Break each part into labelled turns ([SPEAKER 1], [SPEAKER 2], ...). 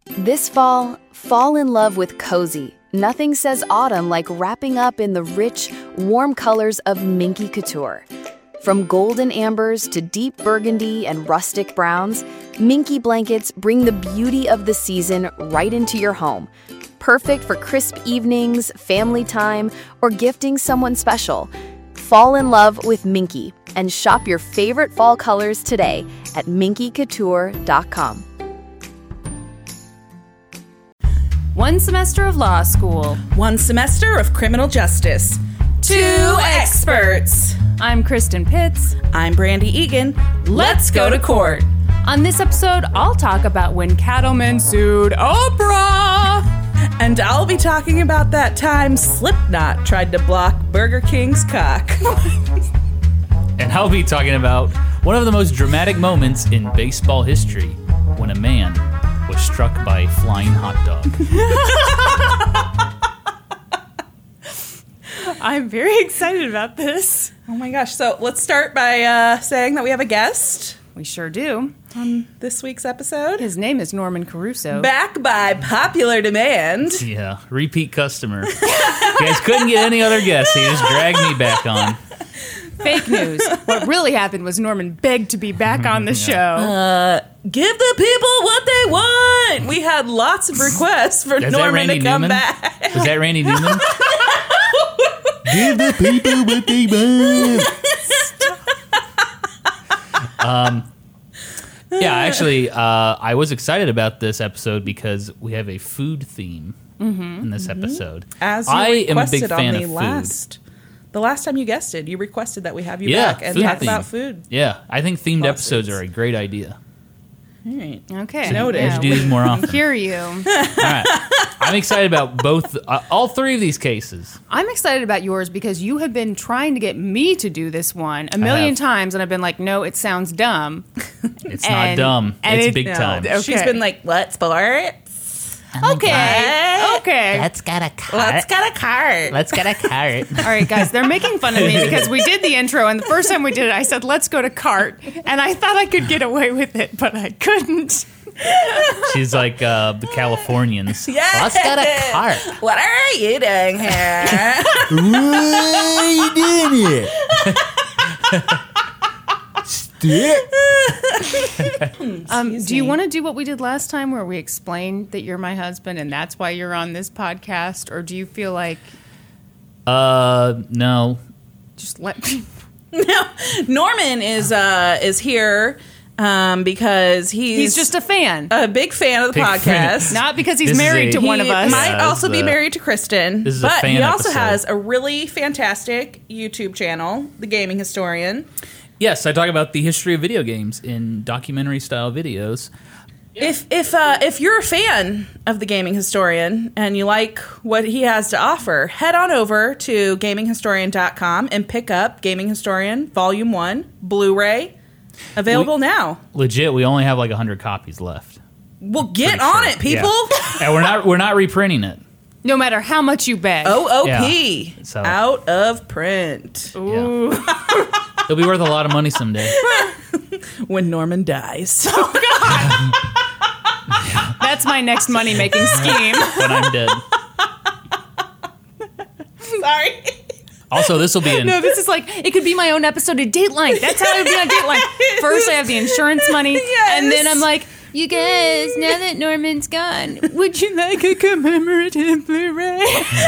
[SPEAKER 1] This fall, fall in love with cozy. Nothing says autumn like wrapping up in the rich, warm colors of Minky Couture. From golden ambers to deep burgundy and rustic browns, Minky blankets bring the beauty of the season right into your home. Perfect for crisp evenings, family time, or gifting someone special. Fall in love with Minky and shop your favorite fall colors today at minkycouture.com.
[SPEAKER 2] One semester of law school.
[SPEAKER 3] One semester of criminal justice. Two experts.
[SPEAKER 2] I'm Kristen Pitts.
[SPEAKER 3] I'm Brandy Egan. Let's go to court.
[SPEAKER 2] On this episode, I'll talk about when cattlemen sued Oprah.
[SPEAKER 3] And I'll be talking about that time Slipknot tried to block Burger King's cock.
[SPEAKER 4] And I'll be talking about one of the most dramatic moments in baseball history, when a man was struck by a flying hot dog.
[SPEAKER 2] I'm very excited about this.
[SPEAKER 3] Oh my gosh. So let's start by saying that we have a guest
[SPEAKER 2] We sure do.
[SPEAKER 3] on this week's episode.
[SPEAKER 2] His name is Norman Caruso.
[SPEAKER 3] Back by popular demand.
[SPEAKER 4] Yeah, repeat customer. You guys couldn't get any other guests. He just dragged me back on.
[SPEAKER 2] Fake news. What really happened was Norman begged to be back on the show.
[SPEAKER 3] Give the people what they want. We had lots of requests for
[SPEAKER 4] Is that
[SPEAKER 3] Norman
[SPEAKER 4] Randy
[SPEAKER 3] to come
[SPEAKER 4] Newman?
[SPEAKER 3] back.
[SPEAKER 4] Was that Randy Newman? Give the people what they want. Yeah, actually, I was excited about this episode because we have a food theme in this episode.
[SPEAKER 3] As you
[SPEAKER 4] I am a
[SPEAKER 3] requested
[SPEAKER 4] big fan
[SPEAKER 3] on
[SPEAKER 4] of food.
[SPEAKER 3] The last time you guested, you requested that we have you
[SPEAKER 4] Yeah,
[SPEAKER 3] back and
[SPEAKER 4] food
[SPEAKER 3] talk
[SPEAKER 4] theme.
[SPEAKER 3] about food.
[SPEAKER 4] Yeah, I think themed
[SPEAKER 3] Lawsuits.
[SPEAKER 4] episodes are a great idea.
[SPEAKER 3] All right.
[SPEAKER 2] Okay.
[SPEAKER 3] Noted.
[SPEAKER 4] We should do these more often.
[SPEAKER 2] Hear you.
[SPEAKER 4] All right. I'm excited about both, all three of these cases.
[SPEAKER 2] I'm excited about yours because you have been trying to get me to do this one a million
[SPEAKER 4] have.
[SPEAKER 2] times, and I've been like, no, it sounds dumb.
[SPEAKER 4] It's not
[SPEAKER 2] And-
[SPEAKER 4] dumb.
[SPEAKER 2] and
[SPEAKER 4] It's
[SPEAKER 2] it-
[SPEAKER 4] big
[SPEAKER 2] no,
[SPEAKER 4] time.
[SPEAKER 2] okay.
[SPEAKER 3] She's been like, what sport?
[SPEAKER 2] Okay.
[SPEAKER 4] Let's get a cart.
[SPEAKER 3] Let's get a cart.
[SPEAKER 4] Let's get a cart.
[SPEAKER 2] All right, guys, they're making fun of me because we did the intro, and the first time we did it, I said, let's go to cart. And I thought I could get away with it, but I couldn't.
[SPEAKER 4] She's like the Californians.
[SPEAKER 3] Yes.
[SPEAKER 4] Let's get a cart.
[SPEAKER 3] What are you doing here?
[SPEAKER 4] What are you doing here?
[SPEAKER 2] Do you want to do what we did last time where we explained that you're my husband and that's why you're on this podcast? Or do you feel like
[SPEAKER 4] No.
[SPEAKER 2] just let me...
[SPEAKER 3] No, Norman is here because
[SPEAKER 2] He's just a fan.
[SPEAKER 3] a big fan of the
[SPEAKER 4] Big fan.
[SPEAKER 3] podcast.
[SPEAKER 2] Not because he's
[SPEAKER 4] This is
[SPEAKER 2] married
[SPEAKER 4] a-
[SPEAKER 2] to one of
[SPEAKER 3] He
[SPEAKER 2] us.
[SPEAKER 3] might
[SPEAKER 4] Yeah,
[SPEAKER 3] also
[SPEAKER 4] this
[SPEAKER 3] be
[SPEAKER 4] is a-
[SPEAKER 3] married to Kristen,
[SPEAKER 4] this is a
[SPEAKER 3] but
[SPEAKER 4] fan
[SPEAKER 3] he also
[SPEAKER 4] episode.
[SPEAKER 3] has a really fantastic YouTube channel, The Gaming Historian.
[SPEAKER 4] Yes, I talk about the history of video games in documentary style videos.
[SPEAKER 3] If you're a fan of The Gaming Historian and you like what he has to offer, head on over to gaminghistorian.com and pick up Gaming Historian Volume 1 Blu-ray, available now.
[SPEAKER 4] Legit, we only have like 100 copies left.
[SPEAKER 3] Well, get
[SPEAKER 4] Pretty
[SPEAKER 3] on
[SPEAKER 4] sure.
[SPEAKER 3] it, people.
[SPEAKER 4] Yeah. And we're not reprinting it.
[SPEAKER 2] No matter how much you beg.
[SPEAKER 3] OOP.
[SPEAKER 4] Yeah, so-
[SPEAKER 3] Out of print.
[SPEAKER 2] Ooh.
[SPEAKER 4] Yeah. It'll be worth a lot of money someday.
[SPEAKER 3] When Norman dies.
[SPEAKER 2] That's my next money-making scheme.
[SPEAKER 4] When I'm dead.
[SPEAKER 3] Sorry.
[SPEAKER 4] Also, this will be in.
[SPEAKER 2] No, this is like, it could be my own episode of Dateline. That's how I would be on Dateline. First, I have the insurance money, and then I'm like, you guys, now that Norman's gone, would you like a commemorative Blu-ray?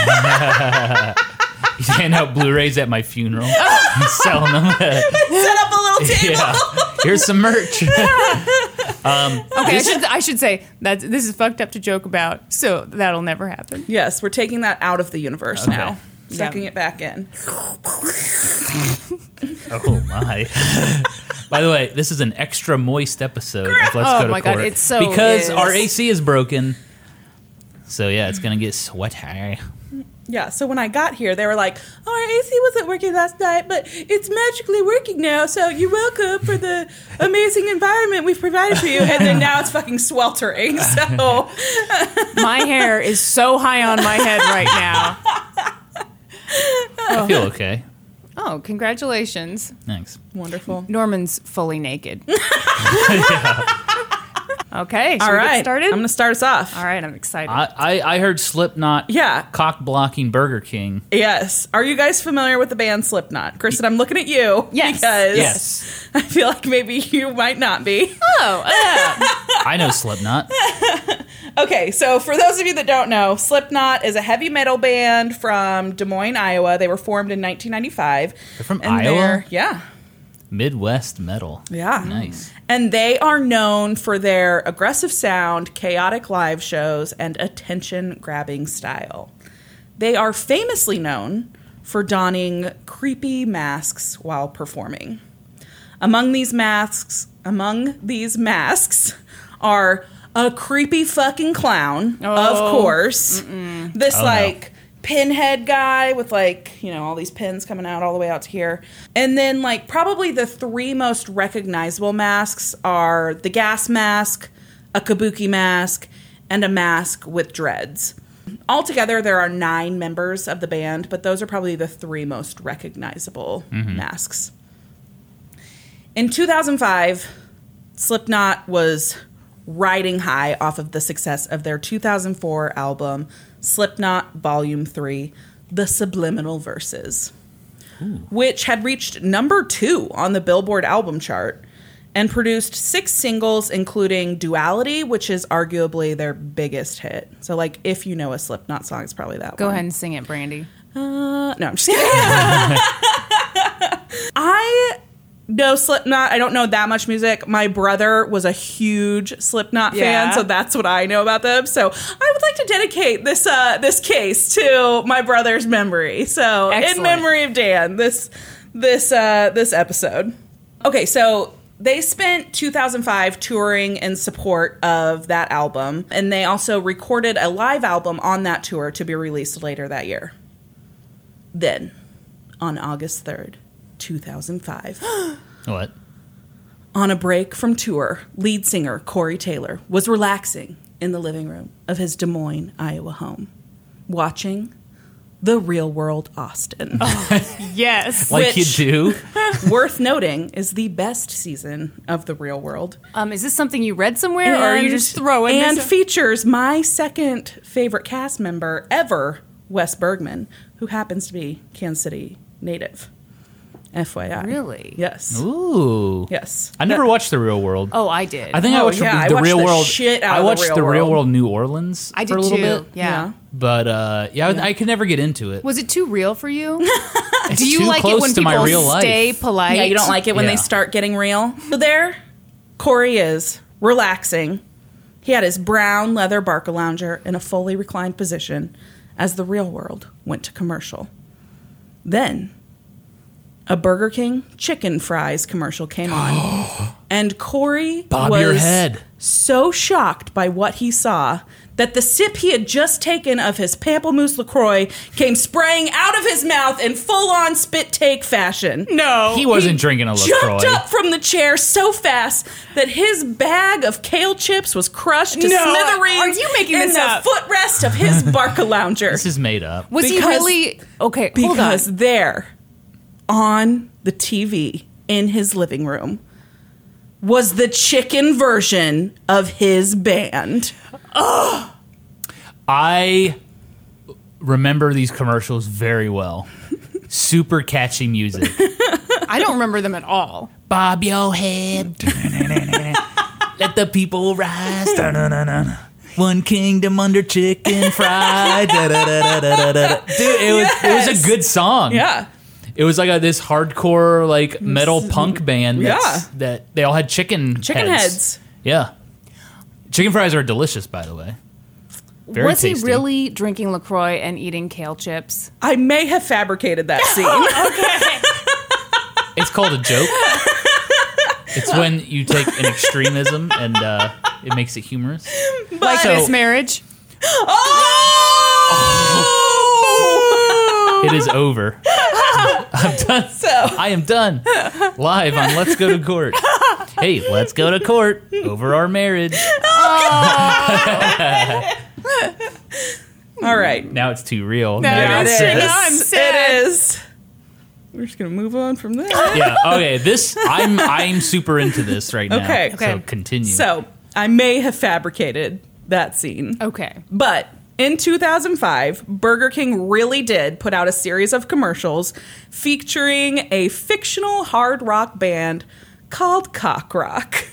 [SPEAKER 4] He's handing out Blu-rays at my funeral. He's selling them.
[SPEAKER 3] Set up a little table.
[SPEAKER 4] Yeah. Here's some merch.
[SPEAKER 2] Okay, I should say that this is fucked up to joke about, so that'll never happen.
[SPEAKER 3] Yes, we're taking that out of the universe
[SPEAKER 4] Okay.
[SPEAKER 3] now. Sucking it back in.
[SPEAKER 4] Oh my! By the way, this is an extra moist episode. Of Let's
[SPEAKER 2] Oh
[SPEAKER 4] Go to
[SPEAKER 2] my God,
[SPEAKER 4] Court
[SPEAKER 2] it so
[SPEAKER 4] because
[SPEAKER 2] is.
[SPEAKER 4] our AC is broken. So yeah, it's gonna get sweaty.
[SPEAKER 3] Yeah, so when I got here, they were like, oh, our AC wasn't working last night, but it's magically working now, so you're welcome for the amazing environment we've provided for you. And then now it's fucking sweltering, so...
[SPEAKER 2] My hair is so high on my head right now.
[SPEAKER 4] I feel okay.
[SPEAKER 2] Oh, congratulations.
[SPEAKER 4] Thanks.
[SPEAKER 3] Wonderful.
[SPEAKER 2] Norman's fully naked. Okay.
[SPEAKER 3] All
[SPEAKER 2] Should we
[SPEAKER 3] right.
[SPEAKER 2] get started?
[SPEAKER 3] I'm going to start us off.
[SPEAKER 2] All right. I'm excited.
[SPEAKER 4] I heard Slipknot.
[SPEAKER 3] Yeah.
[SPEAKER 4] Cock blocking Burger King.
[SPEAKER 3] Yes. Are you guys familiar with the band Slipknot? Kristen, I'm looking at you.
[SPEAKER 2] Yes.
[SPEAKER 3] Because
[SPEAKER 4] Yes.
[SPEAKER 3] I feel like maybe you might not be.
[SPEAKER 4] I know Slipknot.
[SPEAKER 3] Okay, so for those of you that don't know, Slipknot is a heavy metal band from Des Moines, Iowa. They were formed in 1995.
[SPEAKER 4] They're from
[SPEAKER 3] And
[SPEAKER 4] Iowa?
[SPEAKER 3] Yeah.
[SPEAKER 4] Midwest metal.
[SPEAKER 3] Yeah.
[SPEAKER 4] Nice.
[SPEAKER 3] And they are known for their aggressive sound, chaotic live shows, and attention-grabbing style. They are famously known for donning creepy masks while performing. Among these masks are a creepy fucking clown, of course. This like pinhead guy with all these pins coming out all the way out to here. And then probably the three most recognizable masks are the gas mask, a kabuki mask, and a mask with dreads. Altogether, there are 9 members of the band, but those are probably the 3 most recognizable masks. In 2005, Slipknot was riding high off of the success of their 2004 album, Slipknot Volume 3, The Subliminal Verses, which had reached number 2 on the Billboard album chart and produced 6 singles, including Duality, which is arguably their biggest hit. So, if you know a Slipknot song, it's probably that
[SPEAKER 2] Go
[SPEAKER 3] one.
[SPEAKER 2] ahead and sing it, Brandy.
[SPEAKER 3] No, I'm just kidding. I know Slipknot. I don't know that much music. My brother was a huge Slipknot fan, so that's what I know about them. So I would like to dedicate this case to my brother's memory. So
[SPEAKER 2] Excellent.
[SPEAKER 3] In memory of Dan, this episode. Okay, so they spent 2005 touring in support of that album, and they also recorded a live album on that tour to be released later that year. Then, on August 3rd, 2005.
[SPEAKER 4] What?
[SPEAKER 3] On a break from tour, lead singer Corey Taylor was relaxing in the living room of his Des Moines, Iowa home, watching The Real World Austin.
[SPEAKER 2] Yes.
[SPEAKER 4] Like
[SPEAKER 3] Which-
[SPEAKER 4] you do?
[SPEAKER 3] Worth noting is the best season of The Real World.
[SPEAKER 2] Is this something you read somewhere, or are you just throwing
[SPEAKER 3] And
[SPEAKER 2] this?
[SPEAKER 3] features my second favorite cast member ever, Wes Bergman, who happens to be Kansas City native. FYI.
[SPEAKER 2] Really?
[SPEAKER 3] Yes.
[SPEAKER 4] Ooh.
[SPEAKER 3] Yes.
[SPEAKER 4] I never watched The Real World.
[SPEAKER 2] Oh, I did.
[SPEAKER 4] I think I
[SPEAKER 3] Oh,
[SPEAKER 4] watched
[SPEAKER 3] yeah, I
[SPEAKER 4] the
[SPEAKER 3] watched
[SPEAKER 4] Real
[SPEAKER 3] the
[SPEAKER 4] World.
[SPEAKER 3] shit out
[SPEAKER 4] I
[SPEAKER 3] of The
[SPEAKER 4] watched
[SPEAKER 3] Real
[SPEAKER 4] the Real
[SPEAKER 3] World.
[SPEAKER 4] World New Orleans
[SPEAKER 2] I
[SPEAKER 4] for
[SPEAKER 2] did
[SPEAKER 4] a little
[SPEAKER 2] too.
[SPEAKER 4] bit.
[SPEAKER 2] Yeah.
[SPEAKER 4] But I could never get into it.
[SPEAKER 2] Was it too real for you?
[SPEAKER 4] It's
[SPEAKER 2] Do you
[SPEAKER 4] too
[SPEAKER 2] like it
[SPEAKER 4] close
[SPEAKER 2] when
[SPEAKER 4] to my
[SPEAKER 2] people
[SPEAKER 4] real life.
[SPEAKER 2] stay polite?
[SPEAKER 3] Yeah, you don't like it when
[SPEAKER 4] Yeah.
[SPEAKER 3] they start getting real. So there, Corey is relaxing. He had his brown leather Barca lounger in a fully reclined position as The Real World went to commercial. Then, a Burger King chicken fries commercial came on, and Corey
[SPEAKER 4] Bob
[SPEAKER 3] was
[SPEAKER 4] your head.
[SPEAKER 3] so shocked by what he saw that the sip he had just taken of his Pamplemousse LaCroix came spraying out of his mouth in full-on spit-take fashion.
[SPEAKER 2] No.
[SPEAKER 4] He wasn't drinking a LaCroix.
[SPEAKER 3] Jumped up from the chair so fast that his bag of kale chips was crushed to
[SPEAKER 2] No,
[SPEAKER 3] smithereens
[SPEAKER 2] are you making
[SPEAKER 3] in
[SPEAKER 2] this
[SPEAKER 3] the
[SPEAKER 2] up?
[SPEAKER 3] footrest of his Barca lounger.
[SPEAKER 4] This is made up.
[SPEAKER 2] Was he
[SPEAKER 3] because-
[SPEAKER 2] really okay? Hold on.
[SPEAKER 3] Because there, on the TV in his living room, was the chicken version of his band.
[SPEAKER 4] I remember these commercials very well. Super catchy music.
[SPEAKER 2] I don't remember them at all.
[SPEAKER 4] Bob your head. Let the people rise. One kingdom under chicken fried. Dude, it was a good song.
[SPEAKER 3] Yeah.
[SPEAKER 4] It was like this hardcore metal punk band that they all had chicken
[SPEAKER 3] heads.
[SPEAKER 4] Yeah. Chicken fries are delicious, by the way. Very
[SPEAKER 2] Was
[SPEAKER 4] tasty.
[SPEAKER 2] he really drinking LaCroix and eating kale chips?
[SPEAKER 3] I may have fabricated that scene.
[SPEAKER 4] It's called a joke. It's when you take an extremism and it makes it humorous.
[SPEAKER 2] Like
[SPEAKER 4] So-
[SPEAKER 2] this marriage?
[SPEAKER 4] It is over. I'm done. I am done. Live on Let's Go to Court. Hey, let's go to court over our marriage.
[SPEAKER 3] All right.
[SPEAKER 4] Now it's too real.
[SPEAKER 2] No,
[SPEAKER 4] Now
[SPEAKER 2] it
[SPEAKER 4] it's-
[SPEAKER 2] is. Now I'm sad.
[SPEAKER 3] It is. We're just gonna move on from that.
[SPEAKER 4] Yeah. Okay. I'm super into this right now.
[SPEAKER 3] Okay.
[SPEAKER 4] So continue.
[SPEAKER 3] So, I may have fabricated that scene.
[SPEAKER 2] Okay.
[SPEAKER 3] But in 2005, Burger King really did put out a series of commercials featuring a fictional hard rock band called Cock Rock.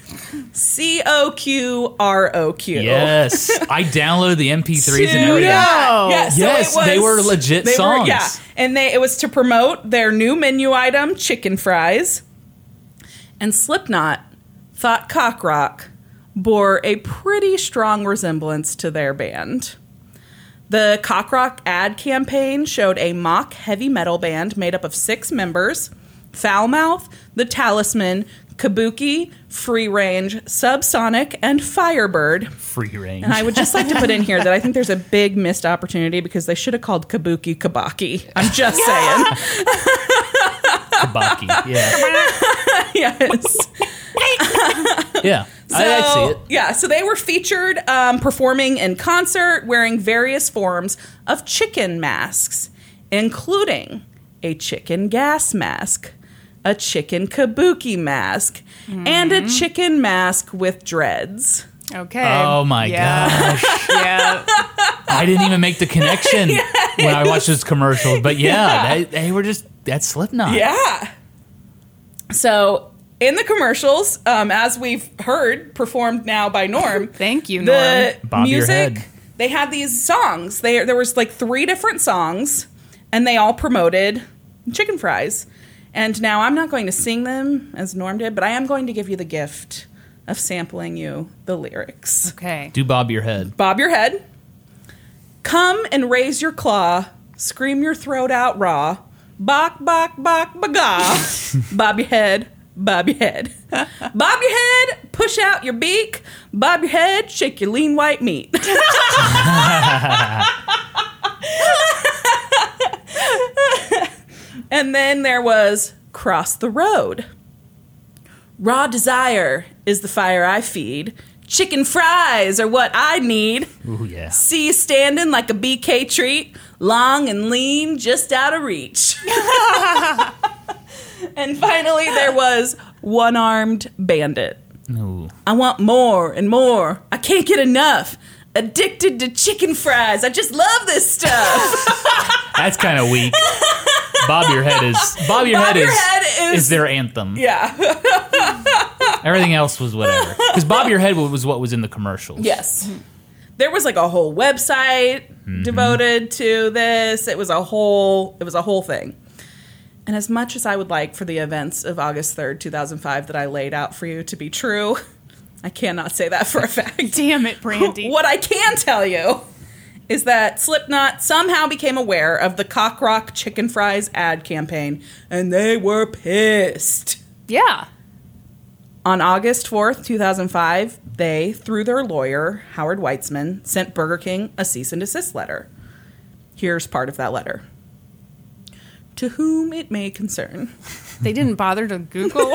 [SPEAKER 3] COQROQ.
[SPEAKER 4] Yes. I downloaded the MP3s and everything.
[SPEAKER 3] Yeah, so
[SPEAKER 4] Yes, they were legit songs.
[SPEAKER 3] And it was to promote their new menu item, chicken fries. And Slipknot thought Cock Rock bore a pretty strong resemblance to their band. The Cock Rock ad campaign showed a mock heavy metal band made up of 6 members: Foulmouth, The Talisman, Kabuki, Free Range, Subsonic, and Firebird.
[SPEAKER 4] Free Range.
[SPEAKER 3] And I would just like to put in here that I think there's a big missed opportunity because they should have called Kabuki Kabaki. I'm just saying.
[SPEAKER 4] Kabaki. Yeah.
[SPEAKER 3] Yes.
[SPEAKER 4] Yeah. I see it.
[SPEAKER 3] Yeah, so they were featured performing in concert wearing various forms of chicken masks, including a chicken gas mask, a chicken kabuki mask, and a chicken mask with dreads.
[SPEAKER 2] Okay.
[SPEAKER 4] Oh my gosh.
[SPEAKER 2] Yeah.
[SPEAKER 4] I didn't even make the connection when I watched those commercials. But they were just, that's Slipknot.
[SPEAKER 3] Yeah. So in the commercials, as we've heard, performed now by Norm.
[SPEAKER 2] Thank you, Norm.
[SPEAKER 3] The
[SPEAKER 4] Bob your
[SPEAKER 3] music,
[SPEAKER 4] head.
[SPEAKER 3] they had these songs. There was like 3 different songs, and they all promoted chicken fries. And now I'm not going to sing them as Norm did, but I am going to give you the gift of sampling you the lyrics.
[SPEAKER 2] Okay.
[SPEAKER 4] Do bob your head.
[SPEAKER 3] Bob your head. Come and raise your claw. Scream your throat out raw. Bok, bok, bok, baga. Bob your head. Bob your head. Bob your head. Push out your beak. Bob your head. Shake your lean white meat. And then there was Cross the Road. Raw desire is the fire I feed. Chicken fries are what I need.
[SPEAKER 4] Ooh, yeah.
[SPEAKER 3] See you standing like a BK treat, long and lean, just out of reach. And finally, there was One-Armed Bandit.
[SPEAKER 4] Ooh.
[SPEAKER 3] I want more and more. I can't get enough. Addicted to chicken fries. I just love this stuff.
[SPEAKER 4] That's kind of weak. Bob Your Head is their anthem.
[SPEAKER 3] Yeah.
[SPEAKER 4] Everything else was whatever. Because Bob Your Head was what was in the commercials.
[SPEAKER 3] Yes. There was like a whole website devoted to this. It was a whole thing. And as much as I would like for the events of August 3rd, 2005 that I laid out for you to be true, I cannot say that for a fact.
[SPEAKER 2] Damn it, Brandy.
[SPEAKER 3] What I can tell you is that Slipknot somehow became aware of the Cock Rock chicken fries ad campaign, and they were pissed.
[SPEAKER 2] Yeah.
[SPEAKER 3] On August 4th, 2005, they, through their lawyer, Howard Weitzman, sent Burger King a cease and desist letter. Here's part of that letter. To whom it may concern.
[SPEAKER 2] They didn't bother to Google.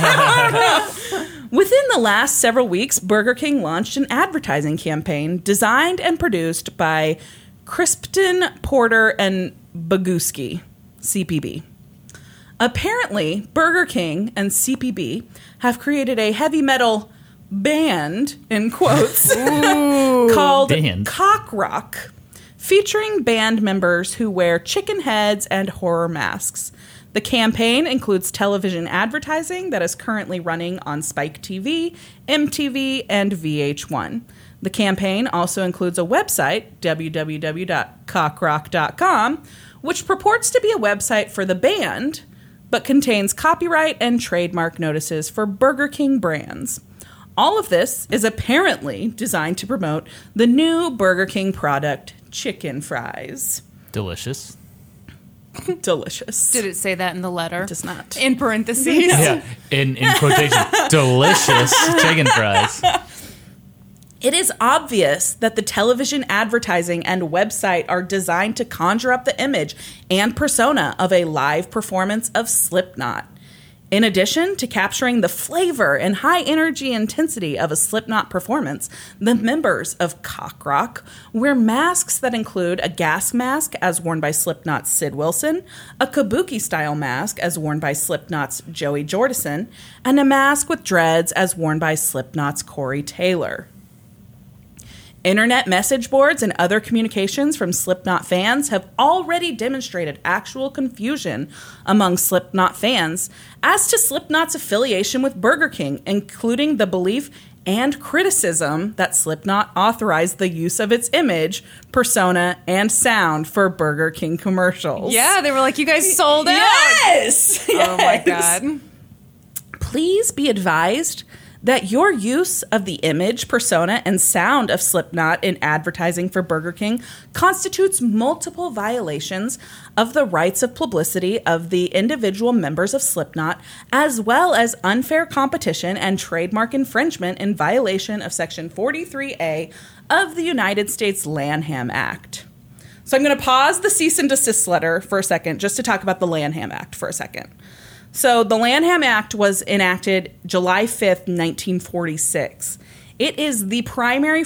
[SPEAKER 3] Within the last several weeks, Burger King launched an advertising campaign designed and produced by Crispton, Porter, and Boguski, CPB. Apparently, Burger King and CPB have created a heavy metal band, in quotes, called
[SPEAKER 4] Band.
[SPEAKER 3] Cock Rock, featuring band members who wear chicken heads and horror masks. The campaign includes television advertising that is currently running on Spike TV, MTV, and VH1. The campaign also includes a website, www.cockrock.com, which purports to be a website for the band, but contains copyright and trademark notices for Burger King brands. All of this is apparently designed to promote the new Burger King product, chicken fries.
[SPEAKER 4] Delicious.
[SPEAKER 3] Delicious.
[SPEAKER 2] Did it say that in the letter?
[SPEAKER 3] It does not.
[SPEAKER 2] In parentheses.
[SPEAKER 4] Yeah. In quotation, delicious chicken fries.
[SPEAKER 3] It is obvious that the television advertising and website are designed to conjure up the image and persona of a live performance of Slipknot. In addition to capturing the flavor and high energy intensity of a Slipknot performance, the members of Cock Rock wear masks that include a gas mask as worn by Slipknot's Sid Wilson, a kabuki-style mask as worn by Slipknot's Joey Jordison, and a mask with dreads as worn by Slipknot's Corey Taylor. Internet message boards and other communications from Slipknot fans have already demonstrated actual confusion among Slipknot fans as to Slipknot's affiliation with Burger King, including the belief and criticism that Slipknot authorized the use of its image, persona, and sound for Burger King commercials.
[SPEAKER 2] Yeah, they were like, you guys sold out.
[SPEAKER 3] Yes!
[SPEAKER 2] Oh my God.
[SPEAKER 3] Please be advised that your use of the image, persona, and sound of Slipknot in advertising for Burger King constitutes multiple violations of the rights of publicity of the individual members of Slipknot, as well as unfair competition and trademark infringement in violation of Section 43A of the United States Lanham Act. So I'm going to pause the cease and desist letter for a second just to talk about the Lanham Act for a second. So the Lanham Act was enacted July 5th, 1946. It is the primary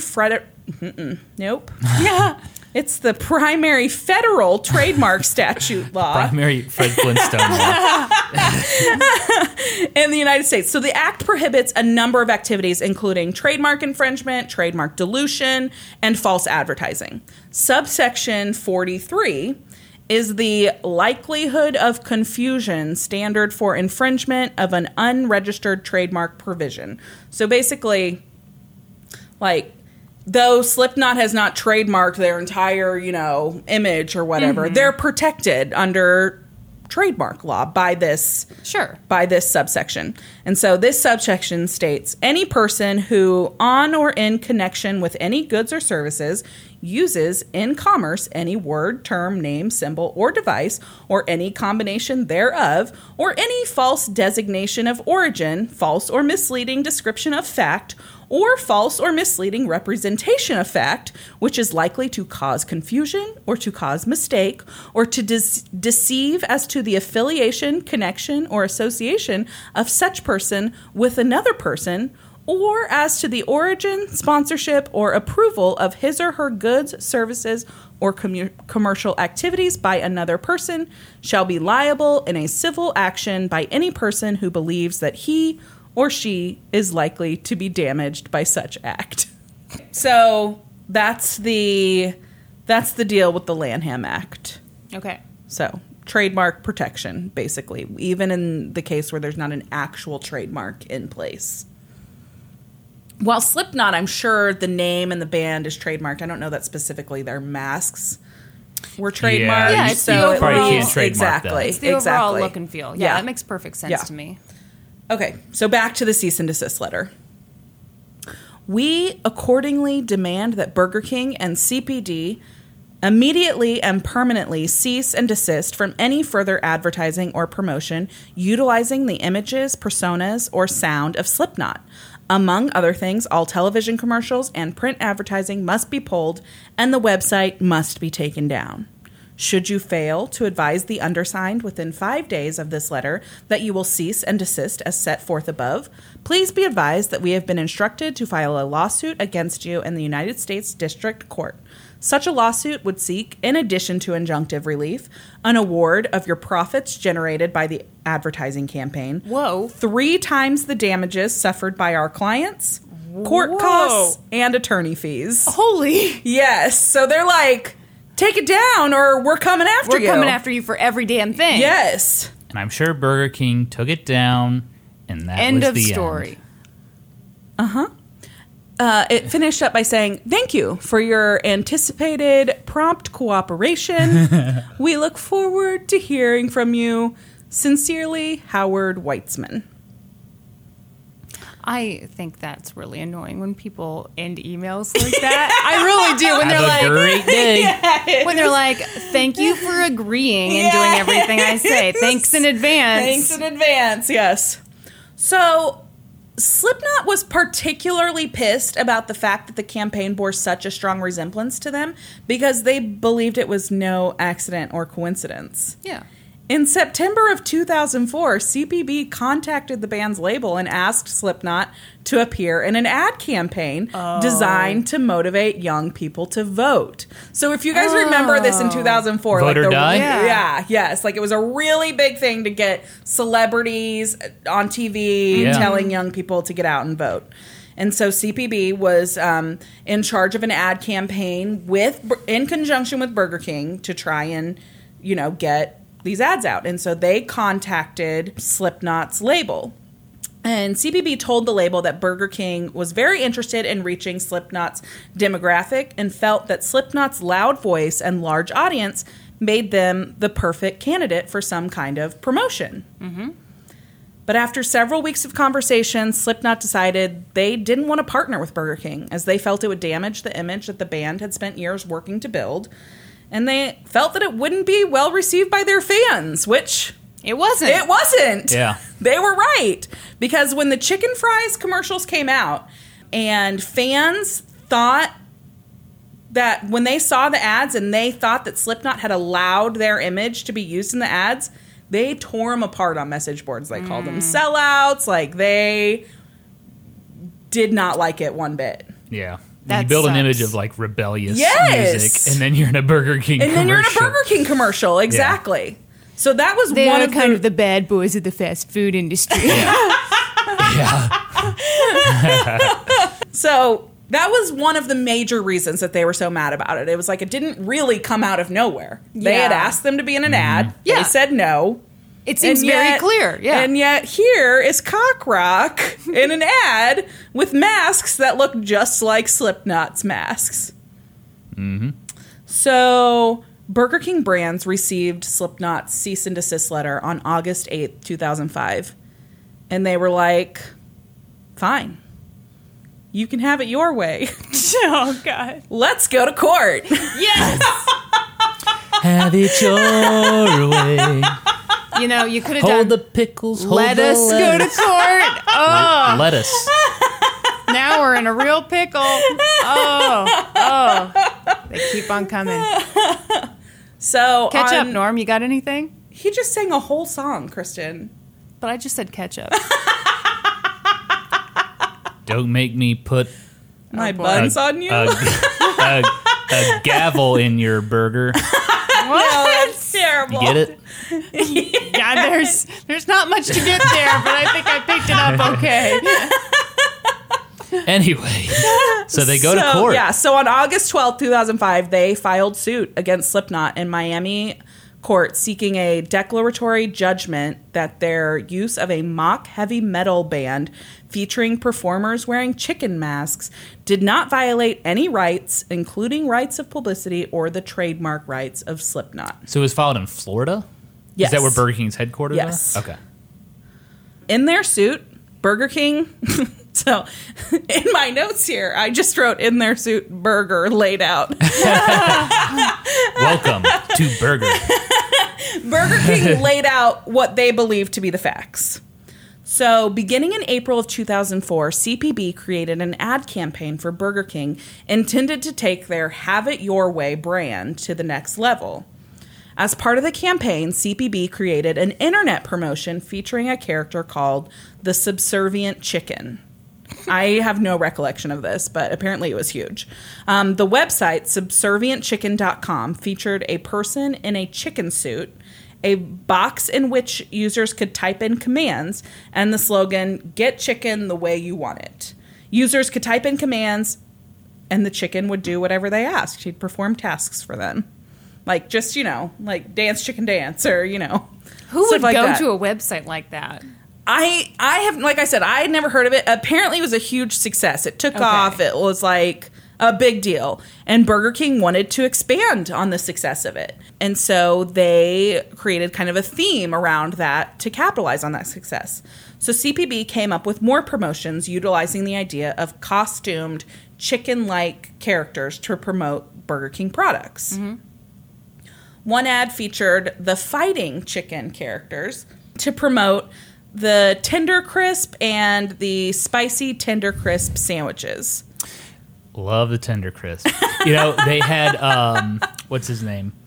[SPEAKER 3] It's the primary federal trademark statute law.
[SPEAKER 4] Primary Fred Flintstone law.
[SPEAKER 3] In the United States. So the act prohibits a number of activities, including trademark infringement, trademark dilution, and false advertising. Subsection 43 is the likelihood of confusion standard for infringement of an unregistered trademark provision. So basically, like, though Slipknot has not trademarked their entire, image or whatever, they're protected under trademark law by this subsection. And so this subsection states, any person who, on or in connection with any goods or services, uses in commerce any word, term, name, symbol, or device, or any combination thereof, or any false designation of origin, false or misleading description of fact, or false or misleading representation of fact, which is likely to cause confusion or to cause mistake or to deceive as to the affiliation, connection, or association of such person with another person, or as to the origin, sponsorship, or approval of his or her goods, services, or commercial activities by another person, shall be liable in a civil action by any person who believes that he or she is likely to be damaged by such act. So that's the deal with the Lanham Act.
[SPEAKER 2] Okay.
[SPEAKER 3] So trademark protection, basically, even in the case where there's not an actual trademark in place. While Slipknot, I'm sure the name and the band is trademarked. I don't know that specifically their masks were trademarked.
[SPEAKER 2] Yeah, it's
[SPEAKER 3] so
[SPEAKER 2] the overall,
[SPEAKER 4] probably can't trademark
[SPEAKER 3] exactly,
[SPEAKER 4] that.
[SPEAKER 2] It's the overall look and feel. Yeah, that makes perfect sense to me.
[SPEAKER 3] Okay, so back to the cease and desist letter. We accordingly demand that Burger King and CPD immediately and permanently cease and desist from any further advertising or promotion utilizing the images, personas, or sound of Slipknot. Among other things, all television commercials and print advertising must be pulled, and the website must be taken down. Should you fail to advise the undersigned within 5 days of this letter that you will cease and desist as set forth above, please be advised that we have been instructed to file a lawsuit against you in the United States District Court. Such a lawsuit would seek, in addition to injunctive relief, an award of your profits generated by the advertising campaign.
[SPEAKER 2] Whoa.
[SPEAKER 3] 3 times the damages suffered by our clients, court costs, and attorney fees.
[SPEAKER 2] Holy.
[SPEAKER 3] Yes. So they're like, take it down or we're coming after you.
[SPEAKER 2] We're coming after you for every damn thing.
[SPEAKER 3] Yes.
[SPEAKER 4] And I'm sure Burger King took it down, and that
[SPEAKER 2] End
[SPEAKER 4] was
[SPEAKER 2] of
[SPEAKER 4] the
[SPEAKER 2] story.
[SPEAKER 3] Uh-huh. It finished up by saying, thank you for your anticipated prompt cooperation. We look forward to hearing from you. Sincerely, Howard Weitzman.
[SPEAKER 2] I think that's really annoying when people end emails like that. I really do. When they're
[SPEAKER 4] Have a great day.
[SPEAKER 2] when they're like, thank you for agreeing and doing everything I say. Thanks in advance.
[SPEAKER 3] Thanks in advance, yes. So Slipknot was particularly pissed about the fact that the campaign bore such a strong resemblance to them because they believed it was no accident or coincidence.
[SPEAKER 2] Yeah.
[SPEAKER 3] In September of 2004, CPB contacted the band's label and asked Slipknot to appear in an ad campaign designed to motivate young people to vote. So if you guys remember this in 2004,
[SPEAKER 4] Vote or die?
[SPEAKER 3] Yes, like it was a really big thing to get celebrities on TV telling young people to get out and vote. And so CPB was in charge of an ad campaign in conjunction with Burger King to try and, get these ads out. And so they contacted Slipknot's label. And CPB told the label that Burger King was very interested in reaching Slipknot's demographic and felt that Slipknot's loud voice and large audience made them the perfect candidate for some kind of promotion. Mm-hmm. But after several weeks of conversation, Slipknot decided they didn't want to partner with Burger King as they felt it would damage the image that the band had spent years working to build. And they felt that it wouldn't be well received by their fans, which...
[SPEAKER 2] It wasn't.
[SPEAKER 3] It wasn't.
[SPEAKER 4] Yeah.
[SPEAKER 3] They were right. Because when the chicken fries commercials came out and fans thought that when they saw the ads and they thought that Slipknot had allowed their image to be used in the ads, they tore them apart on message boards. They called them sellouts. Like, they did not like it one bit.
[SPEAKER 4] Yeah.
[SPEAKER 2] That
[SPEAKER 4] you build an
[SPEAKER 2] sucks.
[SPEAKER 4] image of like rebellious
[SPEAKER 3] Yes.
[SPEAKER 4] music, and then you're in a Burger King commercial.
[SPEAKER 3] And then you're in a Burger King commercial. Exactly. So that was
[SPEAKER 2] They
[SPEAKER 3] one
[SPEAKER 2] are
[SPEAKER 3] of
[SPEAKER 2] kind of the bad boys of the fast food industry.
[SPEAKER 3] So that was one of the major reasons that they were so mad about it. It was like it didn't really come out of nowhere. They had
[SPEAKER 2] Yeah.
[SPEAKER 3] asked them to be in an ad.
[SPEAKER 2] Yeah.
[SPEAKER 3] They said no.
[SPEAKER 2] It seems
[SPEAKER 3] And
[SPEAKER 2] very
[SPEAKER 3] yet-
[SPEAKER 2] clear. Yeah.
[SPEAKER 3] And yet here is Cock Rock in an ad with masks that look just like Slipknot's masks. Mm-hmm. So Burger King Brands received Slipknot's cease and desist letter on August 8th, 2005. And they were like, fine. You can have it your way.
[SPEAKER 2] Oh, God.
[SPEAKER 3] Let's go to court.
[SPEAKER 2] Yes.
[SPEAKER 4] Have it your way.
[SPEAKER 2] You could have done.
[SPEAKER 4] Hold the pickles. Hold
[SPEAKER 2] Let
[SPEAKER 4] the
[SPEAKER 2] us go to
[SPEAKER 4] lettuce.
[SPEAKER 2] court. Oh,
[SPEAKER 4] Lettuce.
[SPEAKER 2] now we're in a real pickle. Oh. They keep on coming.
[SPEAKER 3] So
[SPEAKER 2] Catch up, Norm. You got anything?
[SPEAKER 3] He just sang a whole song, Kristen.
[SPEAKER 2] But I just said ketchup.
[SPEAKER 4] Don't make me put
[SPEAKER 3] My buns on you.
[SPEAKER 4] a gavel in your burger.
[SPEAKER 3] That's terrible.
[SPEAKER 4] You get it?
[SPEAKER 2] Yeah, there's not much to get there, but I think I picked it up okay.
[SPEAKER 4] Anyway, so they go to court.
[SPEAKER 3] Yeah, so on August 12th, 2005, they filed suit against Slipknot in Miami court seeking a declaratory judgment that their use of a mock heavy metal band featuring performers wearing chicken masks did not violate any rights, including rights of publicity or the trademark rights of Slipknot.
[SPEAKER 4] So it was filed in Florida?
[SPEAKER 3] Yes.
[SPEAKER 4] Is that where Burger King's headquarters
[SPEAKER 3] Yes.
[SPEAKER 4] are? Okay.
[SPEAKER 3] In their suit, Burger King... So, in my notes here, I just wrote in their suit, burger laid out.
[SPEAKER 4] Welcome to Burger.
[SPEAKER 3] Burger King laid out what they believed to be the facts. So, beginning in April of 2004, CPB created an ad campaign for Burger King intended to take their Have It Your Way brand to the next level. As part of the campaign, CPB created an internet promotion featuring a character called the Subservient Chicken. I have no recollection of this, but apparently it was huge. The website, subservientchicken.com, featured a person in a chicken suit, a box in which users could type in commands, and the slogan, "Get chicken the way you want it." Users could type in commands, and the chicken would do whatever they asked. She'd perform tasks for them. Like, just, like dance, chicken dance, or,
[SPEAKER 2] Who
[SPEAKER 3] stuff
[SPEAKER 2] would
[SPEAKER 3] like
[SPEAKER 2] go
[SPEAKER 3] that.
[SPEAKER 2] to a website like that?
[SPEAKER 3] I have, like I said, I had never heard of it. Apparently it was a huge success. It took off. It was like a big deal. And Burger King wanted to expand on the success of it. And so they created kind of a theme around that to capitalize on that success. So CPB came up with more promotions utilizing the idea of costumed chicken-like characters to promote Burger King products. Mm-hmm. One ad featured the fighting chicken characters to promote the Tender Crisp and the spicy Tender Crisp sandwiches.
[SPEAKER 4] Love the Tender Crisp. They had, what's his name?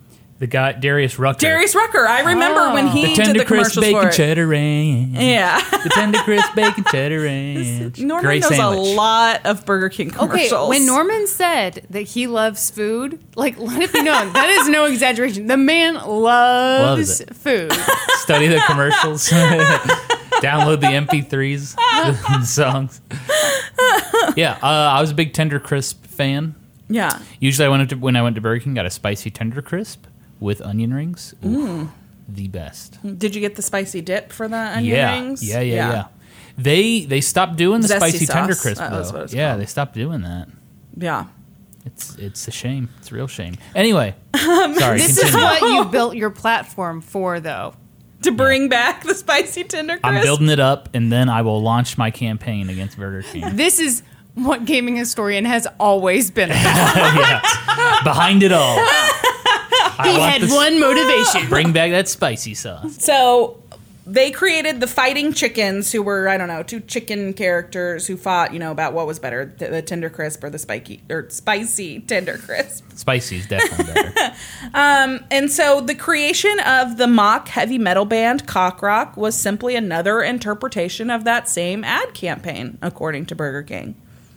[SPEAKER 4] The guy, Darius Rucker.
[SPEAKER 3] Darius Rucker. I remember when he
[SPEAKER 4] The
[SPEAKER 3] did
[SPEAKER 4] tender
[SPEAKER 3] the
[SPEAKER 4] crisp
[SPEAKER 3] commercials for
[SPEAKER 4] bacon
[SPEAKER 3] it.
[SPEAKER 4] cheddar ranch.
[SPEAKER 3] Yeah.
[SPEAKER 4] The tender crisp bacon cheddar ranch.
[SPEAKER 3] Norman
[SPEAKER 4] Great
[SPEAKER 3] knows
[SPEAKER 4] sandwich.
[SPEAKER 3] a lot of Burger King
[SPEAKER 2] Okay,
[SPEAKER 3] commercials.
[SPEAKER 2] when Norman said that he loves food, like, let it be known, that is no exaggeration. The man loves
[SPEAKER 4] it.
[SPEAKER 2] food.
[SPEAKER 4] Study the commercials. Download the MP3s, the songs. Yeah, I was a big Tender Crisp fan.
[SPEAKER 3] Yeah.
[SPEAKER 4] Usually, when I went to Burger King, got a spicy Tender Crisp with onion rings. Ooh, the best.
[SPEAKER 3] Did you get the spicy dip for the onion rings?
[SPEAKER 4] Yeah. They stopped doing the
[SPEAKER 3] Zesty
[SPEAKER 4] spicy
[SPEAKER 3] sauce.
[SPEAKER 4] Tender Crisp,
[SPEAKER 3] That's
[SPEAKER 4] though.
[SPEAKER 3] what it's
[SPEAKER 4] Yeah,
[SPEAKER 3] called.
[SPEAKER 4] they stopped doing that.
[SPEAKER 3] Yeah.
[SPEAKER 4] It's a shame. It's a real shame. Anyway, sorry.
[SPEAKER 2] This is
[SPEAKER 4] continue.
[SPEAKER 2] what you built your platform for, though.
[SPEAKER 3] To bring back the spicy Tender Crisp?
[SPEAKER 4] I'm building it up, and then I will launch my campaign against Burger King.
[SPEAKER 2] This is what Gaming Historian has always been about.
[SPEAKER 4] Behind it all.
[SPEAKER 2] He had one motivation.
[SPEAKER 4] Bring back that spicy sauce.
[SPEAKER 3] So they created the Fighting Chickens, who were, I don't know, 2 chicken characters who fought, about what was better, the Tender Crisp or the spicy Tender Crisp.
[SPEAKER 4] Spicy is definitely better.
[SPEAKER 3] And so the creation of the mock heavy metal band Cock Rock was simply another interpretation of that same ad campaign, according to Burger King.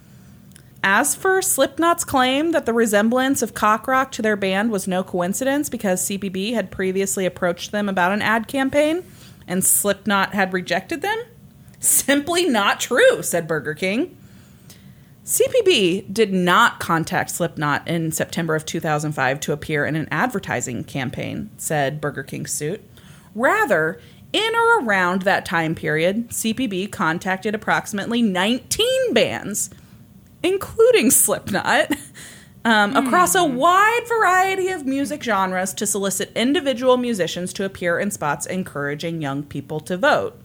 [SPEAKER 3] As for Slipknot's claim that the resemblance of Cock Rock to their band was no coincidence because CPB had previously approached them about an ad campaign and Slipknot had rejected them, simply not true, said Burger King. CPB did not contact Slipknot in September of 2005 to appear in an advertising campaign, said Burger King's suit. Rather, in or around that time period, CPB contacted approximately 19 bands, including Slipknot, across a wide variety of music genres to solicit individual musicians to appear in spots encouraging young people to vote.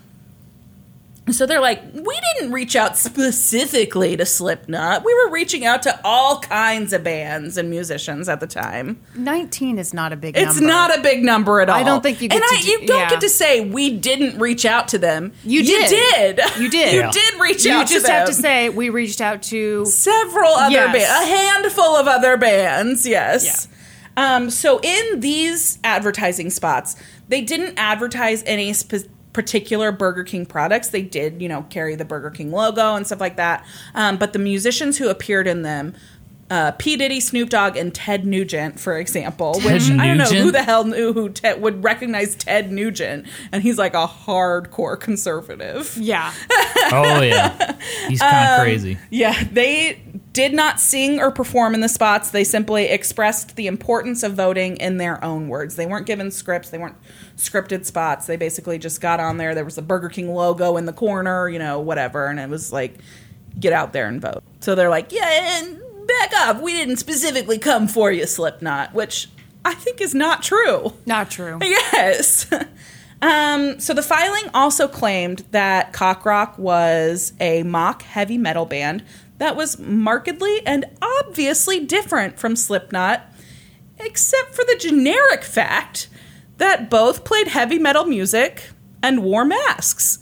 [SPEAKER 3] So they're like, we didn't reach out specifically to Slipknot. We were reaching out to all kinds of bands and musicians at the time.
[SPEAKER 2] 19 is not a big number.
[SPEAKER 3] It's not a big number at all.
[SPEAKER 2] I don't think you get to
[SPEAKER 3] you don't get to say we didn't reach out to them.
[SPEAKER 2] You did.
[SPEAKER 3] You did.
[SPEAKER 4] Yeah.
[SPEAKER 3] You did reach
[SPEAKER 2] You
[SPEAKER 3] out to them.
[SPEAKER 2] just have to say we reached out to
[SPEAKER 3] Several other
[SPEAKER 2] Yes.
[SPEAKER 3] bands. A handful of other bands, yes. So in these advertising spots, they didn't advertise any particular Burger King products. They did, carry the Burger King logo and stuff like that. But the musicians who appeared in them, P. Diddy, Snoop Dogg, and Ted Nugent, for example, which I don't know
[SPEAKER 4] Nugent?
[SPEAKER 3] who the hell knew who would recognize Ted Nugent, and he's like a hardcore conservative.
[SPEAKER 2] Yeah.
[SPEAKER 4] Oh, yeah. He's kind of crazy.
[SPEAKER 3] Yeah, they did not sing or perform in the spots. They simply expressed the importance of voting in their own words. They weren't given scripts. They weren't scripted spots. They basically just got on there. There was a Burger King logo in the corner, whatever. And it was like, get out there and vote. So they're like, yeah, and back off. We didn't specifically come for you, Slipknot, which I think is not true.
[SPEAKER 2] Not true.
[SPEAKER 3] Yes. So the filing also claimed that Cock Rock was a mock heavy metal band that was markedly and obviously different from Slipknot, except for the generic fact that both played heavy metal music and wore masks.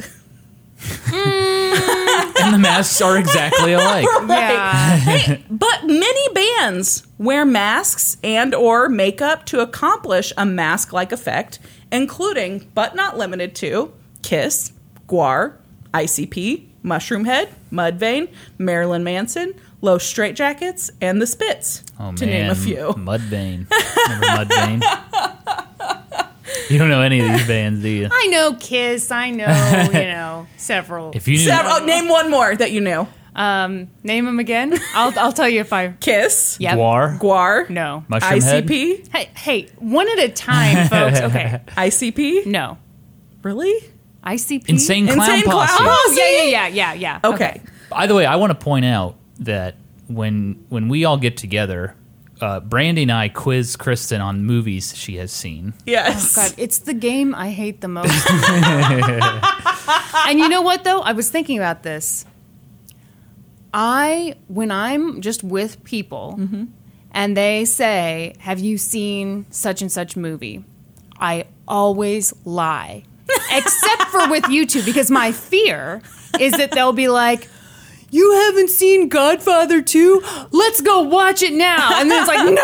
[SPEAKER 4] And the masks are exactly alike.
[SPEAKER 2] Yeah.
[SPEAKER 3] Hey, but many bands wear masks and or makeup to accomplish a mask-like effect, including, but not limited to, Kiss, Gwar, ICP, Mushroomhead, Mudvayne, Marilyn Manson, Los Straitjackets, and the Spits,
[SPEAKER 4] Oh,
[SPEAKER 3] to name a few.
[SPEAKER 4] Mudvayne. Remember Mudvayne? You don't know any of these bands, do you?
[SPEAKER 2] I know Kiss. I know, several.
[SPEAKER 4] If you knew,
[SPEAKER 3] Name one more that you knew.
[SPEAKER 2] Name them again. I'll tell you if I.
[SPEAKER 3] Kiss,
[SPEAKER 2] Yep.
[SPEAKER 3] Gwar,
[SPEAKER 2] No.
[SPEAKER 4] Mushroomhead,
[SPEAKER 3] ICP,
[SPEAKER 2] Hey, one at a time, folks. Okay.
[SPEAKER 3] ICP.
[SPEAKER 2] No.
[SPEAKER 3] Really?
[SPEAKER 2] ICP.
[SPEAKER 4] Insane Clown
[SPEAKER 3] Insane Clown
[SPEAKER 4] Posse.
[SPEAKER 2] Oh, yeah.
[SPEAKER 3] Okay.
[SPEAKER 4] By the way, I want to point out that when we all get together, Brandy and I quiz Kristen on movies she has seen.
[SPEAKER 3] Yes.
[SPEAKER 2] God, it's the game I hate the most. And you know what, though? I was thinking about this. When I'm just with people and they say, have you seen such and such movie? I always lie. Except for with you two, because my fear is that they'll be like, you haven't seen Godfather 2? Let's go watch it now. And then it's like, no,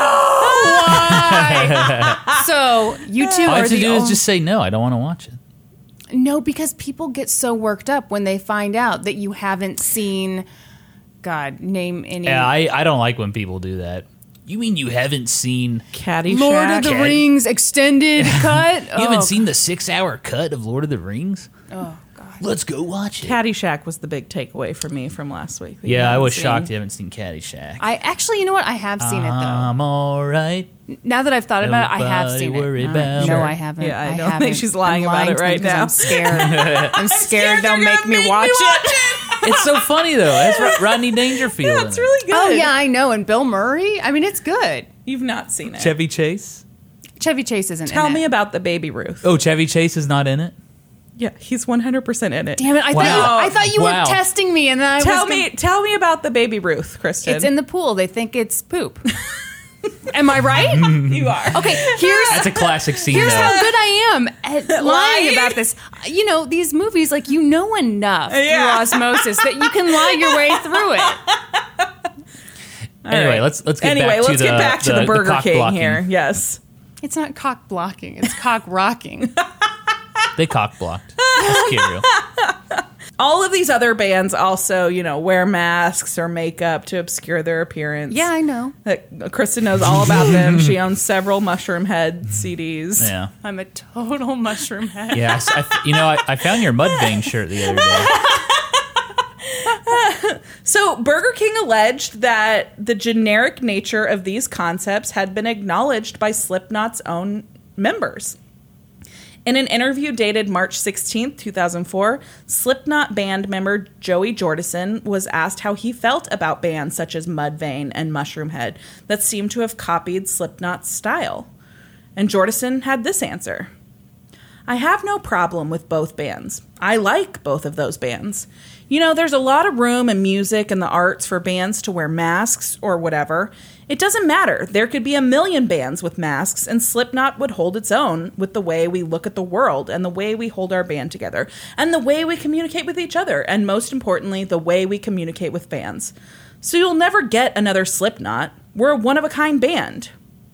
[SPEAKER 2] why? So you two
[SPEAKER 4] All I
[SPEAKER 2] are
[SPEAKER 4] have to
[SPEAKER 2] the
[SPEAKER 4] do
[SPEAKER 2] only...
[SPEAKER 4] is just say no. I don't want to watch it.
[SPEAKER 2] No, because people get so worked up when they find out that you haven't seen... God, name any...
[SPEAKER 4] Yeah, I don't like when people do that. You mean you haven't seen...
[SPEAKER 3] Caddyshack.
[SPEAKER 2] Lord of the Rings extended cut?
[SPEAKER 4] You haven't seen the 6-hour cut of Lord of the Rings?
[SPEAKER 2] Oh, God.
[SPEAKER 4] Let's go watch it.
[SPEAKER 3] Caddyshack was the big takeaway for me from last week. that you
[SPEAKER 4] Yeah, I
[SPEAKER 3] haven't
[SPEAKER 4] was
[SPEAKER 3] seen.
[SPEAKER 4] shocked you haven't seen Caddyshack.
[SPEAKER 2] I actually, you know what? I have seen it, though.
[SPEAKER 4] I'm all right.
[SPEAKER 2] Now that I've thought about it, I have
[SPEAKER 4] Nobody
[SPEAKER 2] seen
[SPEAKER 4] worry
[SPEAKER 2] it.
[SPEAKER 4] about
[SPEAKER 2] No,
[SPEAKER 4] it.
[SPEAKER 2] I haven't.
[SPEAKER 3] Yeah, I don't
[SPEAKER 2] haven't.
[SPEAKER 3] think she's lying
[SPEAKER 2] I'm
[SPEAKER 3] about it
[SPEAKER 2] to them
[SPEAKER 3] right
[SPEAKER 2] 'cause
[SPEAKER 3] now.
[SPEAKER 2] I'm scared. I'm scared they'll
[SPEAKER 3] they're
[SPEAKER 2] make
[SPEAKER 3] gonna
[SPEAKER 2] me watch it.
[SPEAKER 4] It's so funny, though. That's Rodney Dangerfield.
[SPEAKER 3] Yeah,
[SPEAKER 4] in
[SPEAKER 3] it's
[SPEAKER 4] it.
[SPEAKER 3] really good.
[SPEAKER 2] Oh, yeah, I know. And Bill Murray? I mean, it's good.
[SPEAKER 3] You've not seen it.
[SPEAKER 4] Chevy Chase?
[SPEAKER 2] Chevy Chase isn't
[SPEAKER 3] Tell
[SPEAKER 2] in
[SPEAKER 3] me
[SPEAKER 2] it.
[SPEAKER 3] about the Baby Ruth.
[SPEAKER 4] Oh, Chevy Chase is not in it?
[SPEAKER 3] Yeah, he's 100% in it.
[SPEAKER 2] Damn it.
[SPEAKER 4] Wow.
[SPEAKER 2] I thought you
[SPEAKER 4] Wow.
[SPEAKER 2] were testing me, and then I
[SPEAKER 3] Tell
[SPEAKER 2] was
[SPEAKER 3] me about the Baby Ruth, Kristen.
[SPEAKER 2] It's in the pool. They think it's poop. Am I right?
[SPEAKER 3] You are.
[SPEAKER 2] Okay,
[SPEAKER 4] That's a classic scene,
[SPEAKER 2] here's
[SPEAKER 4] though.
[SPEAKER 2] how good I am at lying
[SPEAKER 3] Lying?
[SPEAKER 2] about this. You know, these movies, like, you know enough
[SPEAKER 3] Yeah.
[SPEAKER 2] through osmosis that you can lie your way through it.
[SPEAKER 4] Anyway, let's get back to the
[SPEAKER 3] Burger
[SPEAKER 4] cock
[SPEAKER 3] King
[SPEAKER 4] blocking.
[SPEAKER 3] here. Yes.
[SPEAKER 2] It's not cock blocking, it's cock rocking.
[SPEAKER 4] They cock blocked. That's Gabriel.
[SPEAKER 3] All of these other bands also, wear masks or makeup to obscure their appearance.
[SPEAKER 2] Yeah, I know.
[SPEAKER 3] Kristen knows all about them. She owns several Mushroom Head CDs.
[SPEAKER 4] Yeah.
[SPEAKER 2] I'm a total mushroom head.
[SPEAKER 4] Yeah, I found your Mudvayne shirt the other day.
[SPEAKER 3] So Burger King alleged that the generic nature of these concepts had been acknowledged by Slipknot's own members. In an interview dated March 16th, 2004, Slipknot band member Joey Jordison was asked how he felt about bands such as Mudvayne and Mushroomhead that seemed to have copied Slipknot's style. And Jordison had this answer. I have no problem with both bands. I like both of those bands. There's a lot of room in music and the arts for bands to wear masks or whatever. It doesn't matter. There could be 1 million bands with masks, and Slipknot would hold its own with the way we look at the world and the way we hold our band together and the way we communicate with each other and, most importantly, the way we communicate with fans. So you'll never get another Slipknot. We're a one-of-a-kind band.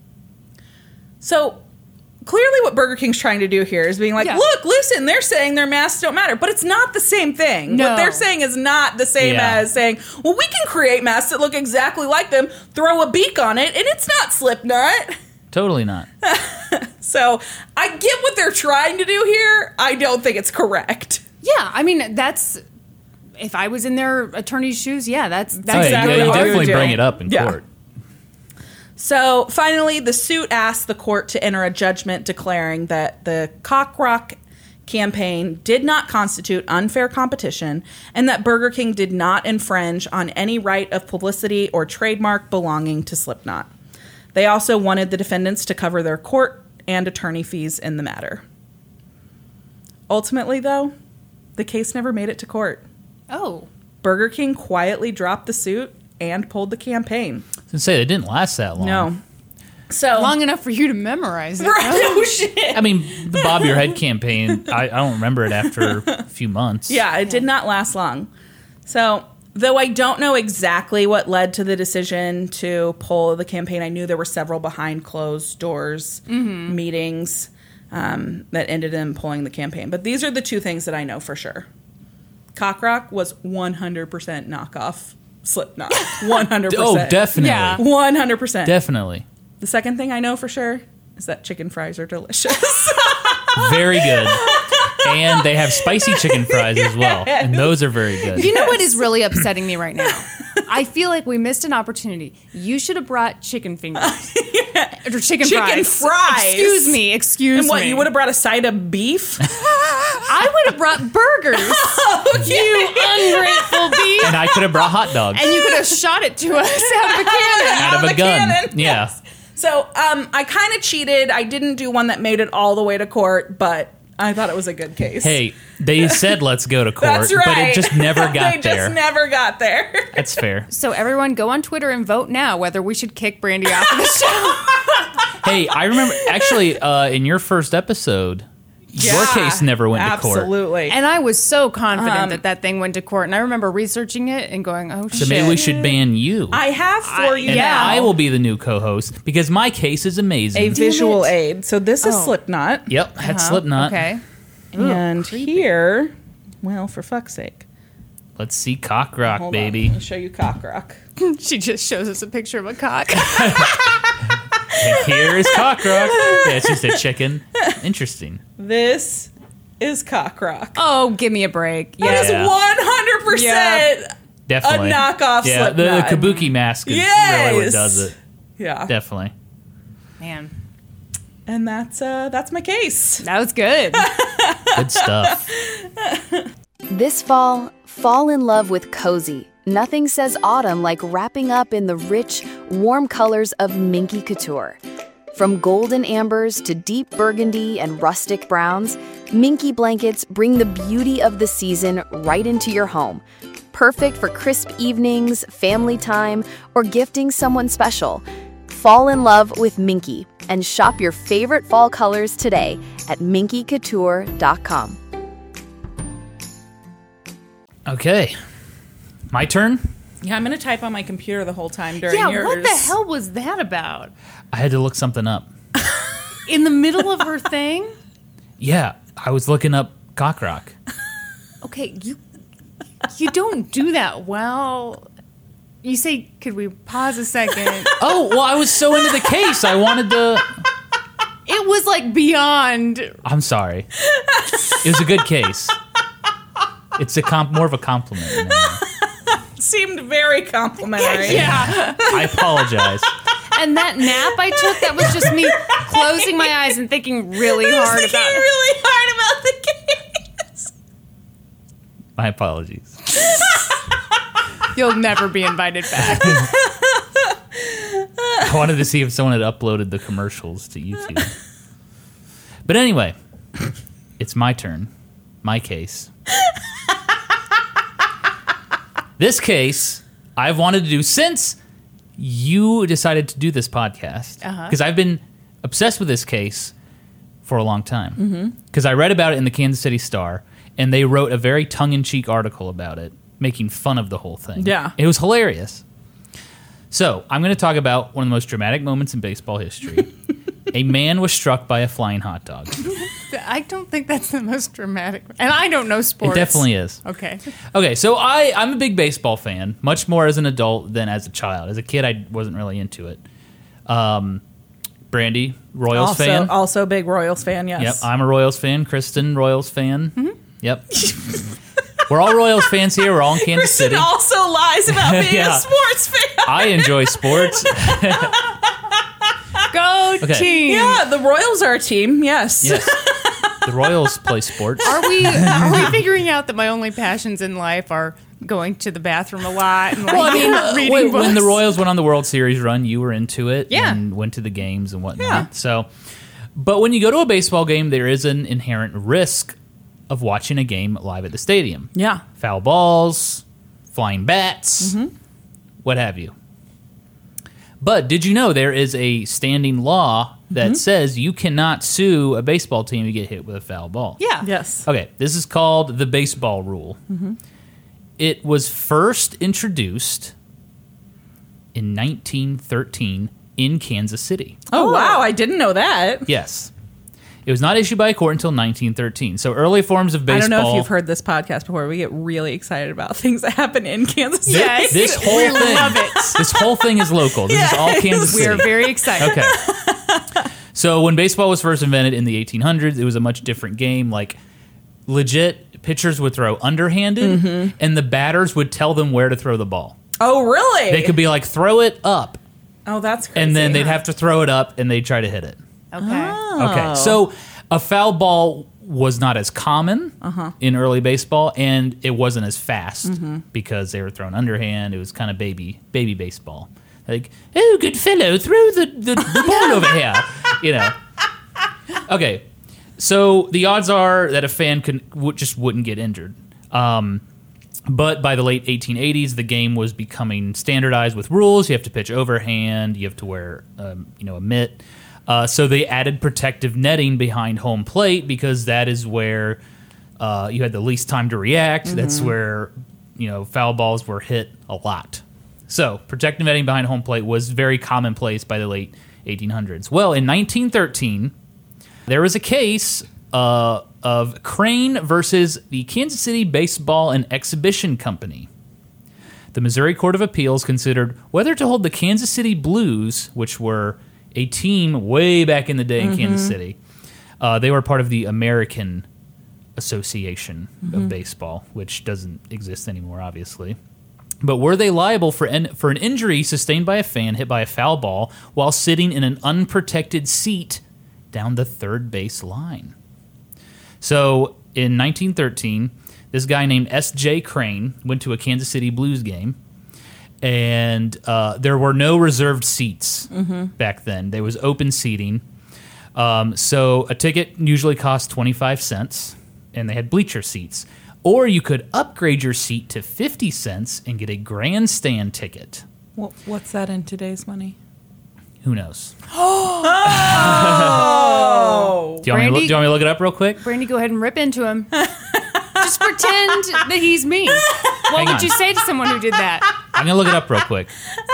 [SPEAKER 3] So clearly what Burger King's trying to do here is being like, look, listen, they're saying their masks don't matter, but it's not the same thing.
[SPEAKER 2] No.
[SPEAKER 3] What they're saying is not the same as saying, well, we can create masks that look exactly like them, throw a beak on it, and it's not Slipknot.
[SPEAKER 4] Totally not.
[SPEAKER 3] So I get what they're trying to do here. I don't think it's correct.
[SPEAKER 2] Yeah, I mean, that's... If I was in their attorney's shoes, that's
[SPEAKER 3] exactly
[SPEAKER 2] exactly
[SPEAKER 4] you
[SPEAKER 3] what I would
[SPEAKER 4] definitely
[SPEAKER 3] do.
[SPEAKER 4] bring it up in
[SPEAKER 3] Yeah.
[SPEAKER 4] court.
[SPEAKER 3] So finally, the suit asked the court to enter a judgment declaring that the Cock Rock campaign did not constitute unfair competition and that Burger King did not infringe on any right of publicity or trademark belonging to Slipknot. They also wanted the defendants to cover their court and attorney fees in the matter. Ultimately, though, the case never made it to court.
[SPEAKER 2] Oh.
[SPEAKER 3] Burger King quietly dropped the suit and pulled the campaign.
[SPEAKER 4] I was gonna say, it didn't last that long.
[SPEAKER 3] No. So
[SPEAKER 2] Long enough for you to memorize it.
[SPEAKER 3] Right, no shit.
[SPEAKER 4] I mean, the Bob Your Head campaign, I don't remember it after a few months.
[SPEAKER 3] Yeah, it did not last long. So, though I don't know exactly what led to the decision to pull the campaign, I knew there were several behind closed doors meetings that ended in pulling the campaign. But these are the two things that I know for sure. Cock Rock was 100% knockoff Slipknot. 100%.
[SPEAKER 4] Oh, definitely.
[SPEAKER 2] Yeah.
[SPEAKER 3] 100%.
[SPEAKER 4] Definitely.
[SPEAKER 3] The second thing I know for sure is that chicken fries are delicious.
[SPEAKER 4] Very good. And they have spicy chicken fries as well. And those are very good.
[SPEAKER 2] You know what is really upsetting me right now? I feel like we missed an opportunity. You should have brought chicken fingers. Or chicken fries. Excuse me.
[SPEAKER 3] And what, you would have brought a side of beef?
[SPEAKER 2] I would have brought burgers. You ungrateful beef.
[SPEAKER 4] And I could have brought hot dogs.
[SPEAKER 2] And you could have shot it to us out of a cannon.
[SPEAKER 4] Out of a
[SPEAKER 3] the
[SPEAKER 4] gun.
[SPEAKER 3] cannon,
[SPEAKER 4] Yeah.
[SPEAKER 3] yes. So I kind of cheated. I didn't do one that made it all the way to court, but I thought it was a good case.
[SPEAKER 4] Hey, they said let's go to court,
[SPEAKER 3] That's right.
[SPEAKER 4] but it just never got
[SPEAKER 3] they
[SPEAKER 4] there.
[SPEAKER 3] just never got there.
[SPEAKER 4] That's fair.
[SPEAKER 2] So everyone go on Twitter and vote now whether we should kick Brandy off of the show.
[SPEAKER 4] Hey, I remember actually in your first episode, Your case never went to court.
[SPEAKER 3] Absolutely.
[SPEAKER 2] And I was so confident that thing went to court. And I remember researching it and going, oh,
[SPEAKER 4] So
[SPEAKER 2] shit.
[SPEAKER 4] maybe we should ban you.
[SPEAKER 3] I have for you
[SPEAKER 4] and
[SPEAKER 3] now
[SPEAKER 4] I will be the new co-host because my case is amazing.
[SPEAKER 3] a visual aid. So this is Slipknot.
[SPEAKER 4] Yep, had Slipknot.
[SPEAKER 2] Okay.
[SPEAKER 3] And here, well, for fuck's sake.
[SPEAKER 4] Let's see cock rock,
[SPEAKER 3] Hold
[SPEAKER 4] baby.
[SPEAKER 3] on. Let me show you cock rock.
[SPEAKER 2] She just shows us a picture of a cock.
[SPEAKER 4] And here is cock rock. Yeah, it's just a chicken. Interesting.
[SPEAKER 3] This is cock rock.
[SPEAKER 2] Oh, give me a break.
[SPEAKER 3] That is 100%
[SPEAKER 4] Definitely.
[SPEAKER 3] a knockoff
[SPEAKER 4] Yeah, the
[SPEAKER 3] Slipknot.
[SPEAKER 4] Kabuki mask is really what does it.
[SPEAKER 3] Yeah.
[SPEAKER 4] Definitely.
[SPEAKER 2] Man,
[SPEAKER 3] And that's my case.
[SPEAKER 2] that was good.
[SPEAKER 4] Good stuff.
[SPEAKER 1] This fall in love with cozy. Nothing says autumn like wrapping up in the rich, warm colors of Minky Couture. From golden ambers to deep burgundy and rustic browns, Minky blankets bring the beauty of the season right into your home. Perfect for crisp evenings, family time, or gifting someone special. Fall in love with Minky and shop your favorite fall colors today at minkycouture.com.
[SPEAKER 4] Okay. My turn?
[SPEAKER 3] Yeah, I'm going to type on my computer the whole time during
[SPEAKER 2] Yeah,
[SPEAKER 3] yours.
[SPEAKER 2] what the hell was that about?
[SPEAKER 4] I had to look something up.
[SPEAKER 2] In the middle of her thing?
[SPEAKER 4] Yeah, I was looking up cock rock.
[SPEAKER 2] Okay, you don't do that well. You say, could we pause a second?
[SPEAKER 4] Oh, well, I was so into the case. I wanted to...
[SPEAKER 2] It was like beyond.
[SPEAKER 4] I'm sorry. It was a good case. It's more of a compliment. You know?
[SPEAKER 3] Seemed very complimentary.
[SPEAKER 2] Yeah.
[SPEAKER 4] I apologize.
[SPEAKER 2] And that nap I took, that was just me closing my eyes and thinking really hard
[SPEAKER 3] Thinking
[SPEAKER 2] about it.
[SPEAKER 3] really hard about the case.
[SPEAKER 4] My apologies.
[SPEAKER 2] You'll never be invited back.
[SPEAKER 4] I wanted to see if someone had uploaded the commercials to YouTube. But anyway, it's my turn. My case. This case I've wanted to do since you decided to do this podcast. Because I've been obsessed with this case for a long time. Because I read about it in the Kansas City Star, and they wrote a very tongue-in-cheek article about it, making fun of the whole thing.
[SPEAKER 3] Yeah.
[SPEAKER 4] It was hilarious. So, I'm going to talk about one of the most dramatic moments in baseball history. A man was struck by a flying hot dog.
[SPEAKER 2] I don't think that's the most dramatic. And I don't know sports.
[SPEAKER 4] It definitely is.
[SPEAKER 2] Okay.
[SPEAKER 4] Okay, so I'm a big baseball fan, much more as an adult than as a child. As a kid, I wasn't really into it. Brandy, Royals fan.
[SPEAKER 3] Also a big Royals fan, yes.
[SPEAKER 4] Yep, I'm a Royals fan. Kristen, Royals fan. Yep. We're all Royals fans here. We're all in Kansas
[SPEAKER 3] Kristen
[SPEAKER 4] City.
[SPEAKER 3] also lies about being
[SPEAKER 4] Yeah.
[SPEAKER 3] a sports fan.
[SPEAKER 4] I enjoy sports.
[SPEAKER 2] Go
[SPEAKER 4] Okay.
[SPEAKER 2] team.
[SPEAKER 3] Yeah, the Royals are a team, yes.
[SPEAKER 4] Yes. The Royals play sports.
[SPEAKER 2] Are we figuring out that my only passions in life are going to the bathroom a lot and like
[SPEAKER 4] Well, I mean,
[SPEAKER 2] reading books?
[SPEAKER 4] when the Royals went on the World Series run, you were into it
[SPEAKER 2] Yeah.
[SPEAKER 4] and went to the games and whatnot.
[SPEAKER 3] Yeah.
[SPEAKER 4] So, but when you go to a baseball game, there is an inherent risk of watching a game live at the stadium.
[SPEAKER 3] Yeah.
[SPEAKER 4] Foul balls, flying bats, what have you. But did you know there is a standing law that says you cannot sue a baseball team to get hit with a foul ball?
[SPEAKER 2] Yeah.
[SPEAKER 3] Yes.
[SPEAKER 4] Okay, this is called the baseball rule. It was first introduced in 1913 in Kansas City.
[SPEAKER 3] Oh, wow, I didn't know that.
[SPEAKER 4] Yes. It was not issued by a court until 1913. So early forms of baseball.
[SPEAKER 3] I don't know if you've heard this podcast before. We get really excited about things that happen in Kansas City.
[SPEAKER 2] Yes.
[SPEAKER 4] This whole
[SPEAKER 2] We
[SPEAKER 4] thing.
[SPEAKER 2] love it.
[SPEAKER 4] This whole thing is local. This is all Kansas
[SPEAKER 2] We
[SPEAKER 4] City.
[SPEAKER 2] are very excited.
[SPEAKER 4] Okay. So when baseball was first invented in the 1800s, it was a much different game. Like, legit, pitchers would throw underhanded, and the batters would tell them where to throw the ball.
[SPEAKER 3] Oh, really?
[SPEAKER 4] They could be like, throw it up,
[SPEAKER 3] Oh, that's crazy.
[SPEAKER 4] and then they'd have to throw it up, and they'd try to hit it.
[SPEAKER 2] Okay.
[SPEAKER 4] Okay, so a foul ball was not as common in early baseball, and it wasn't as fast because they were thrown underhand. It was kind of baby baseball. Like, oh, good fellow, throw the ball over here. You know. Okay, so the odds are that a fan just wouldn't get injured. But But by the late 1880s, the game was becoming standardized with rules. You have to pitch overhand. You have to wear, a mitt. So they added protective netting behind home plate because that is where you had the least time to react. That's where, foul balls were hit a lot. So protective netting behind home plate was very commonplace by the late 1800s. Well, in 1913, there was a case of Crane versus the Kansas City Baseball and Exhibition Company. The Missouri Court of Appeals considered whether to hold the Kansas City Blues, which were a team way back in the day in Kansas City. They were part of the American Association of Baseball, which doesn't exist anymore, obviously. But were they liable for an injury sustained by a fan hit by a foul ball while sitting in an unprotected seat down the third base line? So in 1913, this guy named S.J. Crane went to a Kansas City Blues game, and there were no reserved seats back then. There was open seating. So a ticket usually cost 25 cents, and they had bleacher seats. Or you could upgrade your seat to 50 cents and get a grandstand ticket.
[SPEAKER 3] Well, what's that in today's money?
[SPEAKER 4] Who knows?
[SPEAKER 3] Oh!
[SPEAKER 4] Do you want me to look it up real quick?
[SPEAKER 2] Brandy, go ahead and rip into him. Just pretend that he's me. What would you say to someone who did that?
[SPEAKER 4] I'm going to look it up real quick.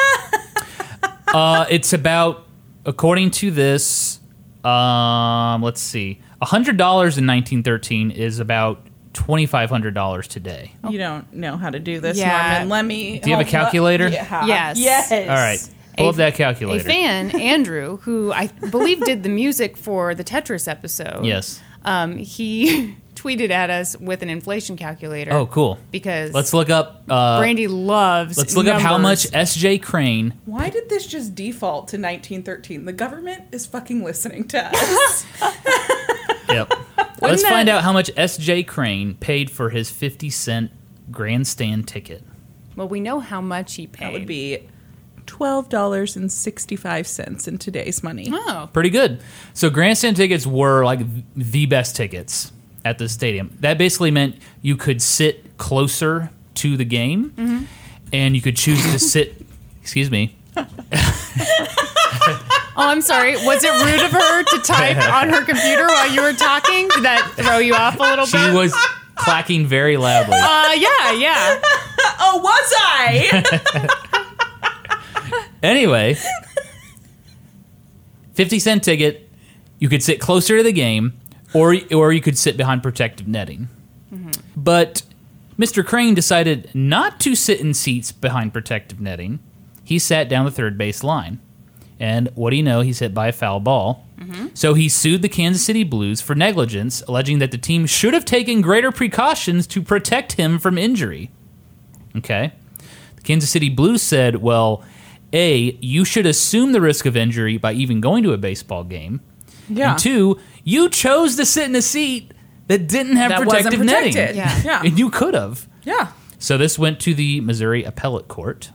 [SPEAKER 4] It's about, according to this, let's see, $100 in 1913 is about $2,500 today.
[SPEAKER 3] You don't know how to do this,
[SPEAKER 2] Yeah.
[SPEAKER 3] Norman. Let me...
[SPEAKER 4] Do you have a calculator?
[SPEAKER 3] Yeah.
[SPEAKER 2] Yes.
[SPEAKER 3] Yes.
[SPEAKER 4] All right. Pull up that calculator.
[SPEAKER 2] A fan, Andrew, who I believe did the music for the Tetris episode.
[SPEAKER 4] Yes.
[SPEAKER 2] He tweeted at us with an inflation calculator.
[SPEAKER 4] Oh, cool.
[SPEAKER 2] Because
[SPEAKER 4] Let's look up...
[SPEAKER 2] Brandy loves
[SPEAKER 4] let's look up how much
[SPEAKER 2] numbers.
[SPEAKER 4] S.J. Crane...
[SPEAKER 3] Why did this just default to 1913? The government is fucking listening to us.
[SPEAKER 4] Yep. Let's find out how much S.J. Crane paid for his 50-cent grandstand ticket.
[SPEAKER 2] Well, we know how much he paid.
[SPEAKER 3] That would be $12.65 in today's money.
[SPEAKER 2] Oh.
[SPEAKER 4] Pretty good. So grandstand tickets were like the best tickets at the stadium. That basically meant you could sit closer to the game, and you could choose to sit... Excuse me.
[SPEAKER 2] Oh, I'm sorry. Was it rude of her to type on her computer while you were talking? Did that throw you off a little bit?
[SPEAKER 4] She was clacking very loudly.
[SPEAKER 2] Yeah.
[SPEAKER 3] Oh, was I?
[SPEAKER 4] Anyway, 50-cent ticket, you could sit closer to the game, or you could sit behind protective netting. But Mr. Crane decided not to sit in seats behind protective netting. He sat down the third base line. And what do you know? He's hit by a foul ball. So he sued the Kansas City Blues for negligence, alleging that the team should have taken greater precautions to protect him from injury. Okay? The Kansas City Blues said, well, A, you should assume the risk of injury by even going to a baseball game.
[SPEAKER 3] Yeah.
[SPEAKER 4] And 2, you chose to sit in a seat that didn't have
[SPEAKER 3] That
[SPEAKER 4] protective
[SPEAKER 3] wasn't
[SPEAKER 4] netting.
[SPEAKER 3] protected.
[SPEAKER 2] Yeah.
[SPEAKER 4] And you could have.
[SPEAKER 3] Yeah.
[SPEAKER 4] So this went to the Missouri Appellate Court,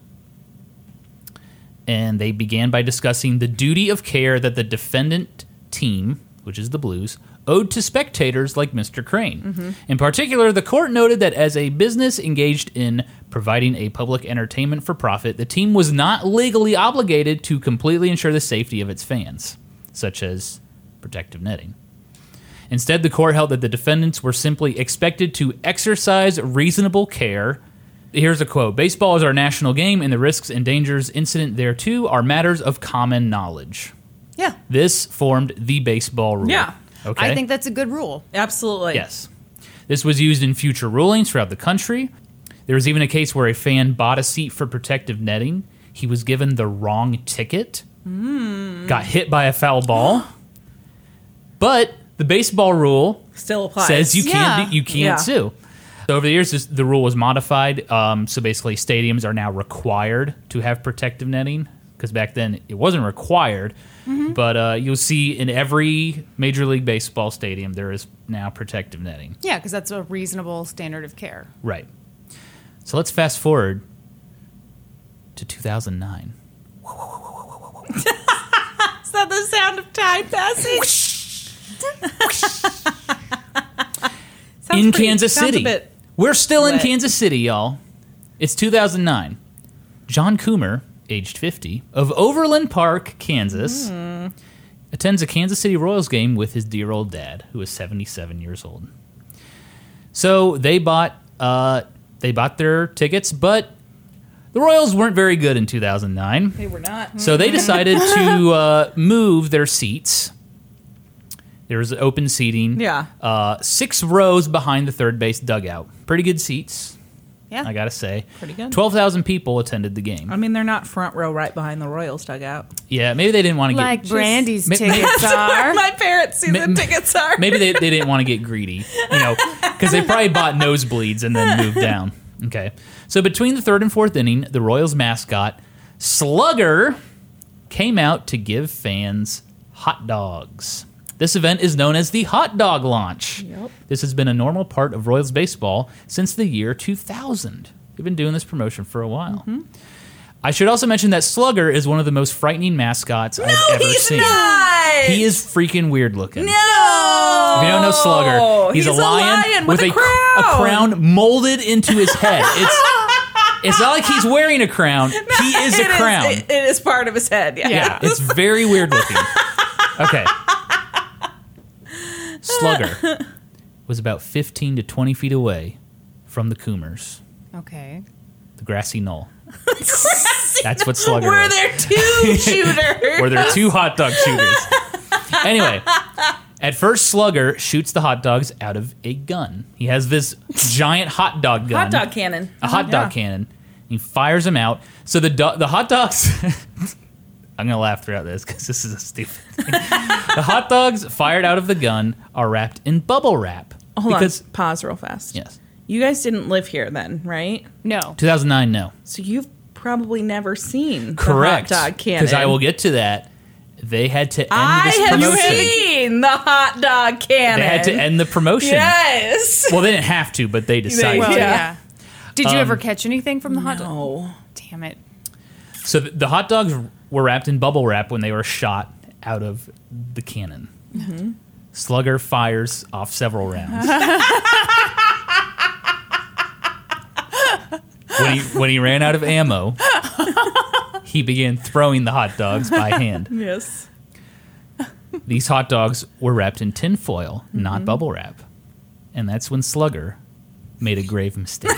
[SPEAKER 4] and they began by discussing the duty of care that the defendant team, which is the Blues, owed to spectators like Mr. Crane. In particular, the court noted that as a business engaged in providing a public entertainment for profit, the team was not legally obligated to completely ensure the safety of its fans, such as protective netting. Instead, the court held that the defendants were simply expected to exercise reasonable care. Here's a quote. Baseball is our national game, and the risks and dangers incident thereto are matters of common knowledge.
[SPEAKER 3] Yeah.
[SPEAKER 4] This formed the baseball rule.
[SPEAKER 3] Yeah.
[SPEAKER 4] Okay.
[SPEAKER 2] I think that's a good rule.
[SPEAKER 3] Absolutely.
[SPEAKER 4] Yes. This was used in future rulings throughout the country. There was even a case where a fan bought a seat for protective netting. He was given the wrong ticket, got hit by a foul ball, but the baseball rule
[SPEAKER 3] Still applies.
[SPEAKER 4] says you can't
[SPEAKER 3] Yeah.
[SPEAKER 4] sue. So over the years, the rule was modified. So basically, stadiums are now required to have protective netting, because back then it wasn't required. But you'll see in every Major League Baseball stadium there is now protective netting.
[SPEAKER 2] Yeah, because that's a reasonable standard of care.
[SPEAKER 4] Right. So let's fast forward to 2009.
[SPEAKER 3] Is that the sound of time passing?
[SPEAKER 4] In Kansas
[SPEAKER 3] sounds
[SPEAKER 4] City,
[SPEAKER 3] a bit
[SPEAKER 4] We're still in Kansas City, y'all. It's 2009. John Coomer, aged 50, of Overland Park, Kansas, attends a Kansas City Royals game with his dear old dad, who is 77 years old. So they bought their tickets, but the Royals weren't very good in 2009.
[SPEAKER 3] They were not.
[SPEAKER 4] So they decided to move their seats. There was open seating.
[SPEAKER 3] Yeah.
[SPEAKER 4] 6 rows behind the third base dugout. Pretty good seats.
[SPEAKER 2] Yeah.
[SPEAKER 4] I gotta say.
[SPEAKER 3] Pretty good.
[SPEAKER 4] 12,000 people attended the game.
[SPEAKER 3] I mean, they're not front row right behind the Royals dugout.
[SPEAKER 4] Yeah, maybe they didn't want to get...
[SPEAKER 2] Like Brandy's
[SPEAKER 4] Ma-
[SPEAKER 2] tickets are.
[SPEAKER 3] My parents' season tickets are.
[SPEAKER 4] Maybe they didn't want to get greedy, because they probably bought nosebleeds and then moved down. Okay. So between the third and fourth inning, the Royals mascot, Slugger, came out to give fans hot dogs. This event is known as the Hot Dog Launch.
[SPEAKER 3] Yep.
[SPEAKER 4] This has been a normal part of Royals baseball since the year 2000. We've been doing this promotion for a while. I should also mention that Slugger is one of the most frightening mascots I've ever seen.
[SPEAKER 3] Not.
[SPEAKER 4] He is freaking weird looking.
[SPEAKER 3] No.
[SPEAKER 4] If you don't know Slugger, he's a lion
[SPEAKER 3] with a
[SPEAKER 4] crown molded into his head. It's not like he's wearing a crown. He is a crown.
[SPEAKER 3] It is part of his head.
[SPEAKER 4] Yeah, it's very weird looking. Okay. Slugger was about 15 to 20 feet away from the Coomers,
[SPEAKER 2] Okay.
[SPEAKER 4] the grassy knoll. That's what Slugger
[SPEAKER 3] Were
[SPEAKER 4] was.
[SPEAKER 3] there 2 shooters?
[SPEAKER 4] Were there 2 hot dog shooters? Anyway, at first Slugger shoots the hot dogs out of a gun. He has this giant hot dog gun.
[SPEAKER 3] Hot dog cannon.
[SPEAKER 4] A hot dog cannon. He fires them out. So the hot dogs... I'm going to laugh throughout this because this is a stupid thing. The hot dogs fired out of the gun are wrapped in bubble wrap.
[SPEAKER 3] Hold on. Pause real fast.
[SPEAKER 4] Yes.
[SPEAKER 3] You guys didn't live here then, right?
[SPEAKER 2] No.
[SPEAKER 4] 2009, no.
[SPEAKER 3] So you've probably never seen
[SPEAKER 4] Correct.
[SPEAKER 3] the hot dog cannon.
[SPEAKER 4] Because I will get to that. They had to end this
[SPEAKER 3] I have
[SPEAKER 4] promotion.
[SPEAKER 3] seen the hot dog cannon.
[SPEAKER 4] They had to end the promotion.
[SPEAKER 3] Yes.
[SPEAKER 4] Well, they didn't have to, but they decided
[SPEAKER 2] Well,
[SPEAKER 4] to.
[SPEAKER 2] yeah. Did you ever catch anything from the hot dog?
[SPEAKER 3] No.
[SPEAKER 2] Damn it.
[SPEAKER 4] So the hot dogs were wrapped in bubble wrap when they were shot out of the cannon.
[SPEAKER 3] Mm-hmm.
[SPEAKER 4] Slugger fires off several rounds. when he ran out of ammo, he began throwing the hot dogs by hand.
[SPEAKER 3] Yes.
[SPEAKER 4] These hot dogs were wrapped in tin foil, not bubble wrap. And that's when Slugger made a grave mistake.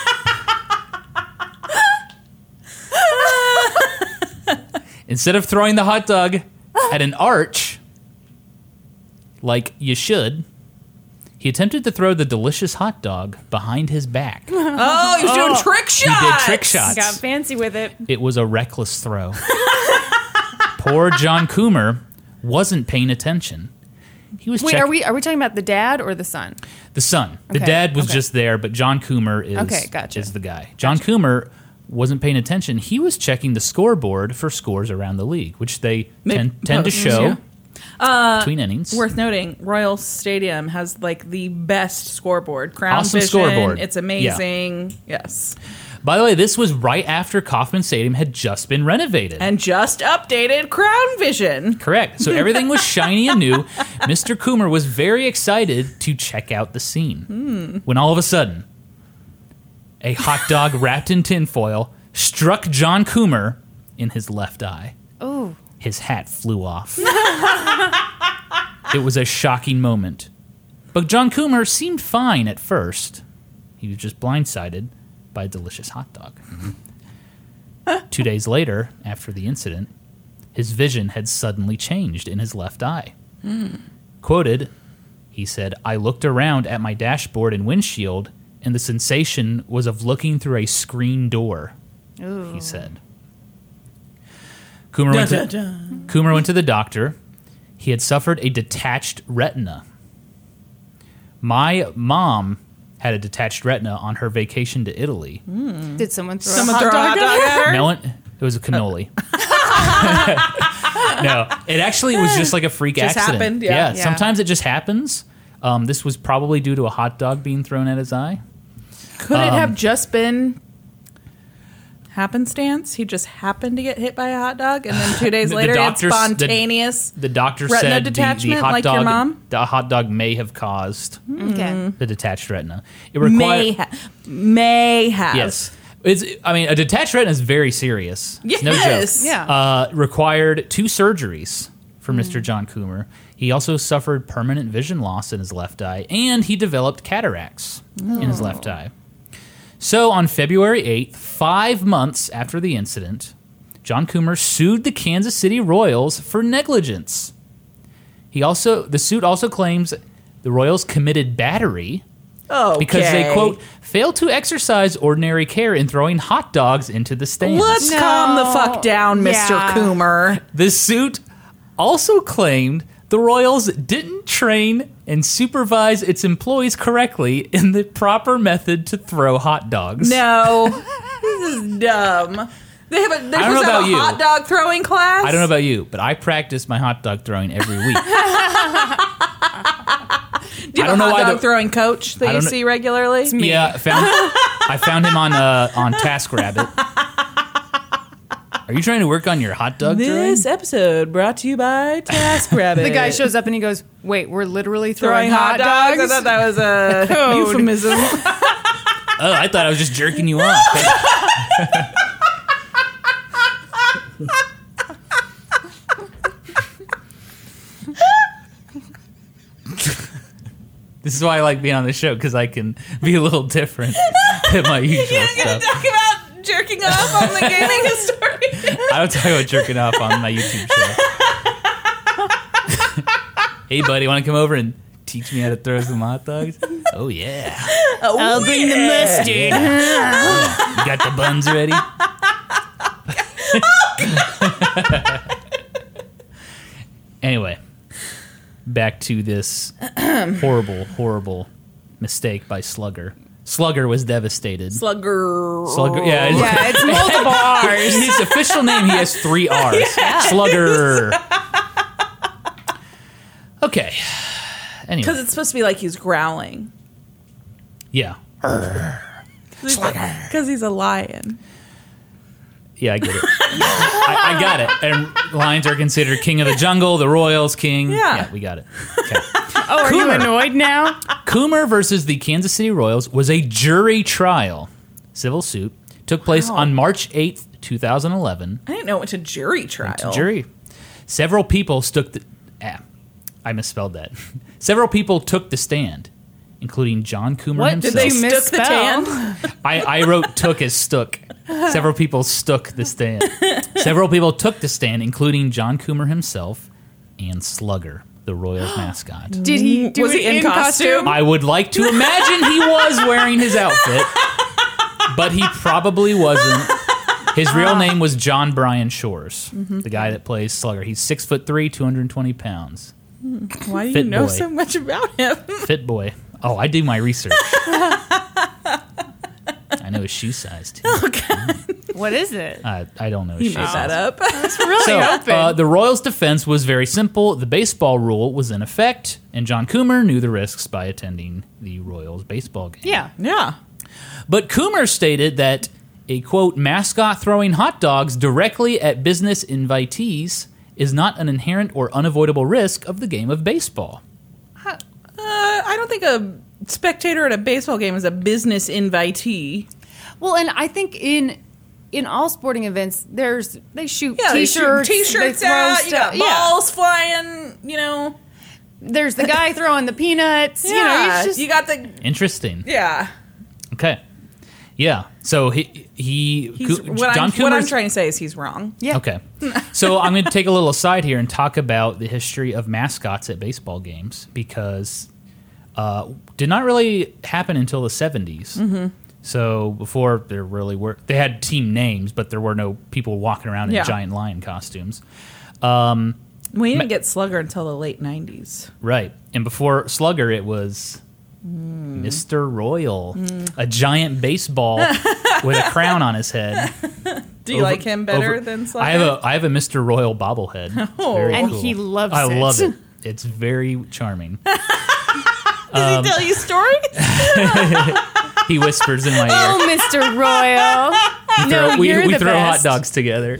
[SPEAKER 4] Instead of throwing the hot dog at an arch, like you should, he attempted to throw the delicious hot dog behind his back.
[SPEAKER 3] Oh, he was doing trick shots.
[SPEAKER 4] He did trick shots.
[SPEAKER 2] Got fancy with it.
[SPEAKER 4] It was a reckless throw. Poor John Coomer wasn't paying attention. He was
[SPEAKER 2] Wait, are we talking about the dad or the son?
[SPEAKER 4] The son. The
[SPEAKER 2] Okay,
[SPEAKER 4] dad was
[SPEAKER 2] okay.
[SPEAKER 4] just there, but John Coomer is the guy. John Coomer wasn't paying attention. He was checking the scoreboard for scores around the league, which they tend to show between innings.
[SPEAKER 3] Worth noting, Royal Stadium has like the best scoreboard. Crown
[SPEAKER 4] Awesome
[SPEAKER 3] Vision.
[SPEAKER 4] scoreboard.
[SPEAKER 3] It's amazing. Yes.
[SPEAKER 4] By the way, this was right after Kauffman Stadium had just been renovated.
[SPEAKER 3] And just updated Crown Vision.
[SPEAKER 4] Correct. So everything was shiny and new. Mr. Coomer was very excited to check out the scene. When all of a sudden, a hot dog wrapped in tinfoil struck John Coomer in his left eye.
[SPEAKER 2] Oh.
[SPEAKER 4] His hat flew off. It was a shocking moment. But John Coomer seemed fine at first. He was just blindsided by a delicious hot dog. 2 days later, after the incident, his vision had suddenly changed in his left eye. Quoted, he said, "I looked around at my dashboard and windshield, and the sensation was of looking through a screen door," he said. Coomer went to the doctor. He had suffered a detached retina. My mom had a detached retina on her vacation to Italy.
[SPEAKER 2] Did someone throw
[SPEAKER 3] Someone
[SPEAKER 2] a
[SPEAKER 3] throw a
[SPEAKER 2] hot
[SPEAKER 3] hot
[SPEAKER 2] dog?
[SPEAKER 3] dog at her?
[SPEAKER 4] No one. It was a cannoli. No, it actually was just like a freak
[SPEAKER 3] Just
[SPEAKER 4] accident.
[SPEAKER 3] happened, yeah.
[SPEAKER 2] Yeah.
[SPEAKER 4] Sometimes it just happens. This was probably due to a hot dog being thrown at his eye.
[SPEAKER 3] Could it have just been happenstance? He just happened to get hit by a hot dog, and then 2 days later, it's
[SPEAKER 4] doctors-
[SPEAKER 3] spontaneous.
[SPEAKER 4] The doctor
[SPEAKER 3] Retina
[SPEAKER 4] said the
[SPEAKER 3] detachment,
[SPEAKER 4] hot
[SPEAKER 3] like
[SPEAKER 4] dog,
[SPEAKER 3] your mom?
[SPEAKER 4] the hot dog may have caused
[SPEAKER 2] Okay.
[SPEAKER 4] the detached retina. It
[SPEAKER 3] May have.
[SPEAKER 4] Yes. A detached retina is very serious. It's no joke.
[SPEAKER 3] Yes.
[SPEAKER 2] Yeah.
[SPEAKER 4] Required 2 surgeries for Mr. John Coomer. He also suffered permanent vision loss in his left eye, and he developed cataracts in his left eye. So on February 8th, 5 months after the incident, John Coomer sued the Kansas City Royals for negligence. The suit also claims the Royals committed battery because they, quote, failed to exercise ordinary care in throwing hot dogs into the stands.
[SPEAKER 3] Let's calm the fuck down, Mr.
[SPEAKER 2] Yeah.
[SPEAKER 3] Coomer.
[SPEAKER 4] The suit also claimed the Royals didn't train and supervise its employees correctly in the proper method to throw hot dogs.
[SPEAKER 3] No, this is dumb. They're
[SPEAKER 4] I don't know
[SPEAKER 3] supposed to have
[SPEAKER 4] about
[SPEAKER 3] a
[SPEAKER 4] you.
[SPEAKER 3] hot dog throwing class?
[SPEAKER 4] I don't know about you, but I practice my hot dog throwing every week.
[SPEAKER 3] Do you
[SPEAKER 4] I
[SPEAKER 3] have
[SPEAKER 4] don't
[SPEAKER 3] a
[SPEAKER 4] know
[SPEAKER 3] hot
[SPEAKER 4] why
[SPEAKER 3] dog
[SPEAKER 4] the-
[SPEAKER 3] throwing coach that
[SPEAKER 4] I
[SPEAKER 3] you
[SPEAKER 4] don't know-
[SPEAKER 3] see regularly?
[SPEAKER 4] Yeah, I found him on TaskRabbit. Are you trying to work on your hot dog throwing?
[SPEAKER 3] This episode brought to you by TaskRabbit.
[SPEAKER 2] The guy shows up and he goes, "Wait, we're literally throwing
[SPEAKER 3] hot dogs? I thought that was a
[SPEAKER 2] Code.
[SPEAKER 3] euphemism.
[SPEAKER 4] Oh, I thought I was just jerking you off. This is why I like being on the show, because I can be a little different than my usual
[SPEAKER 3] You're going to
[SPEAKER 4] stuff.
[SPEAKER 3] talk about jerking off on the gaming historian.
[SPEAKER 4] I don't talk about jerking off on my YouTube show. Hey, buddy, want to come over and teach me how to throw some hot dogs? Oh, yeah.
[SPEAKER 2] I'll bring the mustard."
[SPEAKER 4] You got the buns ready? Anyway, back to this horrible mistake by Slugger. Slugger was devastated.
[SPEAKER 3] Slugger.
[SPEAKER 4] Yeah,
[SPEAKER 2] Yeah, it's multiple R's.
[SPEAKER 4] his official name, he has 3 R's. Slugger. Okay. Anyway,
[SPEAKER 3] Because it's supposed to be like he's growling.
[SPEAKER 4] yeah.
[SPEAKER 3] Because he's a lion.
[SPEAKER 4] Yeah, I get it. I got it. And lions are considered king of the jungle, the royals king.
[SPEAKER 3] Yeah.
[SPEAKER 4] We got it. Okay.
[SPEAKER 2] Oh, are you
[SPEAKER 4] Coomer.
[SPEAKER 2] annoyed now?
[SPEAKER 4] Coomer versus the Kansas City Royals was a jury trial. Civil suit took place on March 8th, 2011.
[SPEAKER 3] I didn't know it went to jury trial.
[SPEAKER 4] To jury. Several people I misspelled that. Several people took the stand, including John Coomer
[SPEAKER 3] What?
[SPEAKER 4] himself.
[SPEAKER 3] Did they
[SPEAKER 2] You
[SPEAKER 3] stuck the
[SPEAKER 2] misspelled.
[SPEAKER 3] tan?
[SPEAKER 4] I wrote took as stuck. Several people stuck the stand. Several people took the stand, including John Coomer himself and Slugger, the Royals mascot.
[SPEAKER 2] Did he do
[SPEAKER 3] Was
[SPEAKER 2] it
[SPEAKER 3] he in
[SPEAKER 2] in
[SPEAKER 3] costume?
[SPEAKER 4] I would like to imagine he was wearing his outfit, but he probably wasn't. His real name was John Brian Shores, the guy that plays Slugger. He's 6'3", 220 pounds.
[SPEAKER 3] Why do you
[SPEAKER 4] Fit
[SPEAKER 3] know
[SPEAKER 4] boy.
[SPEAKER 3] so much about him?
[SPEAKER 4] Fit boy. Oh, I do my research. I know his shoe size, too.
[SPEAKER 2] What is it?
[SPEAKER 4] I don't know his
[SPEAKER 3] You
[SPEAKER 4] shoe
[SPEAKER 3] made
[SPEAKER 4] size.
[SPEAKER 3] that up.
[SPEAKER 2] Really
[SPEAKER 4] So,
[SPEAKER 2] open.
[SPEAKER 4] the Royals' defense was very simple. The baseball rule was in effect, and John Coomer knew the risks by attending the Royals baseball game.
[SPEAKER 2] Yeah.
[SPEAKER 3] Yeah.
[SPEAKER 4] But Coomer stated that a, quote, mascot throwing hot dogs directly at business invitees is not an inherent or unavoidable risk of the game of baseball.
[SPEAKER 3] I don't think a spectator at a baseball game is a business invitee.
[SPEAKER 2] Well, and I think in all sporting events, they shoot
[SPEAKER 3] Yeah,
[SPEAKER 2] t-shirts,
[SPEAKER 3] they shoot t-shirts
[SPEAKER 2] they throw
[SPEAKER 3] out. You got
[SPEAKER 2] stuff. Yeah.
[SPEAKER 3] balls flying. You know.
[SPEAKER 2] There's the guy throwing the peanuts.
[SPEAKER 3] Yeah.
[SPEAKER 2] You know, he's just
[SPEAKER 3] you got the.
[SPEAKER 4] Interesting.
[SPEAKER 3] Yeah.
[SPEAKER 4] Okay. Yeah. So
[SPEAKER 3] He's,
[SPEAKER 4] John
[SPEAKER 3] what I'm
[SPEAKER 4] Coomer's-
[SPEAKER 3] trying to say is he's wrong.
[SPEAKER 2] yeah.
[SPEAKER 4] Okay. So I'm going to take a little aside here and talk about the history of mascots at baseball games, because did not really happen until the 70s. Mm-hmm. So before there really were, they had team names, but there were no people walking around in
[SPEAKER 3] Yeah.
[SPEAKER 4] giant lion costumes.
[SPEAKER 3] We didn't get Slugger until the late 90s.
[SPEAKER 4] Right. And before Slugger, it was Mr. Royal, a giant baseball with a crown on his head.
[SPEAKER 3] Do you like him better than Slugger?
[SPEAKER 4] I have a Mr. Royal bobblehead. It's very
[SPEAKER 2] And
[SPEAKER 4] cool.
[SPEAKER 2] he loves
[SPEAKER 4] I
[SPEAKER 2] it.
[SPEAKER 4] love it. It's very charming.
[SPEAKER 3] Does he tell you stories?
[SPEAKER 4] He whispers in my ear.
[SPEAKER 2] Oh, Mr. Royal.
[SPEAKER 4] We
[SPEAKER 2] you're the
[SPEAKER 4] throw hot
[SPEAKER 2] best.
[SPEAKER 4] dogs together.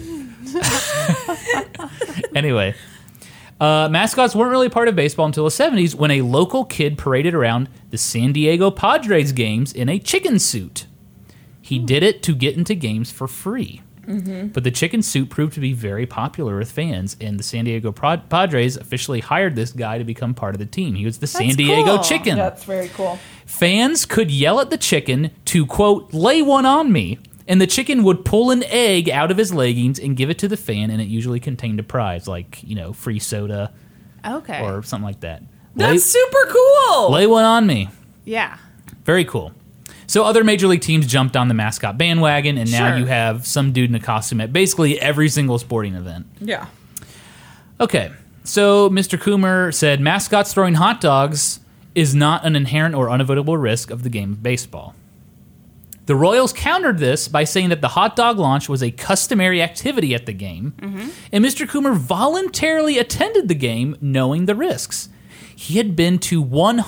[SPEAKER 4] Anyway, mascots weren't really part of baseball until the 70s when a local kid paraded around the San Diego Padres games in a chicken suit. He did it to get into games for free. But the chicken suit proved to be very popular with fans, and the San Diego Padres officially hired this guy to become part of the team. He was the San Diego
[SPEAKER 2] cool.
[SPEAKER 4] Chicken.
[SPEAKER 3] That's very cool.
[SPEAKER 4] Fans could yell at the chicken to, quote, lay one on me, and the chicken would pull an egg out of his leggings and give it to the fan, and it usually contained a prize, like, free soda
[SPEAKER 2] Okay.
[SPEAKER 4] or something like that.
[SPEAKER 3] That's super cool.
[SPEAKER 4] Lay one on me.
[SPEAKER 2] yeah.
[SPEAKER 4] Very cool. So other major league teams jumped on the mascot bandwagon, and now
[SPEAKER 3] Sure.
[SPEAKER 4] you have some dude in a costume at basically every single sporting event.
[SPEAKER 3] Yeah.
[SPEAKER 4] Okay, so Mr. Coomer said mascots throwing hot dogs is not an inherent or unavoidable risk of the game of baseball. The Royals countered this by saying that the hot dog launch was a customary activity at the game, and Mr. Coomer voluntarily attended the game knowing the risks. He had been to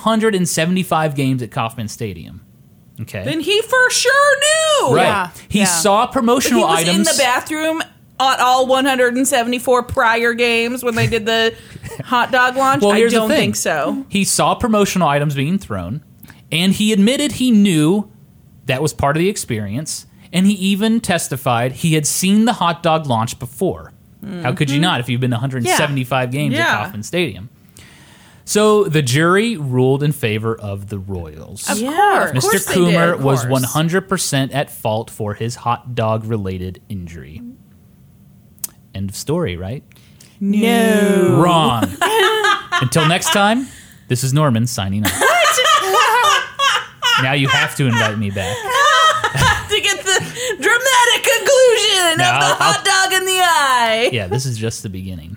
[SPEAKER 4] 175 games at Kauffman Stadium. Okay.
[SPEAKER 3] Then he for sure knew.
[SPEAKER 4] Right.
[SPEAKER 2] Yeah,
[SPEAKER 4] He
[SPEAKER 2] yeah.
[SPEAKER 4] saw promotional
[SPEAKER 3] He was
[SPEAKER 4] items.
[SPEAKER 3] in the bathroom at all 174 prior games when they did the hot dog launch.
[SPEAKER 4] Well,
[SPEAKER 3] I
[SPEAKER 4] here's the
[SPEAKER 3] don't
[SPEAKER 4] thing.
[SPEAKER 3] think so.
[SPEAKER 4] He saw promotional items being thrown, and he admitted he knew that was part of the experience, and he even testified he had seen the hot dog launch before. How could you not if you've been to 175 games at
[SPEAKER 3] Yeah.
[SPEAKER 4] Kauffman Stadium? So the jury ruled in favor of the Royals.
[SPEAKER 3] Yeah, of
[SPEAKER 4] Mr.
[SPEAKER 3] course they did,
[SPEAKER 4] Coomer
[SPEAKER 3] of
[SPEAKER 4] was
[SPEAKER 3] course.
[SPEAKER 4] 100% at fault for his hot dog-related injury. End of story, right?
[SPEAKER 3] No.
[SPEAKER 4] Wrong. Until next time, this is Norman signing off. Now you have to invite me back.
[SPEAKER 3] To get the dramatic conclusion
[SPEAKER 4] No,
[SPEAKER 3] of the hot dog in the eye.
[SPEAKER 4] Yeah, this is just the beginning.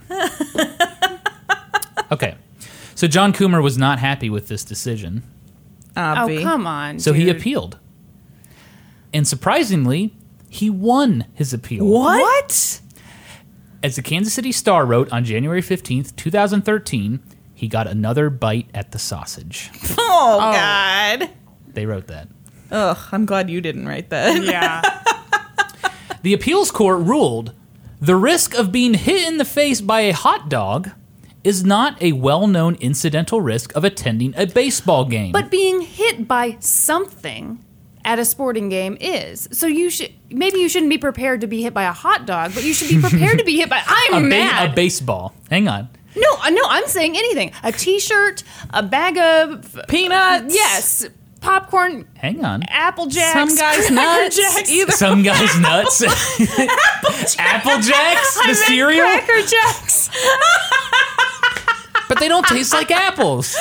[SPEAKER 4] Okay. So John Coomer was not happy with this decision,
[SPEAKER 2] Oh, come on.
[SPEAKER 4] so he
[SPEAKER 2] dude.
[SPEAKER 4] appealed. And surprisingly, he won his appeal.
[SPEAKER 3] What?
[SPEAKER 4] As the Kansas City Star wrote on January 15th, 2013, he got another bite at the sausage.
[SPEAKER 3] Oh, God.
[SPEAKER 4] They wrote that.
[SPEAKER 3] Ugh, I'm glad you didn't write that.
[SPEAKER 2] Yeah.
[SPEAKER 4] The appeals court ruled the risk of being hit in the face by a hot dog is not a well-known incidental risk of attending a baseball game.
[SPEAKER 2] But being hit by something at a sporting game is. So you shouldn't be prepared to be hit by a hot dog, but you should be prepared to be hit by I'm mad.
[SPEAKER 4] a baseball. Hang on.
[SPEAKER 2] No, I'm saying anything. A t-shirt, a bag of
[SPEAKER 3] Peanuts.
[SPEAKER 2] yes, popcorn,
[SPEAKER 4] Hang on.
[SPEAKER 2] Apple Jacks,
[SPEAKER 3] Some guys
[SPEAKER 2] Cracker
[SPEAKER 3] nuts.
[SPEAKER 2] Jacks.
[SPEAKER 3] Either.
[SPEAKER 4] Some guy's nuts. Apple Jacks, the cereal,
[SPEAKER 2] Cracker Jacks.
[SPEAKER 4] but they don't taste like apples.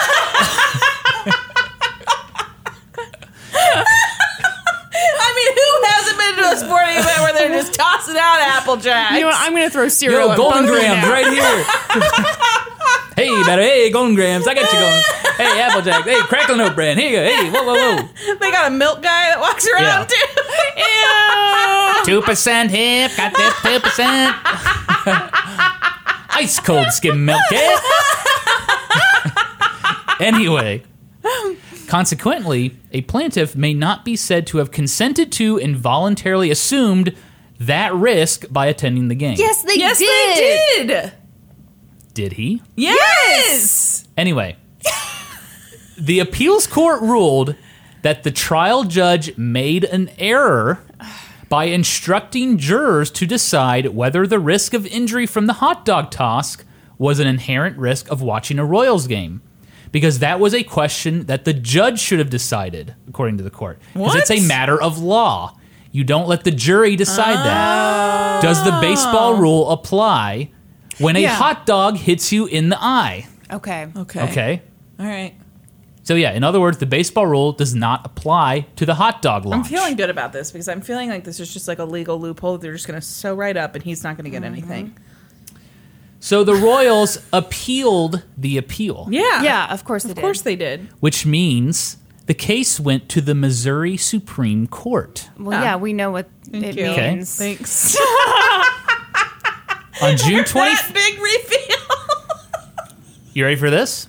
[SPEAKER 3] I mean, who hasn't been to a sporting event where they're just tossing out Apple Jacks?
[SPEAKER 2] You know what? I'm going to throw cereal.
[SPEAKER 4] Yo,
[SPEAKER 2] at
[SPEAKER 4] Golden
[SPEAKER 2] both of them
[SPEAKER 4] Grams
[SPEAKER 2] now.
[SPEAKER 4] right here. Hey, better. Hey, Golden Grams. I got you going. Hey, Apple Jacks. Hey, Crackling Oat Brand. Here you go. Hey, whoa, whoa, whoa.
[SPEAKER 3] They got a milk guy that walks around too.
[SPEAKER 4] 2% hip. Got that 2%. Ice cold skim milk. Anyway. Consequently, a plaintiff may not be said to have consented to and voluntarily assumed that risk by attending the game.
[SPEAKER 2] Yes, they
[SPEAKER 3] Yes,
[SPEAKER 2] did.
[SPEAKER 3] they did.
[SPEAKER 4] Did he?
[SPEAKER 3] Yes.
[SPEAKER 4] Anyway, the appeals court ruled that the trial judge made an error by instructing jurors to decide whether the risk of injury from the hot dog toss was an inherent risk of watching a Royals game. Because that was a question that the judge should have decided, according to the court. Because it's a
[SPEAKER 3] What?
[SPEAKER 4] matter of law. You don't let the jury decide that. Does the baseball rule apply when a
[SPEAKER 2] Yeah.
[SPEAKER 4] hot dog hits you in the eye?
[SPEAKER 2] Okay.
[SPEAKER 4] Okay.
[SPEAKER 3] All right.
[SPEAKER 4] So yeah, in other words, the baseball rule does not apply to the hot dog launch.
[SPEAKER 3] I'm feeling good about this because I'm feeling like this is just like a legal loophole that they're just going to sew right up and he's not going to get anything.
[SPEAKER 4] So the Royals appealed the appeal,
[SPEAKER 3] Yeah.
[SPEAKER 2] Yeah, of course they did.
[SPEAKER 3] Of course they did.
[SPEAKER 4] which means the case went to the Missouri Supreme Court.
[SPEAKER 2] Well, yeah, we know what it
[SPEAKER 3] you.
[SPEAKER 4] Okay.
[SPEAKER 2] means.
[SPEAKER 3] Thanks.
[SPEAKER 4] On June 20th,
[SPEAKER 3] That big reveal.
[SPEAKER 4] you ready for this?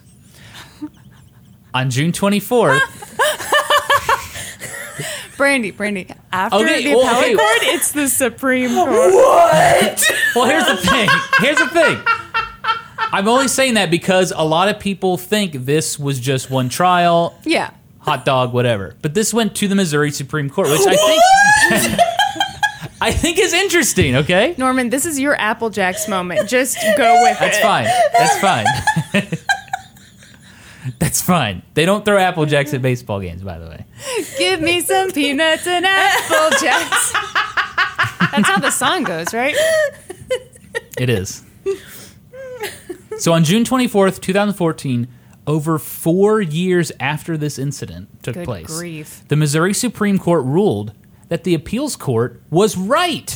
[SPEAKER 4] On June 24th,
[SPEAKER 2] Brandy, After
[SPEAKER 4] Okay,
[SPEAKER 2] the
[SPEAKER 4] well,
[SPEAKER 2] appellate
[SPEAKER 4] okay.
[SPEAKER 2] court, it's the Supreme Court.
[SPEAKER 3] What?
[SPEAKER 4] Well, here's the thing. I'm only saying that because a lot of people think this was just one trial,
[SPEAKER 2] Yeah.
[SPEAKER 4] hot dog, whatever. But this went to the Missouri Supreme Court, which I think is interesting, okay?
[SPEAKER 2] Norman, this is your Apple Jacks moment. Just go with
[SPEAKER 4] That's
[SPEAKER 2] it.
[SPEAKER 4] fine. That's fine. That's fine. They don't throw Apple Jacks at baseball games, by the way.
[SPEAKER 2] Give me some peanuts and Apple Jacks. That's how the song goes, right?
[SPEAKER 4] It is. So on June 24th, 2014, over 4 years after this incident took
[SPEAKER 2] Good
[SPEAKER 4] place,
[SPEAKER 2] grief.
[SPEAKER 4] the Missouri Supreme Court ruled that the appeals court was right.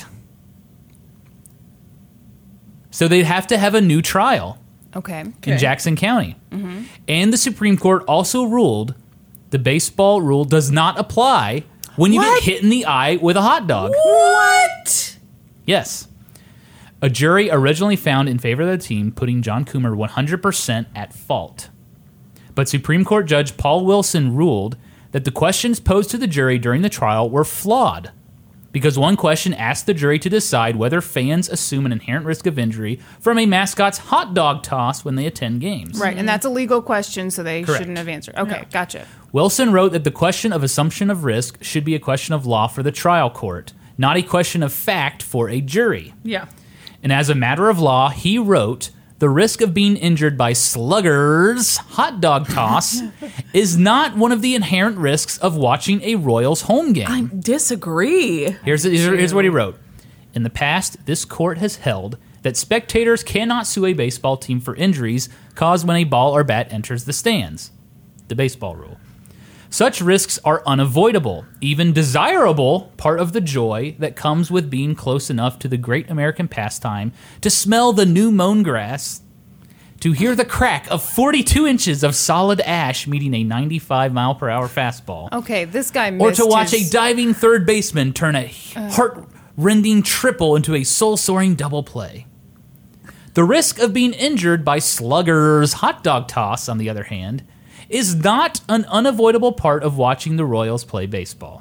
[SPEAKER 4] So they'd have to have a new trial
[SPEAKER 2] Okay.
[SPEAKER 4] in Jackson County. And the Supreme Court also ruled the baseball rule does not apply when you
[SPEAKER 3] What?
[SPEAKER 4] get hit in the eye with a hot dog.
[SPEAKER 3] What?
[SPEAKER 4] Yes. A jury originally found in favor of the team, putting John Coomer 100% at fault. But Supreme Court Judge Paul Wilson ruled that the questions posed to the jury during the trial were flawed, because one question asked the jury to decide whether fans assume an inherent risk of injury from a mascot's hot dog toss when they attend games.
[SPEAKER 2] Right, and that's a legal question, so they
[SPEAKER 4] Correct.
[SPEAKER 2] shouldn't have answered. Okay, gotcha.
[SPEAKER 4] Wilson wrote that the question of assumption of risk should be a question of law for the trial court, not a question of fact for a jury.
[SPEAKER 3] Yeah.
[SPEAKER 4] And as a matter of law, he wrote, the risk of being injured by sluggers' hot dog toss is not one of the inherent risks of watching a Royals home game.
[SPEAKER 3] Disagree.
[SPEAKER 4] Here's what he wrote. In the past, this court has held that spectators cannot sue a baseball team for injuries caused when a ball or bat enters the stands. The baseball rule. Such risks are unavoidable, even desirable, part of the joy that comes with being close enough to the great American pastime to smell the new mown grass, to hear the crack of 42 inches of solid ash meeting a 95-mile-per-hour fastball.
[SPEAKER 2] Okay, this guy missed
[SPEAKER 4] Or to watch
[SPEAKER 2] his-
[SPEAKER 4] a diving third baseman turn a heart-rending triple into a soul-soaring double play. The risk of being injured by sluggers' hot dog toss, on the other hand, is not an unavoidable part of watching the Royals play baseball.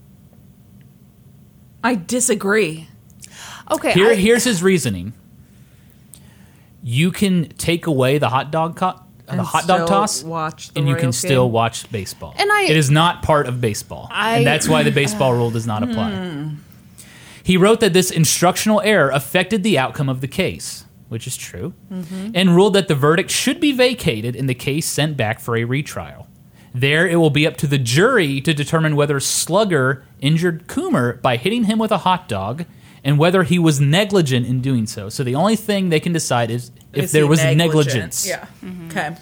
[SPEAKER 3] I disagree.
[SPEAKER 2] Okay,
[SPEAKER 4] Here's his reasoning. You can take away the hot dog
[SPEAKER 3] still
[SPEAKER 4] toss,
[SPEAKER 3] watch the
[SPEAKER 4] and you can
[SPEAKER 3] Royals
[SPEAKER 4] still
[SPEAKER 3] game.
[SPEAKER 4] watch baseball.
[SPEAKER 2] And
[SPEAKER 4] it is not part of baseball, and that's why the baseball rule does not apply. He wrote that this instructional error affected the outcome of the case, which is true, and ruled that the verdict should be vacated and the case sent back for a retrial. There, it will be up to the jury to determine whether Slugger injured Coomer by hitting him with a hot dog and whether he was negligent in doing so. So the only thing they can decide is if there
[SPEAKER 3] he
[SPEAKER 4] was
[SPEAKER 3] negligent?
[SPEAKER 4] negligence.
[SPEAKER 3] Yeah. Okay.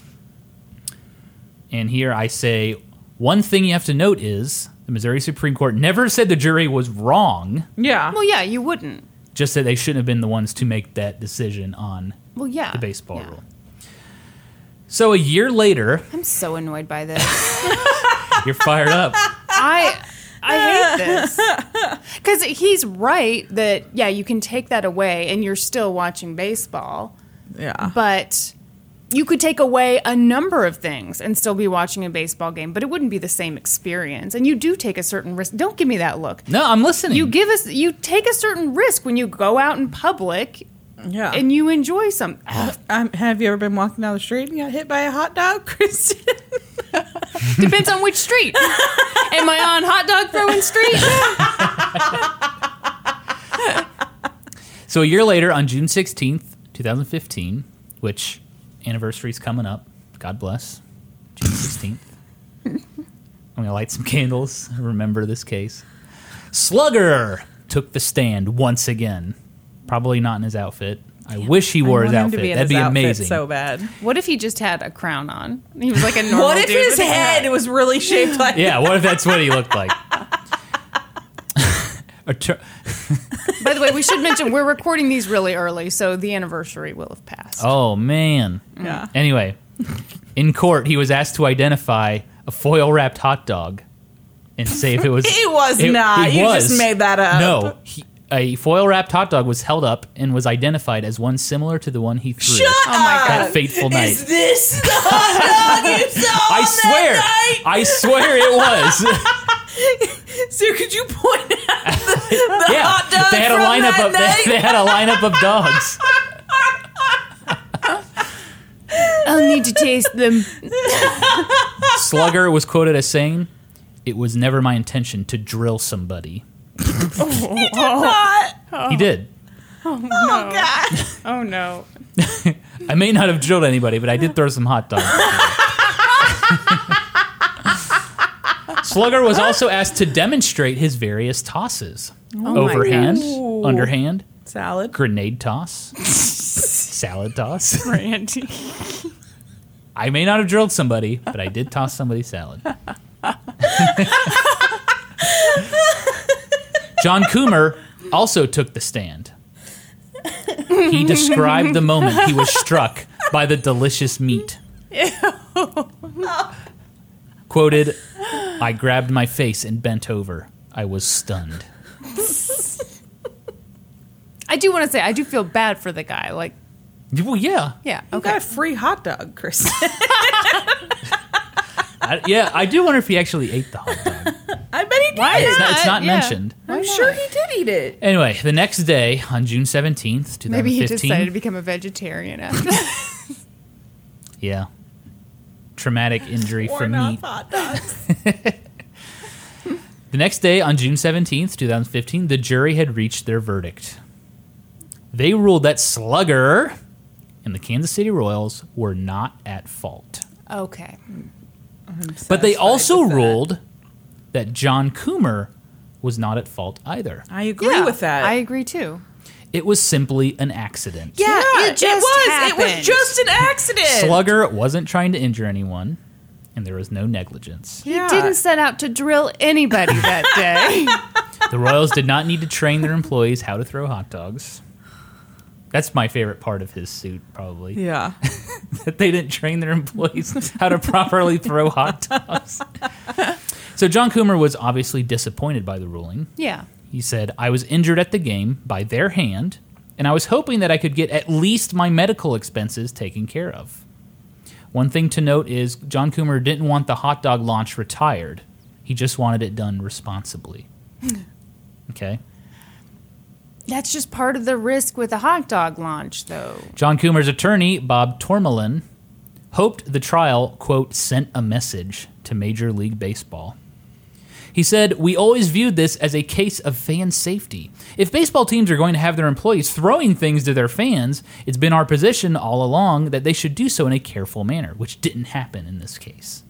[SPEAKER 4] And here I say, one thing you have to note is the Missouri Supreme Court never said the jury was wrong,
[SPEAKER 3] Yeah.
[SPEAKER 2] well, yeah, you wouldn't.
[SPEAKER 4] just that they shouldn't have been the ones to make that decision on
[SPEAKER 2] Well, yeah.
[SPEAKER 4] the baseball
[SPEAKER 2] yeah.
[SPEAKER 4] rule. So a year later,
[SPEAKER 2] I'm so annoyed by this.
[SPEAKER 4] you're fired up.
[SPEAKER 2] I hate this. Because he's right that, yeah, you can take that away and you're still watching baseball.
[SPEAKER 3] Yeah.
[SPEAKER 2] But you could take away a number of things and still be watching a baseball game, but it wouldn't be the same experience. And you do take a certain risk. Don't give me that look.
[SPEAKER 4] No, I'm listening.
[SPEAKER 2] You take a certain risk when you go out in public
[SPEAKER 3] Yeah.
[SPEAKER 2] and you enjoy some.
[SPEAKER 3] Have you ever been walking down the street and got hit by a hot dog, Kristen?
[SPEAKER 2] Depends on which street. Am I on hot dog throwing street?
[SPEAKER 4] So a year later, on June 16th, 2015, which anniversary's coming up, God bless, June 16th. I'm going to light some candles, remember this case. Slugger took the stand once again. Probably not in his outfit. I wish he wore his outfit. That'd be amazing.
[SPEAKER 3] So bad.
[SPEAKER 2] What if he just had a crown on? He was like a normal
[SPEAKER 3] What if
[SPEAKER 2] dude
[SPEAKER 3] his
[SPEAKER 2] with a crown.
[SPEAKER 3] head was really shaped like?
[SPEAKER 4] Yeah, what if that's what he looked like?
[SPEAKER 2] By the way, we should mention we're recording these really early, so the anniversary will have passed.
[SPEAKER 4] Oh, man.
[SPEAKER 3] Yeah.
[SPEAKER 4] Anyway, in court, he was asked to identify a foil-wrapped hot dog and say if it was...
[SPEAKER 3] It was not. You just made that up.
[SPEAKER 4] No. A foil-wrapped hot dog was held up and was identified as one similar to the one he threw
[SPEAKER 3] Shut
[SPEAKER 2] Oh my
[SPEAKER 3] up.
[SPEAKER 4] that fateful night.
[SPEAKER 3] Is this the hot dog you saw
[SPEAKER 4] I
[SPEAKER 3] on
[SPEAKER 4] swear.
[SPEAKER 3] that
[SPEAKER 4] I swear it was.
[SPEAKER 3] night? So could you point out the hot dog
[SPEAKER 4] they had
[SPEAKER 3] from
[SPEAKER 4] a lineup
[SPEAKER 3] that
[SPEAKER 4] of
[SPEAKER 3] night?
[SPEAKER 4] they had a lineup of dogs.
[SPEAKER 2] I'll need to taste them.
[SPEAKER 4] Slugger was quoted as saying, "It was never my intention to drill somebody." He did.
[SPEAKER 3] Oh God!
[SPEAKER 2] Oh no.
[SPEAKER 4] I may not have drilled anybody, but I did throw some hot dogs. Slugger was also asked to demonstrate his various tosses. Overhand, underhand,
[SPEAKER 3] Salad.
[SPEAKER 4] grenade toss, salad toss.
[SPEAKER 2] Randy.
[SPEAKER 4] I may not have drilled somebody, but I did toss somebody salad. John Coomer also took the stand. He described the moment he was struck by the delicious meat. Quoted, "I grabbed my face and bent over. I was stunned."
[SPEAKER 2] I do want to say, I do feel bad for the guy. Like,
[SPEAKER 4] Well, yeah.
[SPEAKER 2] yeah,
[SPEAKER 3] You
[SPEAKER 2] okay.
[SPEAKER 3] got a free hot dog, Chris.
[SPEAKER 4] I do wonder if he actually ate the hot dog.
[SPEAKER 3] I bet he did.
[SPEAKER 2] Why not?
[SPEAKER 4] It's not
[SPEAKER 2] Yeah.
[SPEAKER 4] mentioned.
[SPEAKER 3] I'm sure he did eat it.
[SPEAKER 4] Anyway, the next day, on June 17th, 2015.
[SPEAKER 2] Maybe he decided to become a vegetarian after that.
[SPEAKER 4] Yeah. Traumatic injury from
[SPEAKER 3] Worn
[SPEAKER 4] meat.
[SPEAKER 3] off hot dogs.
[SPEAKER 4] The next day, on June 17th, 2015, the jury had reached their verdict. They ruled that Slugger and the Kansas City Royals were not at fault.
[SPEAKER 2] Okay.
[SPEAKER 4] But they
[SPEAKER 3] Satisfied
[SPEAKER 4] also
[SPEAKER 3] with that.
[SPEAKER 4] ruled that John Coomer was not at fault either.
[SPEAKER 3] I agree with that.
[SPEAKER 2] I agree too.
[SPEAKER 4] It was simply an accident.
[SPEAKER 2] Yeah, it just
[SPEAKER 3] It was
[SPEAKER 2] happened.
[SPEAKER 3] just an accident.
[SPEAKER 4] Slugger wasn't trying to injure anyone, and there was no negligence.
[SPEAKER 2] He didn't set out to drill anybody that day.
[SPEAKER 4] The Royals did not need to train their employees how to throw hot dogs. That's my favorite part of his suit, probably.
[SPEAKER 3] Yeah.
[SPEAKER 4] That they didn't train their employees how to properly throw hot dogs. So John Coomer was obviously disappointed by the ruling.
[SPEAKER 2] Yeah.
[SPEAKER 4] He said, "I was injured at the game by their hand, and I was hoping that I could get at least my medical expenses taken care of." One thing to note is John Coomer didn't want the hot dog launch retired. He just wanted it done responsibly. Okay?
[SPEAKER 2] That's just part of the risk with a hot dog launch, though.
[SPEAKER 4] John Coomer's attorney, Bob Tourmalin, hoped the trial, quote, sent a message to Major League Baseball. He said, "We always viewed this as a case of fan safety. If baseball teams are going to have their employees throwing things to their fans, it's been our position all along that they should do so in a careful manner, which didn't happen in this case."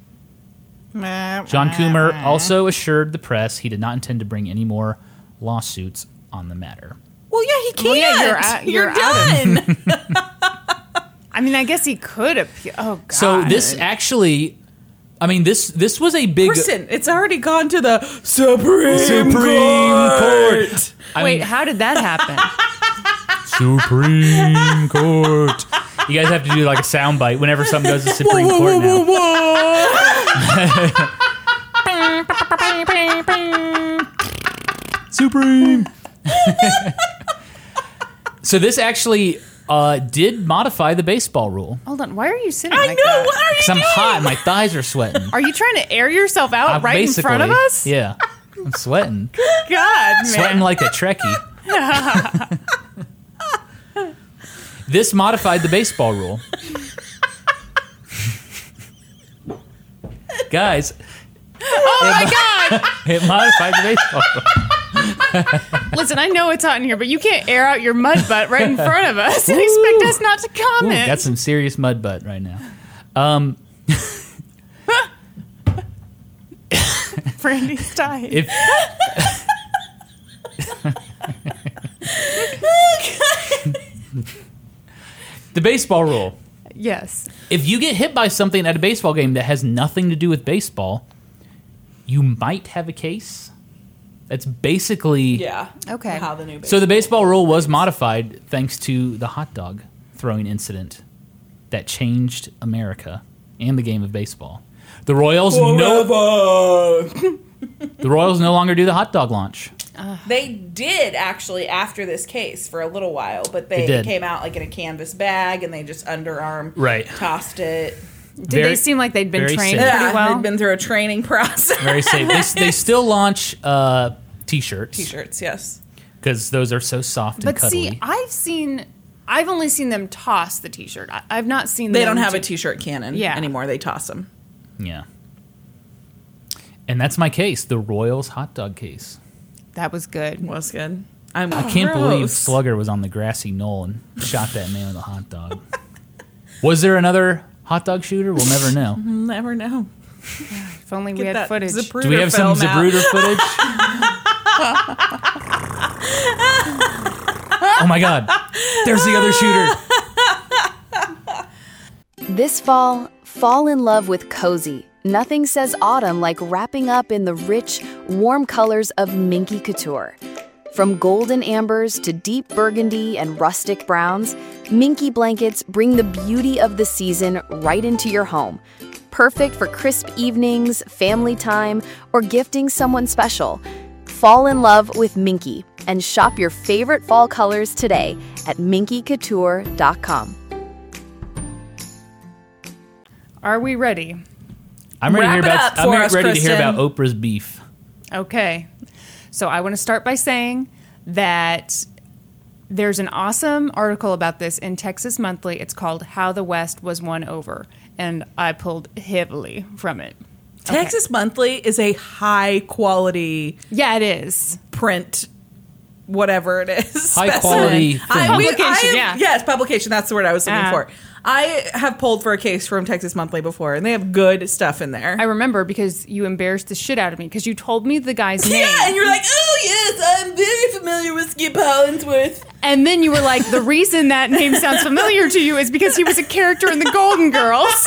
[SPEAKER 4] John Coomer also assured the press he did not intend to bring any more lawsuits on the matter.
[SPEAKER 3] Well, yeah, he can't.
[SPEAKER 2] Well, yeah, you're out
[SPEAKER 3] done.
[SPEAKER 2] I mean, I guess he could appeal. Oh, God.
[SPEAKER 4] So this actually, I mean, this was a big...
[SPEAKER 3] Listen, it's already gone to the Supreme Court.
[SPEAKER 4] I
[SPEAKER 2] Wait,
[SPEAKER 4] mean,
[SPEAKER 2] how did that happen?
[SPEAKER 4] Supreme Court. You guys have to do like a soundbite whenever something goes to Supreme Court now. Supreme. So this actually did modify the baseball rule.
[SPEAKER 2] Hold on. Why are you sitting
[SPEAKER 3] I
[SPEAKER 2] like
[SPEAKER 3] know.
[SPEAKER 2] that?
[SPEAKER 3] What are you
[SPEAKER 4] Because I'm
[SPEAKER 3] doing?
[SPEAKER 4] hot, my thighs are sweating.
[SPEAKER 2] Are you trying to air yourself out right in front of
[SPEAKER 4] Basically,
[SPEAKER 2] us?
[SPEAKER 4] Yeah, I'm sweating.
[SPEAKER 2] God, man.
[SPEAKER 4] Sweating like a Trekkie. This modified the baseball rule. Guys,
[SPEAKER 2] Oh, my God.
[SPEAKER 4] it modified the baseball rule.
[SPEAKER 2] Listen, I know it's hot in here, but you can't air out your mud butt right in front of us and expect us not to
[SPEAKER 4] Ooh,
[SPEAKER 2] comment.
[SPEAKER 4] got some serious mud butt right now.
[SPEAKER 2] Brandy's dying.
[SPEAKER 4] If the baseball rule.
[SPEAKER 2] Yes.
[SPEAKER 4] If you get hit by something at a baseball game that has nothing to do with baseball, you might have a case. That's basically...
[SPEAKER 3] Yeah.
[SPEAKER 2] Okay.
[SPEAKER 3] How the new
[SPEAKER 4] So the baseball rule was modified thanks to the hot dog throwing incident that changed America and the game of baseball. The Royals the Royals no longer do the hot dog launch.
[SPEAKER 3] They did actually after this case for a little while, but
[SPEAKER 4] They
[SPEAKER 3] they
[SPEAKER 4] did.
[SPEAKER 3] came out like in a canvas bag and they just underarm
[SPEAKER 4] Right.
[SPEAKER 3] tossed it.
[SPEAKER 2] Did they seem like they'd been
[SPEAKER 4] very
[SPEAKER 2] trained
[SPEAKER 4] safe.
[SPEAKER 2] pretty well?
[SPEAKER 3] They've been through a training process.
[SPEAKER 4] Very safe. They still launch T-shirts.
[SPEAKER 3] T-shirts, yes.
[SPEAKER 4] Because those are so soft and
[SPEAKER 2] But
[SPEAKER 4] cuddly.
[SPEAKER 2] see, I've only seen them toss the T-shirt. I've not seen
[SPEAKER 3] They
[SPEAKER 2] them
[SPEAKER 3] don't have a T-shirt cannon
[SPEAKER 2] Yeah.
[SPEAKER 3] anymore. They toss them.
[SPEAKER 4] Yeah. And that's my case, the Royals hot dog case.
[SPEAKER 2] That was good.
[SPEAKER 3] Was good.
[SPEAKER 4] I can't believe Slugger was on the grassy knoll and shot that man with a hot dog. Was there another hot dog shooter? We'll never know.
[SPEAKER 3] Never know.
[SPEAKER 2] If only we
[SPEAKER 3] Get
[SPEAKER 2] had
[SPEAKER 3] that
[SPEAKER 2] footage.
[SPEAKER 3] Zapruder
[SPEAKER 4] Do we have some
[SPEAKER 3] film out.
[SPEAKER 4] Zapruder footage? Oh my God. There's the other shooter.
[SPEAKER 1] This fall, fall in love with cozy. Nothing says autumn like wrapping up in the rich, warm colors of Minky Couture. From golden ambers to deep burgundy and rustic browns, Minky blankets bring the beauty of the season right into your home. Perfect for crisp evenings, family time, or gifting someone special. Fall in love with Minky and shop your favorite fall colors today at minkycouture.com.
[SPEAKER 2] Are we ready?
[SPEAKER 4] I'm ready to hear
[SPEAKER 3] Wrap it
[SPEAKER 4] about.
[SPEAKER 3] up for
[SPEAKER 4] I'm
[SPEAKER 3] us,
[SPEAKER 4] ready to hear
[SPEAKER 3] Kristen.
[SPEAKER 4] about Oprah's beef.
[SPEAKER 2] Okay. So I want to start by saying that there's an awesome article about this in Texas Monthly. It's called How the West Was Won Over. And I pulled heavily from it.
[SPEAKER 3] Texas Monthly is a high quality
[SPEAKER 2] Yeah, it is.
[SPEAKER 3] print, whatever it is.
[SPEAKER 4] High
[SPEAKER 3] specimen.
[SPEAKER 4] quality thing.
[SPEAKER 2] Publication, yeah.
[SPEAKER 3] Yes, publication. That's the word I was looking for. I have pulled for a case from Texas Monthly before, and they have good stuff in there.
[SPEAKER 2] I remember because you embarrassed the shit out of me because you told me the guy's name.
[SPEAKER 3] Yeah, and you're like, oh yes, I'm very familiar with Skip Hollingsworth.
[SPEAKER 2] And then you were like, the reason that name sounds familiar to you is because he was a character in the Golden Girls.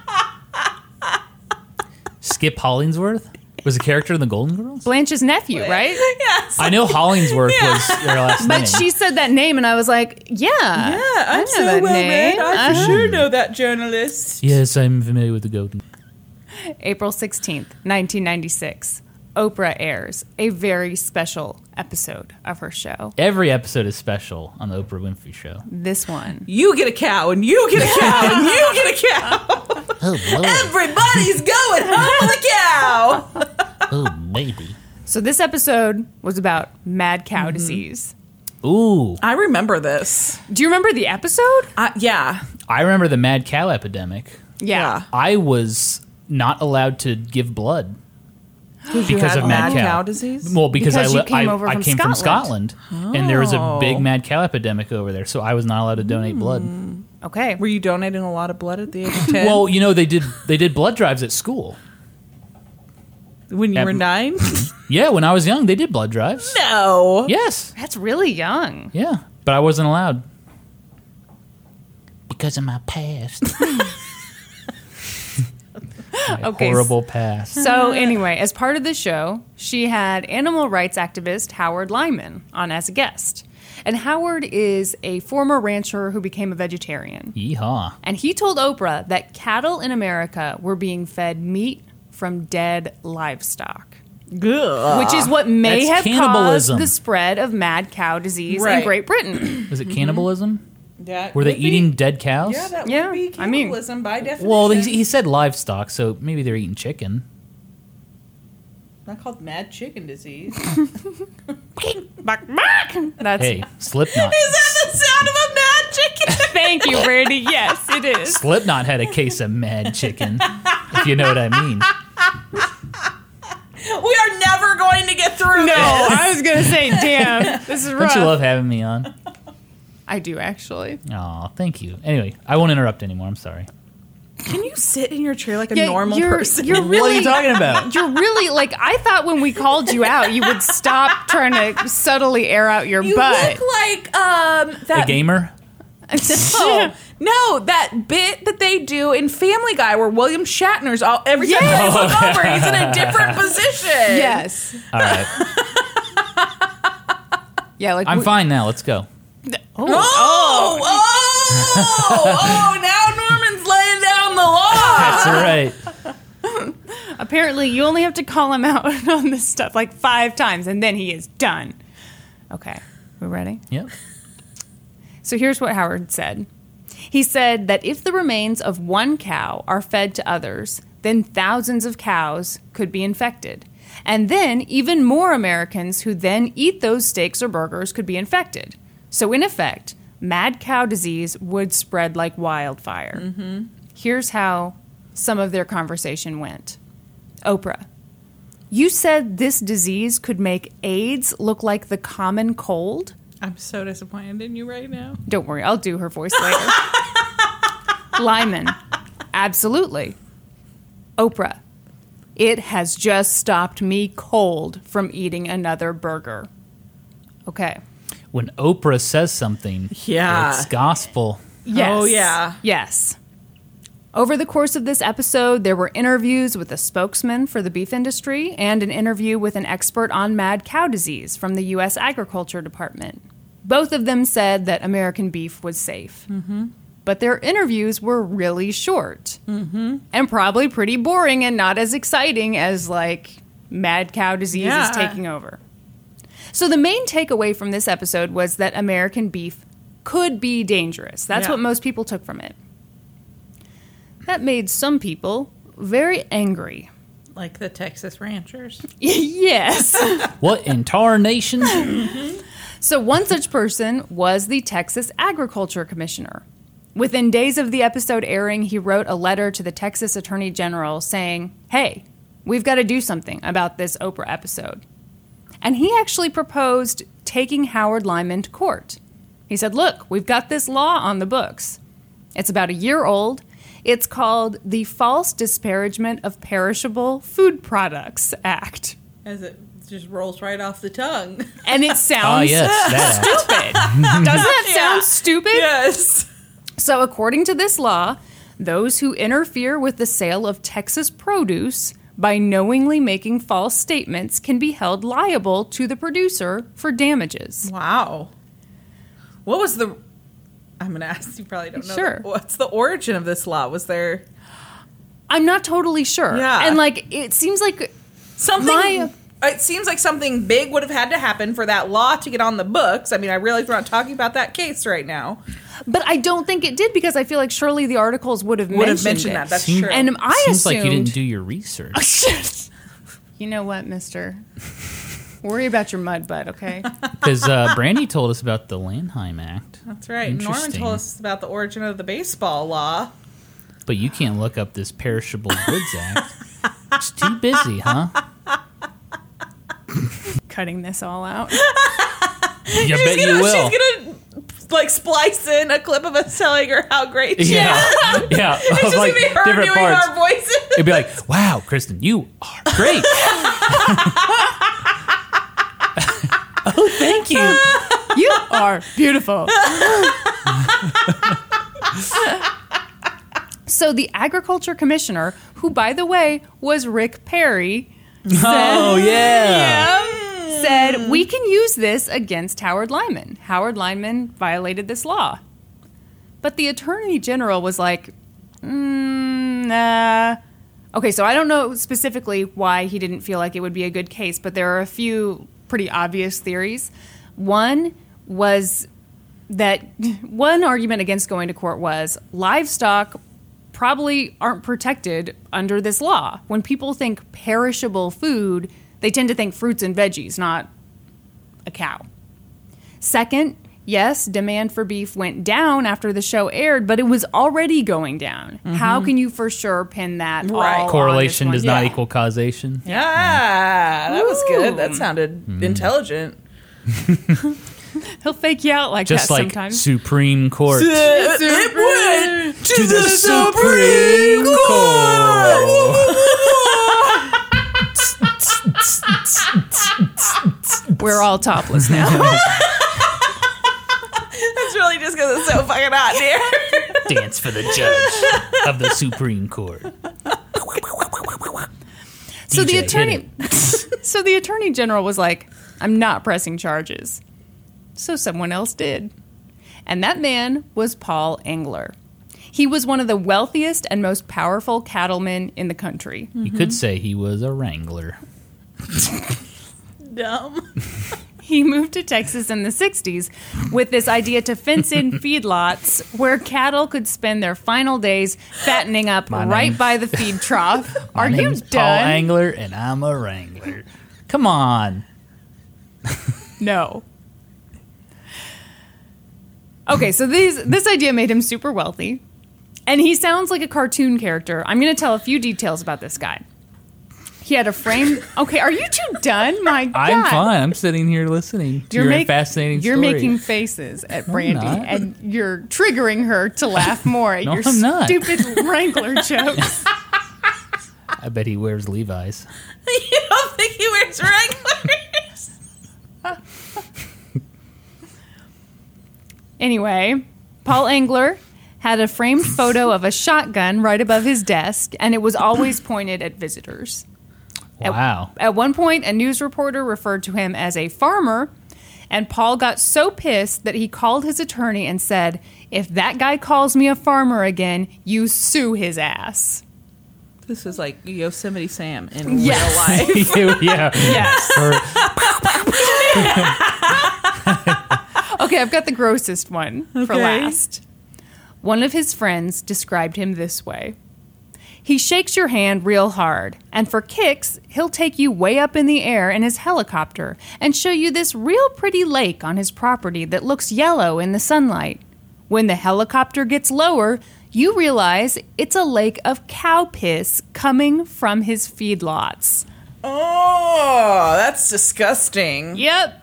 [SPEAKER 4] Skip Hollingsworth was a character in the Golden Girls.
[SPEAKER 2] Blanche's nephew, right?
[SPEAKER 3] Yes.
[SPEAKER 4] I know Hollingsworth was their last name.
[SPEAKER 2] But she said that name, and I was like, yeah.
[SPEAKER 3] Yeah, I'm
[SPEAKER 2] know
[SPEAKER 3] so
[SPEAKER 2] that
[SPEAKER 3] well
[SPEAKER 2] name.
[SPEAKER 3] read. I for sure know that journalist.
[SPEAKER 4] Yes, I'm familiar with the Golden.
[SPEAKER 2] April 16th, 1996. Oprah airs a very special episode of her show.
[SPEAKER 4] Every episode is special on the Oprah Winfrey Show.
[SPEAKER 2] This one.
[SPEAKER 3] You get a cow, and you get a cow, and you get a cow.
[SPEAKER 4] Oh, Lord.
[SPEAKER 3] Everybody's going home with a cow.
[SPEAKER 4] Oh, baby.
[SPEAKER 2] So this episode was about mad cow disease.
[SPEAKER 4] Ooh.
[SPEAKER 3] I remember this.
[SPEAKER 2] Do you remember the episode?
[SPEAKER 3] Yeah.
[SPEAKER 4] I remember the mad cow epidemic.
[SPEAKER 2] Yeah.
[SPEAKER 4] I was not allowed to give blood
[SPEAKER 3] You
[SPEAKER 4] because
[SPEAKER 3] had
[SPEAKER 4] of mad cow
[SPEAKER 3] disease?
[SPEAKER 4] Well, because,
[SPEAKER 2] Because you came
[SPEAKER 4] I
[SPEAKER 2] over from
[SPEAKER 4] came from Scotland, and there was a big mad cow epidemic over there, so I was not allowed to donate blood.
[SPEAKER 2] Okay.
[SPEAKER 3] Were you donating a lot of blood at the age of 10?
[SPEAKER 4] Well, you know they did blood drives at school.
[SPEAKER 3] when you were 9?
[SPEAKER 4] Yeah, when I was young, they did blood drives.
[SPEAKER 3] No.
[SPEAKER 4] Yes,
[SPEAKER 2] That's really young.
[SPEAKER 4] yeah, but I wasn't allowed because of my past. My
[SPEAKER 2] Okay.
[SPEAKER 4] horrible past.
[SPEAKER 2] So anyway, as part of the show, she had animal rights activist Howard Lyman on as a guest. And Howard is a former rancher who became a vegetarian.
[SPEAKER 4] Yeehaw!
[SPEAKER 2] And he told Oprah that cattle in America were being fed meat from dead livestock,
[SPEAKER 3] Good.
[SPEAKER 2] which is what may
[SPEAKER 4] That's
[SPEAKER 2] have
[SPEAKER 4] cannibalism.
[SPEAKER 2] caused the spread of mad cow disease in
[SPEAKER 3] Right.
[SPEAKER 2] Great Britain.
[SPEAKER 4] Was it cannibalism?
[SPEAKER 3] That
[SPEAKER 4] Were they
[SPEAKER 3] would be-
[SPEAKER 4] eating dead cows?
[SPEAKER 3] Yeah, that
[SPEAKER 2] Yeah,
[SPEAKER 3] would be
[SPEAKER 2] I mean-
[SPEAKER 3] cannibalism by definition.
[SPEAKER 4] Well, he said livestock, so maybe they're eating chicken.
[SPEAKER 3] not called mad chicken disease.
[SPEAKER 2] That's
[SPEAKER 4] Hey, Slipknot.
[SPEAKER 3] Is that the sound of a mad chicken?
[SPEAKER 2] Thank you, Brandy. Yes, it is.
[SPEAKER 4] Slipknot had a case of mad chicken, if you know what I mean.
[SPEAKER 3] We are never going to get through
[SPEAKER 2] No,
[SPEAKER 3] this.
[SPEAKER 2] I was gonna say, damn, this is rough.
[SPEAKER 4] Don't you love having me on?
[SPEAKER 2] I do actually.
[SPEAKER 4] Aw, thank you. Anyway, I won't interrupt anymore. I'm sorry.
[SPEAKER 3] Can you sit in your chair like a
[SPEAKER 2] Yeah,
[SPEAKER 3] normal
[SPEAKER 2] you're-
[SPEAKER 3] person?
[SPEAKER 2] you're
[SPEAKER 4] What are
[SPEAKER 2] really-
[SPEAKER 4] you talking about?
[SPEAKER 2] You're really like I thought when we called you out, you would stop trying to subtly air out your
[SPEAKER 3] You
[SPEAKER 2] butt.
[SPEAKER 3] look like
[SPEAKER 4] A
[SPEAKER 3] that
[SPEAKER 4] gamer?
[SPEAKER 3] No, that bit that they do in Family Guy where William Shatner's all every time
[SPEAKER 2] Yes.
[SPEAKER 3] they look over, he's in a different position.
[SPEAKER 2] Yes.
[SPEAKER 4] All right.
[SPEAKER 2] Yeah, like
[SPEAKER 4] I'm fine now. Let's go.
[SPEAKER 3] Oh, now Norman's laying down the law.
[SPEAKER 4] That's right.
[SPEAKER 2] Apparently, you only have to call him out on this stuff like 5 times, and then he is done. Okay, we ready?
[SPEAKER 4] Yep.
[SPEAKER 2] So here's what Howard said. He said that if the remains of one cow are fed to others, then thousands of cows could be infected. And then even more Americans who then eat those steaks or burgers could be infected. So in effect, mad cow disease would spread like wildfire. Mm-hmm. Here's how some of their conversation went. Oprah, you said this disease could make AIDS look like the common cold?
[SPEAKER 3] I'm so disappointed in you right now.
[SPEAKER 2] Don't worry, I'll do her voice later. Lyman, absolutely. Oprah, it has just stopped me cold from eating another burger. Okay.
[SPEAKER 4] When Oprah says something, it's gospel.
[SPEAKER 2] Yes.
[SPEAKER 3] Oh, yeah.
[SPEAKER 2] Yes. Over the course of this episode, there were interviews with a spokesman for the beef industry and an interview with an expert on mad cow disease from the U.S. Agriculture Department. Both of them said that American beef was safe. Mm-hmm. But their interviews were really short. Mm-hmm. And probably pretty boring and not as exciting as, like, mad cow disease is taking over. So the main takeaway from this episode was that American beef could be dangerous. That's what most people took from it. That made some people very angry.
[SPEAKER 3] Like the Texas ranchers.
[SPEAKER 2] Yes.
[SPEAKER 4] What in tarnation?
[SPEAKER 2] So one such person was the Texas Agriculture Commissioner. Within days of the episode airing, he wrote a letter to the Texas Attorney General saying, hey, we've got to do something about this Oprah episode. And he actually proposed taking Howard Lyman to court. He said, look, we've got this law on the books. It's about a year old. It's called the False Disparagement of Perishable Food Products Act.
[SPEAKER 3] As it just rolls right off the tongue.
[SPEAKER 2] And it sounds stupid. Doesn't that sound stupid?
[SPEAKER 3] Yes.
[SPEAKER 2] So according to this law, those who interfere with the sale of Texas produce by knowingly making false statements can be held liable to the producer for damages.
[SPEAKER 3] Wow. What was the... I'm going to ask, you probably don't know.
[SPEAKER 2] Sure.
[SPEAKER 3] What's the origin of this law? Was there...
[SPEAKER 2] I'm not totally sure.
[SPEAKER 3] Yeah.
[SPEAKER 2] And, like, it seems like...
[SPEAKER 3] It seems like something big would have had to happen for that law to get on the books. I mean, I realize we're not talking about that case right now.
[SPEAKER 2] But I don't think it did because I feel like surely the articles would have mentioned it.
[SPEAKER 3] That. That's true.
[SPEAKER 2] And I
[SPEAKER 4] Seems
[SPEAKER 2] assumed...
[SPEAKER 4] like you didn't do your research.
[SPEAKER 2] You know what, mister? Worry about your mud butt, okay?
[SPEAKER 4] Because Brandy told us about the Landheim Act.
[SPEAKER 3] That's right. Norman told us about the origin of the baseball law.
[SPEAKER 4] But you can't look up this Perishable Goods Act. It's too busy, huh?
[SPEAKER 2] Cutting this all out.
[SPEAKER 4] I bet you will.
[SPEAKER 3] She's going to like splice in a clip of us telling her how great she is.
[SPEAKER 4] Yeah.
[SPEAKER 3] It's just
[SPEAKER 4] like
[SPEAKER 3] going to be her
[SPEAKER 4] different
[SPEAKER 3] doing
[SPEAKER 4] parts.
[SPEAKER 3] our voices.
[SPEAKER 4] It'd be like, wow, Kristen, you are great. Oh, thank you.
[SPEAKER 2] You are beautiful. So the agriculture commissioner, who, by the way, was Rick Perry, said, we can use this against Howard Lyman. Howard Lyman violated this law. But the attorney general was like, nah. Okay, so I don't know specifically why he didn't feel like it would be a good case, but there are a few pretty obvious theories. One was that one argument against going to court was livestock probably aren't protected under this law. When people think perishable food, they tend to think fruits and veggies, not a cow. Second, yes, demand for beef went down after the show aired, but it was already going down. Mm-hmm. How can you for sure pin that all
[SPEAKER 4] Correlation
[SPEAKER 2] on
[SPEAKER 4] does
[SPEAKER 2] this one?
[SPEAKER 4] not equal causation.
[SPEAKER 3] Yeah, that was good. That sounded intelligent.
[SPEAKER 2] He'll fake you out like
[SPEAKER 4] Just
[SPEAKER 2] that
[SPEAKER 4] like
[SPEAKER 2] sometimes.
[SPEAKER 4] Supreme Court.
[SPEAKER 3] It went
[SPEAKER 4] To the Supreme Court.
[SPEAKER 2] We're all topless now.
[SPEAKER 3] That's really just because it's so fucking hot here.
[SPEAKER 4] Dance for the judge of the Supreme Court.
[SPEAKER 2] So the
[SPEAKER 4] DJ,
[SPEAKER 2] attorney general was like, I'm not pressing charges. So someone else did. And that man was Paul Engler. He was one of the wealthiest and most powerful cattlemen in the country.
[SPEAKER 4] You could say he was a wrangler.
[SPEAKER 3] Dumb.
[SPEAKER 2] he moved to Texas in the 60s with this idea to fence in feedlots where cattle could spend their final days fattening up right by the feed trough. Are you
[SPEAKER 4] name's
[SPEAKER 2] done?
[SPEAKER 4] Paul Angler, and I'm a wrangler. Come on.
[SPEAKER 2] No. Okay, so this idea made him super wealthy, and he sounds like a cartoon character. I'm going to tell a few details about this guy. He had a frame. Okay, are you two done? My God.
[SPEAKER 4] I'm fine. I'm sitting here listening to your fascinating
[SPEAKER 2] You're
[SPEAKER 4] story.
[SPEAKER 2] making faces at Brandy,
[SPEAKER 4] not.
[SPEAKER 2] and you're triggering her to laugh more at
[SPEAKER 4] No,
[SPEAKER 2] your
[SPEAKER 4] I'm not.
[SPEAKER 2] stupid Wrangler jokes.
[SPEAKER 4] I bet he wears Levi's.
[SPEAKER 3] You don't think he wears Wranglers?
[SPEAKER 2] Anyway, Paul Angler had a framed photo of a shotgun right above his desk, and it was always pointed at visitors.
[SPEAKER 4] Wow.
[SPEAKER 2] At one point, a news reporter referred to him as a farmer, and Paul got so pissed that he called his attorney and said, "If that guy calls me a farmer again, you sue his ass."
[SPEAKER 3] This is like Yosemite Sam in
[SPEAKER 2] Yes.
[SPEAKER 3] real life.
[SPEAKER 4] Yeah.
[SPEAKER 2] Yes.
[SPEAKER 4] Or-
[SPEAKER 2] Okay, I've got the grossest one for
[SPEAKER 3] Okay.
[SPEAKER 2] last. One of his friends described him this way. He shakes your hand real hard, and for kicks, he'll take you way up in the air in his helicopter and show you this real pretty lake on his property that looks yellow in the sunlight. When the helicopter gets lower, you realize it's a lake of cow piss coming from his feedlots.
[SPEAKER 3] Oh, that's disgusting.
[SPEAKER 2] Yep.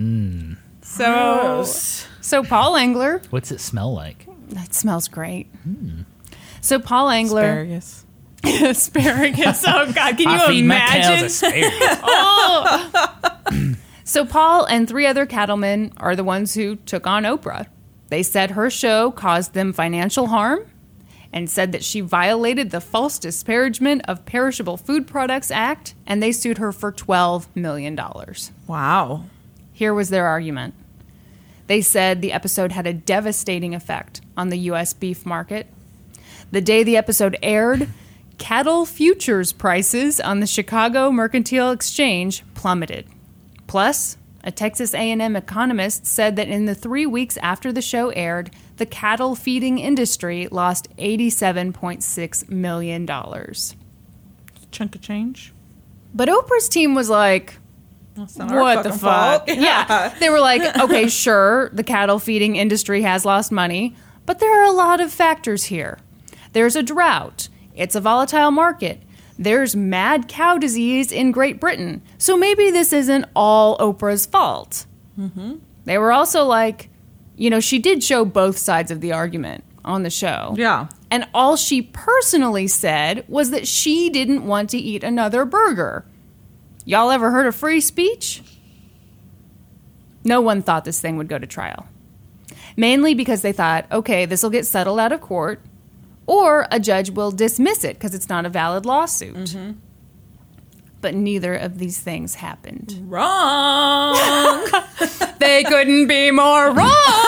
[SPEAKER 2] So Paul Angler,
[SPEAKER 4] What's it smell like?
[SPEAKER 2] that smells great. So Paul Angler,
[SPEAKER 3] Asparagus.
[SPEAKER 2] asparagus. Oh God, can
[SPEAKER 4] I
[SPEAKER 2] you
[SPEAKER 4] feed my cows
[SPEAKER 2] imagine?
[SPEAKER 4] asparagus.
[SPEAKER 2] So Paul and 3 other cattlemen are the ones who took on Oprah. They said her show caused them financial harm and said that she violated the False Disparagement of Perishable Food Products Act, and they sued her for $12 million.
[SPEAKER 3] Wow.
[SPEAKER 2] Here was their argument. They said the episode had a devastating effect on the U.S. beef market. The day the episode aired, cattle futures prices on the Chicago Mercantile Exchange plummeted. Plus, a Texas A&M economist said that in the 3 weeks after the show aired, the cattle feeding industry lost $87.6 million.
[SPEAKER 3] Chunk of change.
[SPEAKER 2] But Oprah's team was like,
[SPEAKER 3] That's not our
[SPEAKER 2] what the
[SPEAKER 3] fucking
[SPEAKER 2] fuck?
[SPEAKER 3] fault.
[SPEAKER 2] Yeah. They were like, okay, sure, the cattle feeding industry has lost money, but there are a lot of factors here. There's a drought. It's a volatile market. There's mad cow disease in Great Britain. So maybe this isn't all Oprah's fault. Mm-hmm. They were also like, you know, she did show both sides of the argument on the show.
[SPEAKER 3] Yeah.
[SPEAKER 2] And all she personally said was that she didn't want to eat another burger. Y'all ever heard of free speech? No one thought this thing would go to trial. Mainly because they thought, okay, this will get settled out of court, or a judge will dismiss it because it's not a valid lawsuit. Mm-hmm. But neither of these things happened.
[SPEAKER 3] Wrong.
[SPEAKER 2] They couldn't be more wrong!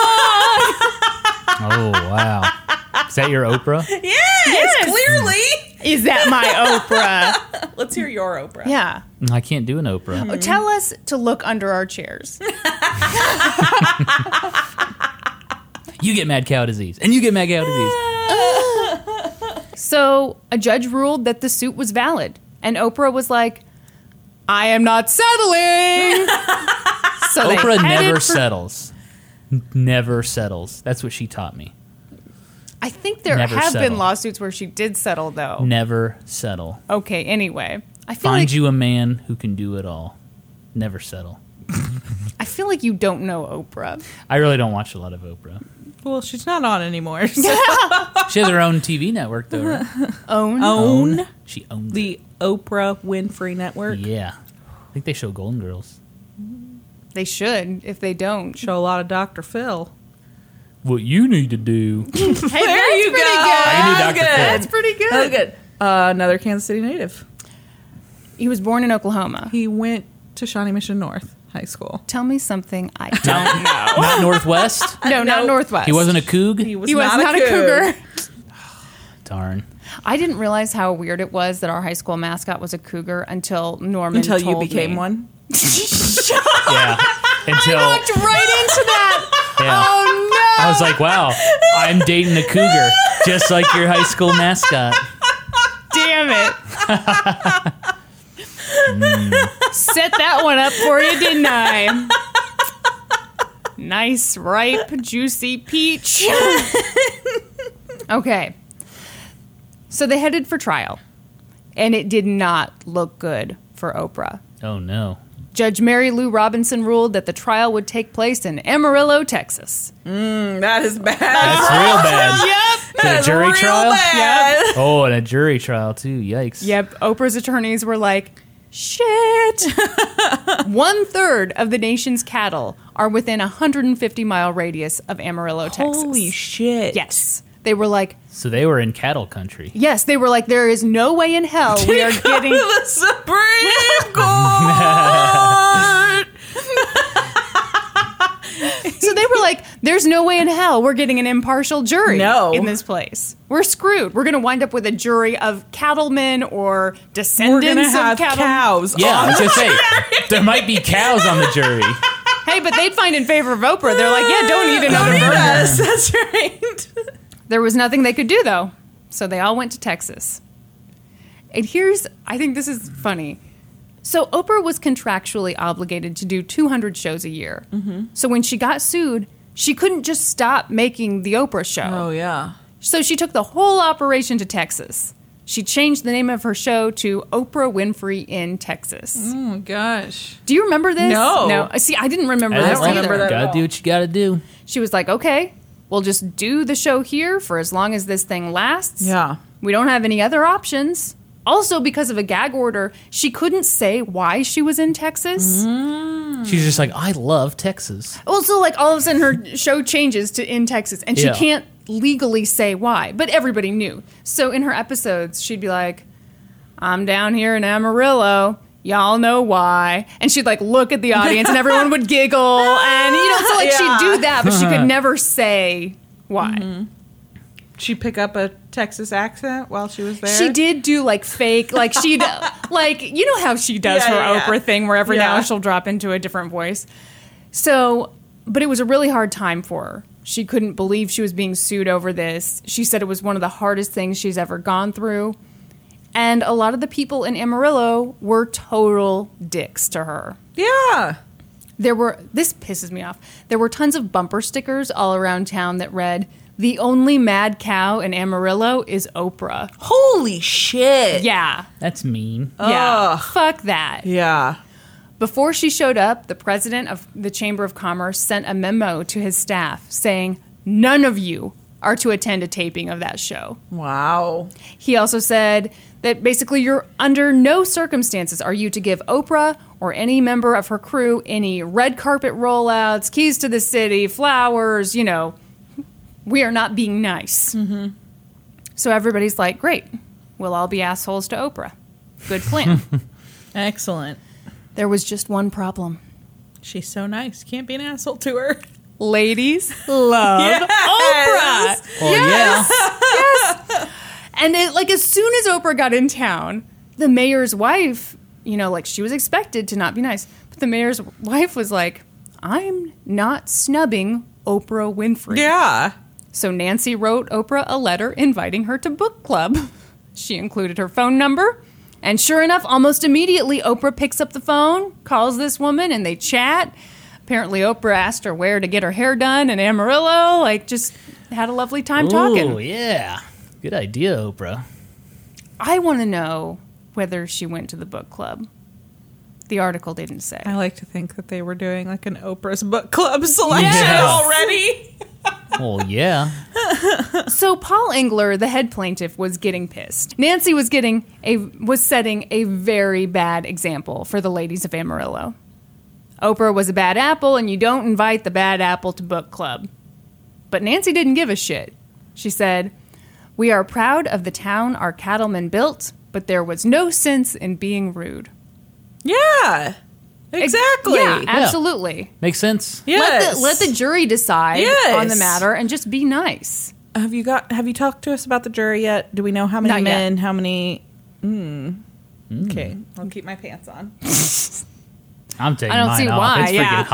[SPEAKER 4] Oh, wow. Is that your Oprah?
[SPEAKER 3] Yes, clearly.
[SPEAKER 2] Is that my Oprah?
[SPEAKER 3] Let's hear your Oprah.
[SPEAKER 2] Yeah.
[SPEAKER 4] I can't do an Oprah.
[SPEAKER 2] Oh, tell us to look under our chairs.
[SPEAKER 4] You get mad cow disease, and you get mad cow disease.
[SPEAKER 2] So a judge ruled that the suit was valid, and Oprah was like, I am not settling. So they
[SPEAKER 4] Oprah
[SPEAKER 2] headed
[SPEAKER 4] never
[SPEAKER 2] for-
[SPEAKER 4] settles. Never settles. That's what she taught me.
[SPEAKER 2] I think there
[SPEAKER 4] Never
[SPEAKER 2] have been
[SPEAKER 4] settle.
[SPEAKER 2] lawsuits where she did settle, though.
[SPEAKER 4] Never settle.
[SPEAKER 2] Okay, anyway. I feel
[SPEAKER 4] Find
[SPEAKER 2] like
[SPEAKER 4] you a man who can do it all. Never settle.
[SPEAKER 2] I feel like you don't know Oprah.
[SPEAKER 4] I really don't watch a lot of Oprah.
[SPEAKER 3] Well, she's not on anymore. So.
[SPEAKER 4] She has her own TV network, though, right?
[SPEAKER 3] Own
[SPEAKER 4] She owns
[SPEAKER 3] the Oprah Winfrey Network.
[SPEAKER 4] it. Yeah. I think they show Golden Girls.
[SPEAKER 2] They should, if they don't.
[SPEAKER 3] Show a lot of Dr. Phil.
[SPEAKER 4] What you need to do.
[SPEAKER 2] Hey, that's
[SPEAKER 3] you
[SPEAKER 2] pretty
[SPEAKER 3] go.
[SPEAKER 2] good.
[SPEAKER 4] I knew Dr. Phil.
[SPEAKER 2] That's pretty good.
[SPEAKER 3] Oh, good. Another Kansas City native.
[SPEAKER 2] He was born in Oklahoma.
[SPEAKER 3] He went to Shawnee Mission North High School.
[SPEAKER 2] Tell me something I don't know.
[SPEAKER 4] Not Northwest?
[SPEAKER 2] No, not Northwest.
[SPEAKER 4] He wasn't a coug?
[SPEAKER 3] He was,
[SPEAKER 2] He was not a cougar.
[SPEAKER 4] Darn.
[SPEAKER 2] I didn't realize how weird it was that our high school mascot was a cougar until Norman
[SPEAKER 3] Until you
[SPEAKER 2] told
[SPEAKER 3] became
[SPEAKER 2] me.
[SPEAKER 3] one.
[SPEAKER 4] Yeah. until
[SPEAKER 2] I walked right into that.
[SPEAKER 4] yeah.
[SPEAKER 2] Oh no!
[SPEAKER 4] I was like, wow, I'm dating a cougar, just like your high school mascot.
[SPEAKER 2] Damn it! Set that one up for you, didn't I? Nice, ripe, juicy peach. Okay. So they headed for trial, and it did not look good for Oprah.
[SPEAKER 4] Oh no.
[SPEAKER 2] Judge Mary Lou Robinson ruled that the trial would take place in Amarillo, Texas.
[SPEAKER 3] That is bad.
[SPEAKER 4] That's real bad.
[SPEAKER 2] Yep.
[SPEAKER 4] Is it a jury
[SPEAKER 3] real
[SPEAKER 4] trial?
[SPEAKER 3] bad.
[SPEAKER 2] Yep.
[SPEAKER 4] Oh, and a jury trial too. Yikes.
[SPEAKER 2] Yep. Oprah's attorneys were like, shit. 1/3 of the nation's cattle are within a 150-mile radius of Amarillo, Texas.
[SPEAKER 3] Holy shit.
[SPEAKER 2] Yes. They were like,
[SPEAKER 4] So they were in cattle country.
[SPEAKER 2] yes, they were like, there is no way in hell we are getting...
[SPEAKER 3] the Supreme Court.
[SPEAKER 2] So they were like, there's no way in hell we're getting an impartial jury in this place. We're screwed. We're going to wind up with a jury of cattlemen or
[SPEAKER 3] We're
[SPEAKER 2] descendants
[SPEAKER 3] gonna have
[SPEAKER 2] of cattle.
[SPEAKER 3] cows.
[SPEAKER 4] Yeah, I was gonna say there might be cows on the jury.
[SPEAKER 2] Hey, but they'd find in favor of Oprah. They're like, yeah, don't eat another burger.
[SPEAKER 3] Yes, that's right.
[SPEAKER 2] There was nothing they could do, though. So they all went to Texas. And I think this is funny. So Oprah was contractually obligated to do 200 shows a year. Mm-hmm. So when she got sued, she couldn't just stop making the Oprah show.
[SPEAKER 3] Oh, yeah.
[SPEAKER 2] So she took the whole operation to Texas. She changed the name of her show to Oprah Winfrey in Texas.
[SPEAKER 3] Oh, my gosh.
[SPEAKER 2] Do you remember this?
[SPEAKER 3] No.
[SPEAKER 2] No. See, I didn't remember
[SPEAKER 4] I
[SPEAKER 2] this
[SPEAKER 4] don't
[SPEAKER 2] either.
[SPEAKER 3] remember that.
[SPEAKER 4] Gotta do what you gotta do.
[SPEAKER 2] She was like, okay, we'll just do the show here for as long as this thing lasts.
[SPEAKER 3] Yeah.
[SPEAKER 2] We don't have any other options. Also, because of a gag order, she couldn't say why she was in Texas.
[SPEAKER 4] She's just like, I love Texas.
[SPEAKER 2] Also, like, all of a sudden her show changes to in Texas, and she
[SPEAKER 4] Yeah.
[SPEAKER 2] can't legally say why, but everybody knew. So in her episodes, she'd be like, I'm down here in Amarillo. Y'all know why. And she'd like look at the audience and everyone would giggle. And, so like she'd do that, but she could never say why.
[SPEAKER 3] Did she pick up a Texas accent while she was there?
[SPEAKER 2] She did do like fake, like she'd, like, you know how she does her Oprah thing where every now she'll drop into a different voice. So, but it was a really hard time for her. She couldn't believe she was being sued over this. She said it was one of the hardest things she's ever gone through. And a lot of the people in Amarillo were total dicks to her.
[SPEAKER 3] Yeah.
[SPEAKER 2] This pisses me off. There were tons of bumper stickers all around town that read, "The only mad cow in Amarillo is Oprah."
[SPEAKER 3] Holy shit.
[SPEAKER 2] Yeah.
[SPEAKER 4] That's mean.
[SPEAKER 2] Yeah.
[SPEAKER 3] Ugh.
[SPEAKER 2] Fuck that.
[SPEAKER 3] Yeah.
[SPEAKER 2] Before she showed up, the president of the Chamber of Commerce sent a memo to his staff saying, none of you are to attend a taping of that show.
[SPEAKER 3] Wow.
[SPEAKER 2] He also said that basically you're under no circumstances are you to give Oprah or any member of her crew any red carpet rollouts, keys to the city, flowers, we are not being nice. Mm-hmm. So everybody's like, great, we'll all be assholes to Oprah. Good plan.
[SPEAKER 3] Excellent.
[SPEAKER 2] There was just one problem.
[SPEAKER 3] She's so nice. Can't be an asshole to her.
[SPEAKER 2] Ladies love Oprah.
[SPEAKER 4] Oh, yeah.
[SPEAKER 2] And as soon as Oprah got in town, the mayor's wife, she was expected to not be nice. But the mayor's wife was like, I'm not snubbing Oprah Winfrey.
[SPEAKER 3] Yeah.
[SPEAKER 2] So Nancy wrote Oprah a letter inviting her to book club. She included her phone number. And sure enough, almost immediately, Oprah picks up the phone, calls this woman, and they chat. Apparently, Oprah asked her where to get her hair done in Amarillo. Just had a lovely time talking.
[SPEAKER 4] Oh, yeah. Good idea, Oprah.
[SPEAKER 2] I want to know whether she went to the book club. The article didn't say.
[SPEAKER 3] I like to think that they were doing like an Oprah's book club selection
[SPEAKER 4] Yes.
[SPEAKER 3] already.
[SPEAKER 4] Oh, yeah.
[SPEAKER 2] So Paul Engler, the head plaintiff, was getting pissed. Nancy was setting a very bad example for the ladies of Amarillo. Oprah was a bad apple, and you don't invite the bad apple to book club. But Nancy didn't give a shit. She said, "We are proud of the town our cattlemen built, but there was no sense in being rude."
[SPEAKER 3] Yeah. Exactly.
[SPEAKER 2] Yeah, absolutely.
[SPEAKER 4] Makes sense.
[SPEAKER 3] Yes.
[SPEAKER 2] Let the jury decide
[SPEAKER 3] Yes.
[SPEAKER 2] on the matter and just be nice.
[SPEAKER 3] Have you talked to us about the jury yet? Do we know how many
[SPEAKER 2] Not yet.
[SPEAKER 3] men, how many... Okay, I'll keep my pants on.
[SPEAKER 4] I'm taking
[SPEAKER 2] I don't
[SPEAKER 4] mine
[SPEAKER 2] see
[SPEAKER 4] off.
[SPEAKER 2] why,
[SPEAKER 4] It's
[SPEAKER 2] yeah.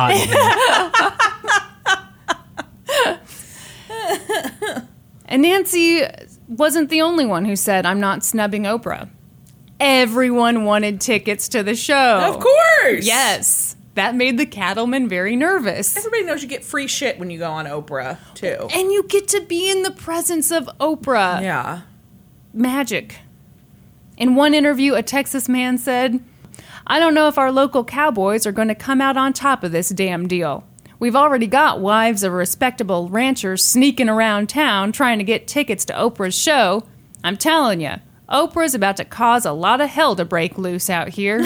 [SPEAKER 4] freaking hot in here.
[SPEAKER 2] And Nancy wasn't the only one who said, I'm not snubbing Oprah. Everyone wanted tickets to the show.
[SPEAKER 3] Of course.
[SPEAKER 2] Yes. That made the cattlemen very nervous.
[SPEAKER 3] Everybody knows you get free shit when you go on Oprah, too.
[SPEAKER 2] And you get to be in the presence of Oprah.
[SPEAKER 3] Yeah.
[SPEAKER 2] Magic. In one interview, a Texas man said, I don't know if our local cowboys are going to come out on top of this damn deal. We've already got wives of respectable ranchers sneaking around town trying to get tickets to Oprah's show. I'm telling you, Oprah's about to cause a lot of hell to break loose out here.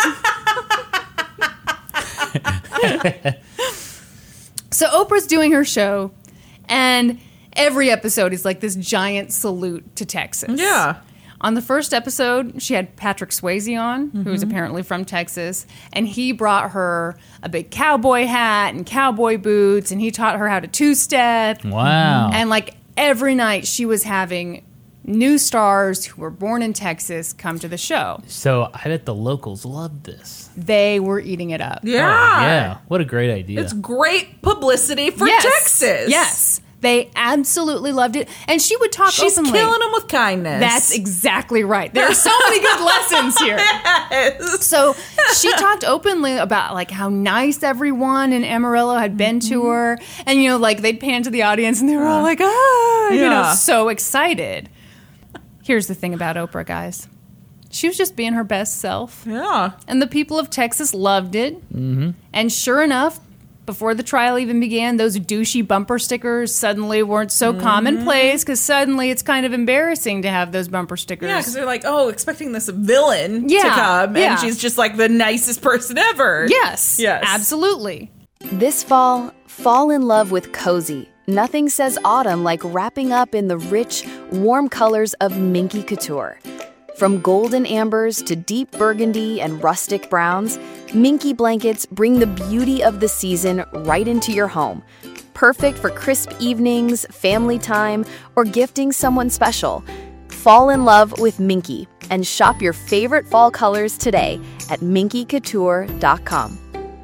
[SPEAKER 2] So Oprah's doing her show, and every episode is like this giant salute to Texas.
[SPEAKER 3] Yeah.
[SPEAKER 2] On the first episode, she had Patrick Swayze on, who's apparently from Texas, and he brought her a big cowboy hat and cowboy boots, and he taught her how to two-step.
[SPEAKER 4] Wow.
[SPEAKER 2] And like every night, she was having new stars who were born in Texas come to the show.
[SPEAKER 4] So I bet the locals loved this.
[SPEAKER 2] They were eating it up.
[SPEAKER 3] Yeah.
[SPEAKER 4] Yeah. What a great idea.
[SPEAKER 3] It's great publicity for
[SPEAKER 2] Yes.
[SPEAKER 3] Texas.
[SPEAKER 2] Yes. They absolutely loved it. And she would talk
[SPEAKER 3] She's
[SPEAKER 2] openly.
[SPEAKER 3] killing them with kindness.
[SPEAKER 2] That's exactly right. There are so many good lessons here.
[SPEAKER 3] Yes.
[SPEAKER 2] So she talked openly about like how nice everyone in Amarillo had been to her. And, you know, like they'd pan to the audience and they were all like, ah, you know,
[SPEAKER 3] Yeah.
[SPEAKER 2] so excited. Here's the thing about Oprah, guys. She was just being her best self.
[SPEAKER 3] Yeah.
[SPEAKER 2] And the people of Texas loved it. Mm-hmm. And sure enough, before the trial even began, those douchey bumper stickers suddenly weren't so commonplace because suddenly it's kind of embarrassing to have those bumper stickers.
[SPEAKER 3] Yeah, because they're like, oh, expecting this villain to
[SPEAKER 2] Yeah,
[SPEAKER 3] come, and
[SPEAKER 2] yeah.
[SPEAKER 3] she's just like the nicest person ever.
[SPEAKER 2] Yes.
[SPEAKER 3] Yes.
[SPEAKER 2] Absolutely.
[SPEAKER 1] This fall, fall in love with cozy. Nothing says autumn like wrapping up in the rich, warm colors of Minky Couture. From golden ambers to deep burgundy and rustic browns, Minky blankets bring the beauty of the season right into your home. Perfect for crisp evenings, family time, or gifting someone special. Fall in love with Minky and shop your favorite fall colors today at minkycouture.com.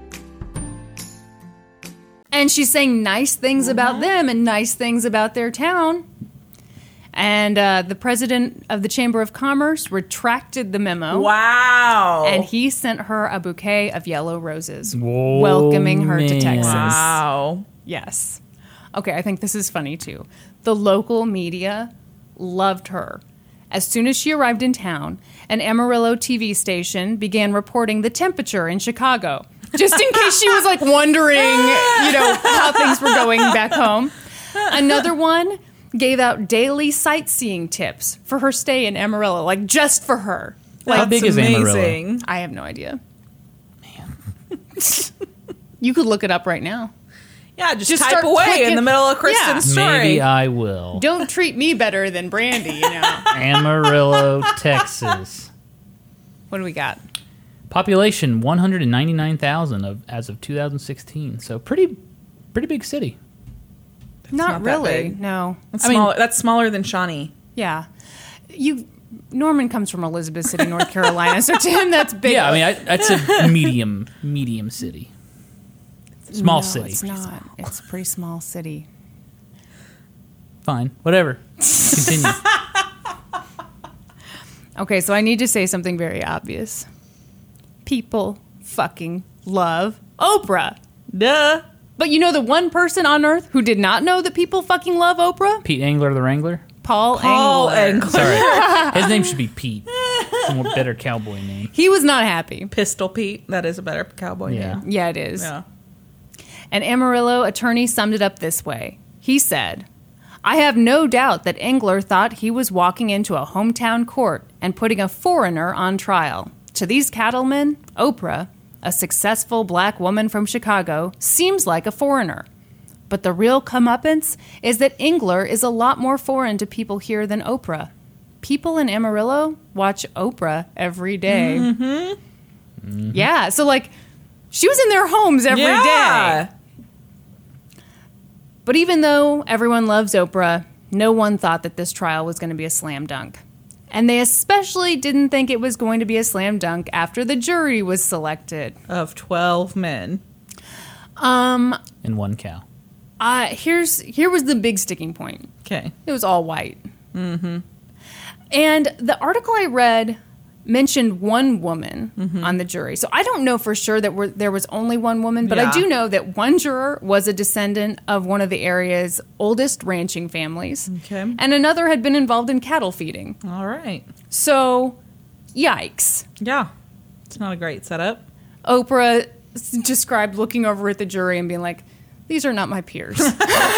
[SPEAKER 2] And she's saying nice things about them and nice things about their town. And the president of the Chamber of Commerce retracted the memo.
[SPEAKER 3] Wow.
[SPEAKER 2] And he sent her a bouquet of yellow roses,
[SPEAKER 4] Whoa,
[SPEAKER 2] welcoming her to
[SPEAKER 4] man.
[SPEAKER 2] Texas.
[SPEAKER 3] Wow.
[SPEAKER 2] Yes. Okay, I think this is funny too. The local media loved her. As soon as she arrived in town, an Amarillo TV station began reporting the temperature in Chicago, just in case she was like wondering, you know, how things were going back home. Another one gave out daily sightseeing tips for her stay in Amarillo, like just for her.
[SPEAKER 4] How big is Amarillo?
[SPEAKER 2] I have no idea. Man. You could look it up right now.
[SPEAKER 3] Yeah, just
[SPEAKER 2] Just
[SPEAKER 3] type
[SPEAKER 2] start
[SPEAKER 3] away
[SPEAKER 2] clicking.
[SPEAKER 3] in the middle of Kristen's story.
[SPEAKER 4] Maybe I will.
[SPEAKER 2] Don't treat me better than Brandy, you know.
[SPEAKER 4] Amarillo, Texas.
[SPEAKER 2] What do we got?
[SPEAKER 4] Population 199,000 as of 2016. So pretty big city.
[SPEAKER 2] Not
[SPEAKER 3] not that
[SPEAKER 2] really.
[SPEAKER 3] big.
[SPEAKER 2] No.
[SPEAKER 3] That's,
[SPEAKER 4] I mean-
[SPEAKER 3] smaller, that's smaller than Shawnee.
[SPEAKER 2] Yeah. Norman comes from Elizabeth City, North Carolina, so to him that's big.
[SPEAKER 4] Yeah, I mean that's a medium city. Small
[SPEAKER 2] No,
[SPEAKER 4] city.
[SPEAKER 2] It's not. It's a pretty small city.
[SPEAKER 4] Fine, whatever. Continue.
[SPEAKER 2] Okay, so I need to say something very obvious. People fucking love Oprah.
[SPEAKER 3] Duh.
[SPEAKER 2] But you know the one person on earth who did not know that people fucking love Oprah?
[SPEAKER 4] Pete Angler, the Wrangler.
[SPEAKER 2] Paul
[SPEAKER 3] Paul
[SPEAKER 2] Engler.
[SPEAKER 3] Engler.
[SPEAKER 4] Sorry, his name should be Pete. A more better cowboy name.
[SPEAKER 2] He was not happy.
[SPEAKER 3] Pistol Pete. That is a better cowboy
[SPEAKER 4] Yeah.
[SPEAKER 3] name.
[SPEAKER 2] Yeah, it is.
[SPEAKER 3] Yeah.
[SPEAKER 2] An Amarillo attorney summed it up this way. He said, I have no doubt that Engler thought he was walking into a hometown court and putting a foreigner on trial. To these cattlemen, Oprah, a successful black woman from Chicago, seems like a foreigner. But the real comeuppance is that Engler is a lot more foreign to people here than Oprah. People in Amarillo watch Oprah every day. Mm-hmm. Yeah, so like, she was in their homes every day.
[SPEAKER 3] Yeah.
[SPEAKER 2] But even though everyone loves Oprah, no one thought that this trial was going to be a slam dunk. And they especially didn't think it was going to be a slam dunk after the jury was selected.
[SPEAKER 3] Of 12 men.
[SPEAKER 4] And one cow.
[SPEAKER 2] Here was the big sticking point.
[SPEAKER 3] Okay.
[SPEAKER 2] It was all white. Mm-hmm. And the article I read mentioned one woman on the jury. So I don't know for sure that there was only one woman, but I do know that one juror was a descendant of one of the area's oldest ranching families.
[SPEAKER 3] Okay.
[SPEAKER 2] And another had been involved in cattle feeding.
[SPEAKER 3] All right.
[SPEAKER 2] So, yikes.
[SPEAKER 3] Yeah. It's not a great setup.
[SPEAKER 2] Oprah described looking over at the jury and being like, these are not my peers.
[SPEAKER 4] Well,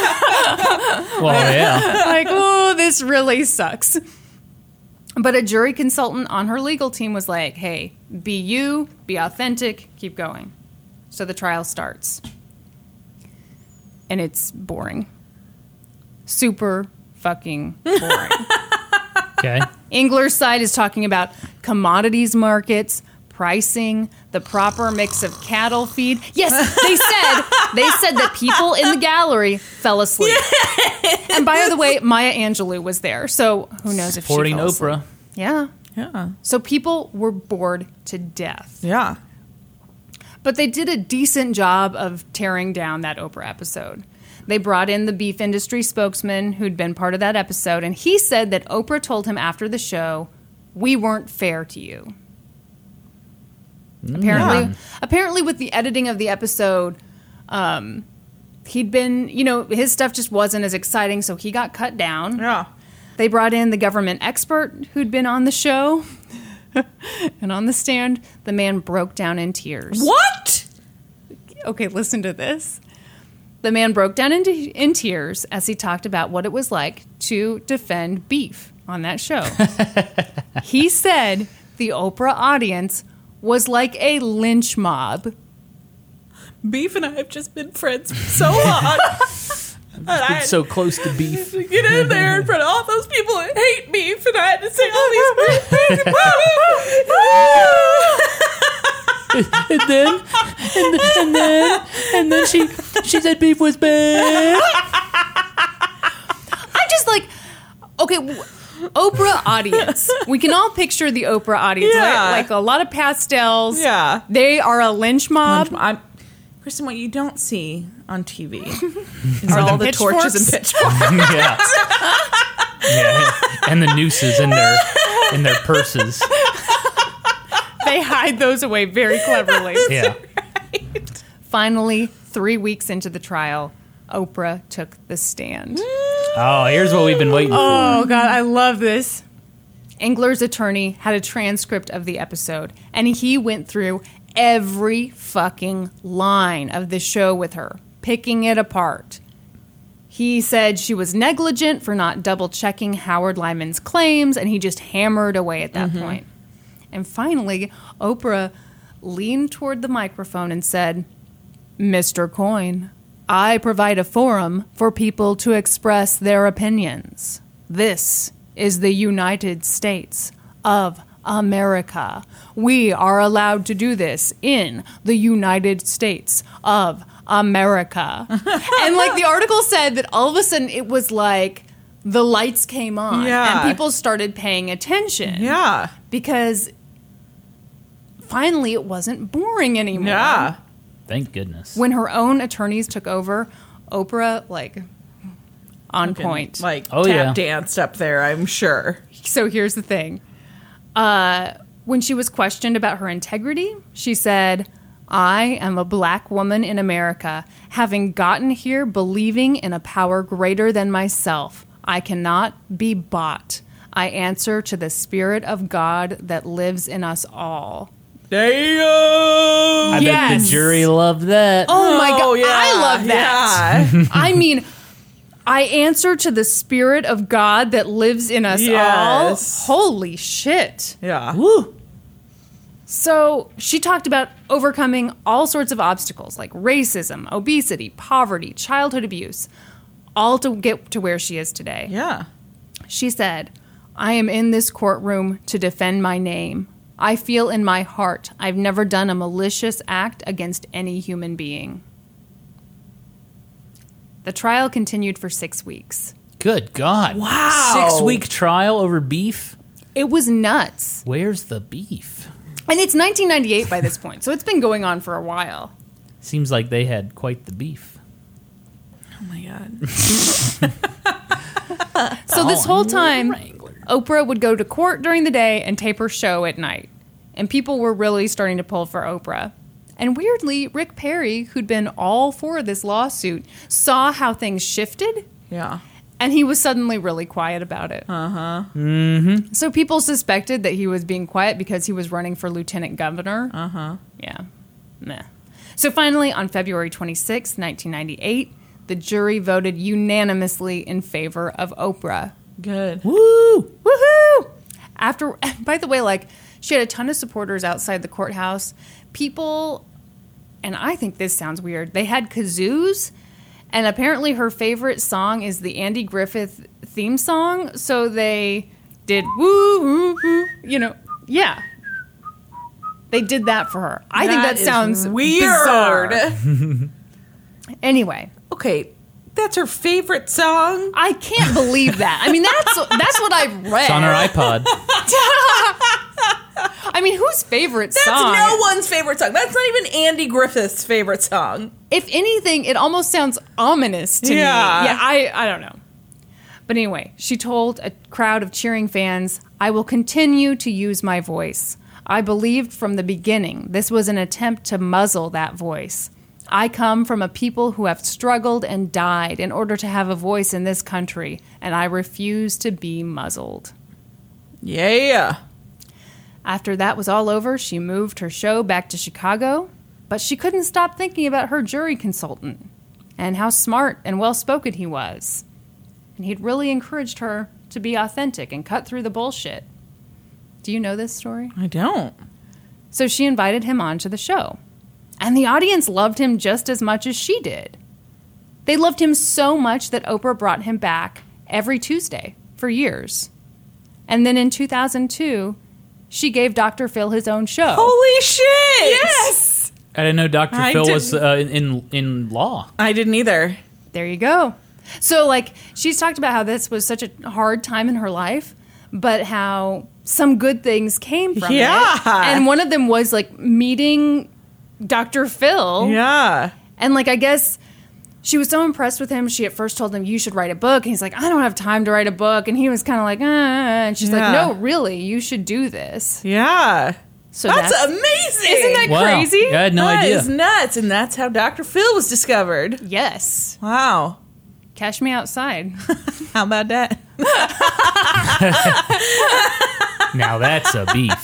[SPEAKER 4] yeah.
[SPEAKER 2] Like, oh, this really sucks. But a jury consultant on her legal team was like, hey, be you, be authentic, keep going. So the trial starts. And it's boring. Super fucking boring.
[SPEAKER 4] Okay.
[SPEAKER 2] Engler's side is talking about commodities markets, pricing, the proper mix of cattle feed. Yes, they said that people in the gallery fell asleep. And by the way, Maya Angelou was there, so who knows if
[SPEAKER 4] Supporting
[SPEAKER 2] she fell asleep.
[SPEAKER 4] Oprah.
[SPEAKER 2] Yeah.
[SPEAKER 3] Yeah.
[SPEAKER 2] So people were bored to death.
[SPEAKER 3] Yeah.
[SPEAKER 2] But they did a decent job of tearing down that Oprah episode. They brought in the beef industry spokesman who'd been part of that episode, and he said that Oprah told him after the show, we weren't fair to you. Apparently with the editing of the episode, he'd been, his stuff just wasn't as exciting, so he got cut down.
[SPEAKER 3] Yeah.
[SPEAKER 2] They brought in the government expert who'd been on the show. And on the stand, the man broke down in tears.
[SPEAKER 3] What?
[SPEAKER 2] Okay, listen to this. The man broke down in tears as he talked about what it was like to defend beef on that show. He said the Oprah audience was like a lynch mob.
[SPEAKER 3] Beef and I have just been friends for so long.
[SPEAKER 4] It's so close to beef.
[SPEAKER 3] To get in there in front of all those people that hate beef, and I had to say all these
[SPEAKER 4] and then she said beef was bad.
[SPEAKER 2] I'm just like, okay, Oprah audience. We can all picture the Oprah audience,
[SPEAKER 3] Yeah.
[SPEAKER 2] like a lot of pastels.
[SPEAKER 3] Yeah.
[SPEAKER 2] They are a lynch mob.
[SPEAKER 3] Kristen, what you don't see on TV is
[SPEAKER 2] Are
[SPEAKER 3] all
[SPEAKER 2] the
[SPEAKER 3] the torches and
[SPEAKER 2] pitchforks?
[SPEAKER 3] pitchforks.
[SPEAKER 4] Yeah. Yeah. And the nooses in their purses.
[SPEAKER 2] They hide those away very cleverly.
[SPEAKER 4] Yeah.
[SPEAKER 2] Finally, 3 weeks into the trial, Oprah took the stand.
[SPEAKER 4] Oh, here's what we've been waiting for.
[SPEAKER 2] Oh, God, I love this. Engler's attorney had a transcript of the episode, and he went through every fucking line of the show with her, picking it apart. He said she was negligent for not double-checking Howard Lyman's claims, and he just hammered away at that point. And finally, Oprah leaned toward the microphone and said, Mr. Coyne, I provide a forum for people to express their opinions. This is the United States of America. We are allowed to do this in the United States of America. And like the article said that all of a sudden it was like the lights came on
[SPEAKER 3] Yeah.
[SPEAKER 2] and people started paying attention.
[SPEAKER 3] Yeah.
[SPEAKER 2] Because finally it wasn't boring anymore.
[SPEAKER 3] Yeah.
[SPEAKER 4] Thank goodness.
[SPEAKER 2] When her own attorneys took over, Oprah, like, on point.
[SPEAKER 3] Like,
[SPEAKER 4] Oh,
[SPEAKER 3] tap
[SPEAKER 4] yeah.
[SPEAKER 3] danced up there, I'm sure.
[SPEAKER 2] So here's the thing. When she was questioned about her integrity, she said, I am a black woman in America, having gotten here believing in a power greater than myself. I cannot be bought. I answer to the Spirit of God that lives in us all.
[SPEAKER 3] Damn!
[SPEAKER 4] I bet the
[SPEAKER 2] Yes.
[SPEAKER 4] jury loved that.
[SPEAKER 2] Oh my God,
[SPEAKER 3] yeah,
[SPEAKER 2] I love that.
[SPEAKER 3] Yeah.
[SPEAKER 2] I mean, I answer to the Spirit of God that lives in us
[SPEAKER 3] Yes.
[SPEAKER 2] all. Holy shit.
[SPEAKER 3] Yeah.
[SPEAKER 4] Woo.
[SPEAKER 2] So she talked about overcoming all sorts of obstacles like racism, obesity, poverty, childhood abuse, all to get to where she is today.
[SPEAKER 3] Yeah.
[SPEAKER 2] She said, I am in this courtroom to defend my name. I feel in my heart I've never done a malicious act against any human being. The trial continued for 6 weeks.
[SPEAKER 4] Good God.
[SPEAKER 3] Wow.
[SPEAKER 4] 6-week trial over beef?
[SPEAKER 2] It was nuts.
[SPEAKER 4] Where's the beef?
[SPEAKER 2] And it's 1998 by this point, so it's been going on for a while.
[SPEAKER 4] Seems like they had quite the beef.
[SPEAKER 3] Oh my God.
[SPEAKER 2] So this whole time, Oprah would go to court during the day and tape her show at night. And people were really starting to pull for Oprah. And weirdly, Rick Perry, who'd been all for this lawsuit, saw how things shifted.
[SPEAKER 3] Yeah.
[SPEAKER 2] And he was suddenly really quiet about it.
[SPEAKER 3] Uh-huh.
[SPEAKER 4] Mm-hmm.
[SPEAKER 2] So people suspected that he was being quiet because he was running for lieutenant governor.
[SPEAKER 3] Uh-huh.
[SPEAKER 2] Yeah. Meh. So finally, on February 26, 1998, the jury voted unanimously in favor of Oprah.
[SPEAKER 3] Good.
[SPEAKER 4] Woo!
[SPEAKER 2] Woohoo! After, by the way, like, she had a ton of supporters outside the courthouse. People, and I think this sounds weird, they had kazoos, and apparently her favorite song is the Andy Griffith theme song, so they did woo, woo, woo, you know, yeah. They did that for her. I think that sounds
[SPEAKER 3] weird.
[SPEAKER 2] bizarre. Anyway.
[SPEAKER 3] Okay, that's her favorite song?
[SPEAKER 2] I can't believe that. I mean, that's what I read.
[SPEAKER 4] It's on her iPod.
[SPEAKER 2] I mean, whose favorite
[SPEAKER 3] That's
[SPEAKER 2] song?
[SPEAKER 3] no one's favorite song. That's not even Andy Griffith's favorite song.
[SPEAKER 2] If anything, it almost sounds ominous to me. Yeah, I don't know. But anyway, she told a crowd of cheering fans, "I will continue to use my voice. I believed from the beginning this was an attempt to muzzle that voice. I come from a people who have struggled and died in order to have a voice in this country, and I refuse to be muzzled."
[SPEAKER 3] Yeah.
[SPEAKER 2] After that was all over, she moved her show back to Chicago, but she couldn't stop thinking about her jury consultant and how smart and well-spoken he was. And he'd really encouraged her to be authentic and cut through the bullshit. Do you know this story?
[SPEAKER 3] I don't.
[SPEAKER 2] So she invited him onto the show. And the audience loved him just as much as she did. They loved him so much that Oprah brought him back every Tuesday for years. And then in 2002, she gave Dr. Phil his own show.
[SPEAKER 3] Holy shit!
[SPEAKER 2] Yes!
[SPEAKER 4] I didn't know Dr.
[SPEAKER 3] I
[SPEAKER 4] Phil was
[SPEAKER 3] didn't-
[SPEAKER 4] in law.
[SPEAKER 3] I didn't either.
[SPEAKER 2] There you go. So, like, she's talked about how this was such a hard time in her life, but how some good things came from it. And one of them was, like, meeting Dr. Phil.
[SPEAKER 3] Yeah.
[SPEAKER 2] And, like, I guess she was so impressed with him, she at first told him, "You should write a book." And he's like, "I don't have time to write a book." And he was kind of like, And she's like, "No, really, you should do this."
[SPEAKER 3] Yeah.
[SPEAKER 2] So
[SPEAKER 3] that's amazing.
[SPEAKER 2] Isn't that
[SPEAKER 4] Wow.
[SPEAKER 2] crazy?
[SPEAKER 4] Yeah, I had no
[SPEAKER 3] That
[SPEAKER 4] idea.
[SPEAKER 3] is nuts. And that's how Dr. Phil was discovered.
[SPEAKER 2] Yes.
[SPEAKER 3] Wow.
[SPEAKER 2] Cash me outside.
[SPEAKER 3] How about that?
[SPEAKER 4] Now that's a beef.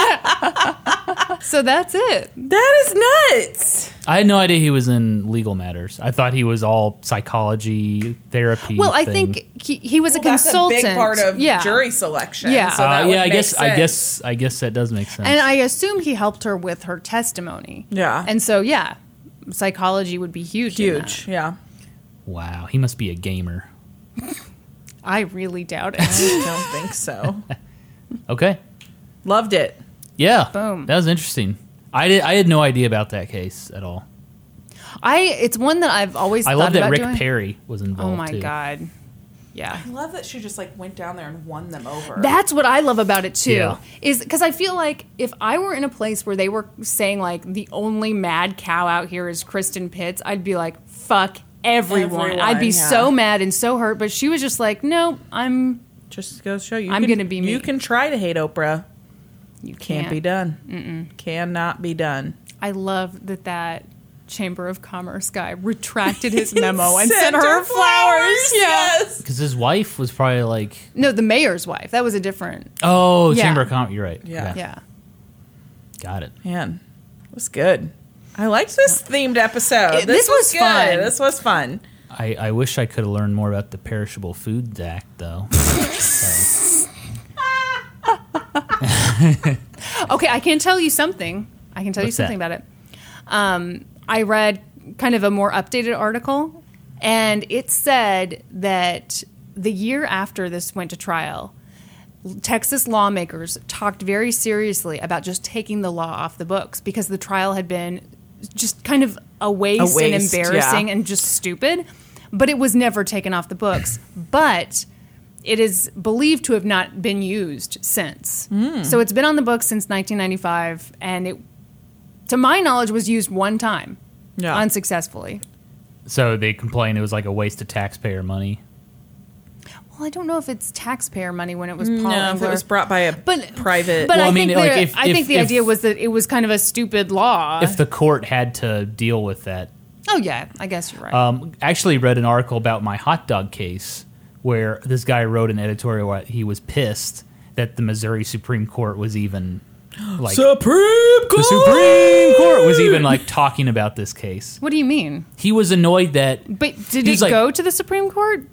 [SPEAKER 2] So that's it.
[SPEAKER 3] That is nuts.
[SPEAKER 4] I had no idea he was in legal matters. I thought he was all psychology, therapy.
[SPEAKER 2] Well, I
[SPEAKER 4] thing.
[SPEAKER 2] think he was a
[SPEAKER 3] That's
[SPEAKER 2] consultant.
[SPEAKER 3] a big part of
[SPEAKER 2] yeah.
[SPEAKER 3] jury selection.
[SPEAKER 2] Yeah.
[SPEAKER 3] So that would
[SPEAKER 4] I
[SPEAKER 3] make
[SPEAKER 4] guess
[SPEAKER 3] sense.
[SPEAKER 4] I guess that does make sense.
[SPEAKER 2] And I assume he helped her with her testimony.
[SPEAKER 3] Yeah.
[SPEAKER 2] And so, yeah, psychology would be huge. in that.
[SPEAKER 3] Huge. Yeah.
[SPEAKER 4] Wow, he must be a gamer.
[SPEAKER 2] I really doubt
[SPEAKER 3] I
[SPEAKER 2] it.
[SPEAKER 3] don't think so.
[SPEAKER 4] Okay.
[SPEAKER 3] Loved it.
[SPEAKER 4] Yeah.
[SPEAKER 2] Boom.
[SPEAKER 4] That was interesting. I had no idea about that case at all.
[SPEAKER 2] It's one that I've always
[SPEAKER 4] I
[SPEAKER 2] thought
[SPEAKER 4] love that
[SPEAKER 2] about
[SPEAKER 4] Rick
[SPEAKER 2] doing.
[SPEAKER 4] Perry was involved
[SPEAKER 2] Oh my
[SPEAKER 4] too.
[SPEAKER 2] God. Yeah.
[SPEAKER 3] I love that she just like went down there and won them over.
[SPEAKER 2] That's what I love about it too.
[SPEAKER 4] Yeah.
[SPEAKER 2] Is because I feel like if I were in a place where they were saying like the only mad cow out here is Kristen Pitts, I'd be like, fuck everyone. I'd be
[SPEAKER 3] yeah.
[SPEAKER 2] so mad and so hurt. But she was just like, no,
[SPEAKER 3] just goes to show you.
[SPEAKER 2] I'm gonna be me.
[SPEAKER 3] You can try to hate Oprah.
[SPEAKER 2] you
[SPEAKER 3] Can't be done. Cannot be done.
[SPEAKER 2] I love that Chamber of Commerce guy retracted his memo and sent
[SPEAKER 3] Sent
[SPEAKER 2] her flowers. Yeah.
[SPEAKER 3] Yes.
[SPEAKER 4] Because his wife was probably like,
[SPEAKER 2] No, the mayor's wife. That was a different.
[SPEAKER 4] oh,
[SPEAKER 2] Yeah.
[SPEAKER 4] Chamber of Commerce. You're right.
[SPEAKER 3] Yeah.
[SPEAKER 2] Yeah.
[SPEAKER 4] Got it.
[SPEAKER 3] Man, it was good. I liked this themed episode.
[SPEAKER 2] This was
[SPEAKER 3] good.
[SPEAKER 2] fun.
[SPEAKER 3] This was fun.
[SPEAKER 4] I wish I could have learned more about the Perishable Foods Act, though. So,
[SPEAKER 2] Okay, I can tell you something.
[SPEAKER 4] What's
[SPEAKER 2] Something
[SPEAKER 4] that?
[SPEAKER 2] about it. I read kind of a more updated article, and it said that the year after this went to trial, Texas lawmakers talked very seriously about just taking the law off the books because the trial had been just kind of a waste and embarrassing
[SPEAKER 3] yeah.
[SPEAKER 2] and just stupid. But it was never taken off the books. But it is believed to have not been used since. So it's been on the books since 1995, and it, to my knowledge, was used one time, unsuccessfully.
[SPEAKER 4] So they complained it was like a waste of taxpayer money.
[SPEAKER 2] Well, I don't know if it's taxpayer money when it was Paul
[SPEAKER 3] No, if it was brought by a private.
[SPEAKER 2] But
[SPEAKER 4] Well,
[SPEAKER 2] I
[SPEAKER 4] I mean,
[SPEAKER 2] think,
[SPEAKER 4] like,
[SPEAKER 2] I think the
[SPEAKER 4] if-
[SPEAKER 2] idea was that it was kind of a stupid law.
[SPEAKER 4] If the court had to deal with that.
[SPEAKER 2] Oh, yeah, I guess you're right.
[SPEAKER 4] Actually read an article about my hot dog case where this guy wrote an editorial where he was pissed that the Missouri Supreme Court was even like
[SPEAKER 3] Supreme Court!
[SPEAKER 4] the Supreme Court was even like talking about this case.
[SPEAKER 2] What do you mean?
[SPEAKER 4] He was annoyed that
[SPEAKER 2] But did
[SPEAKER 4] He's
[SPEAKER 2] it
[SPEAKER 4] like-
[SPEAKER 2] go to the Supreme Court?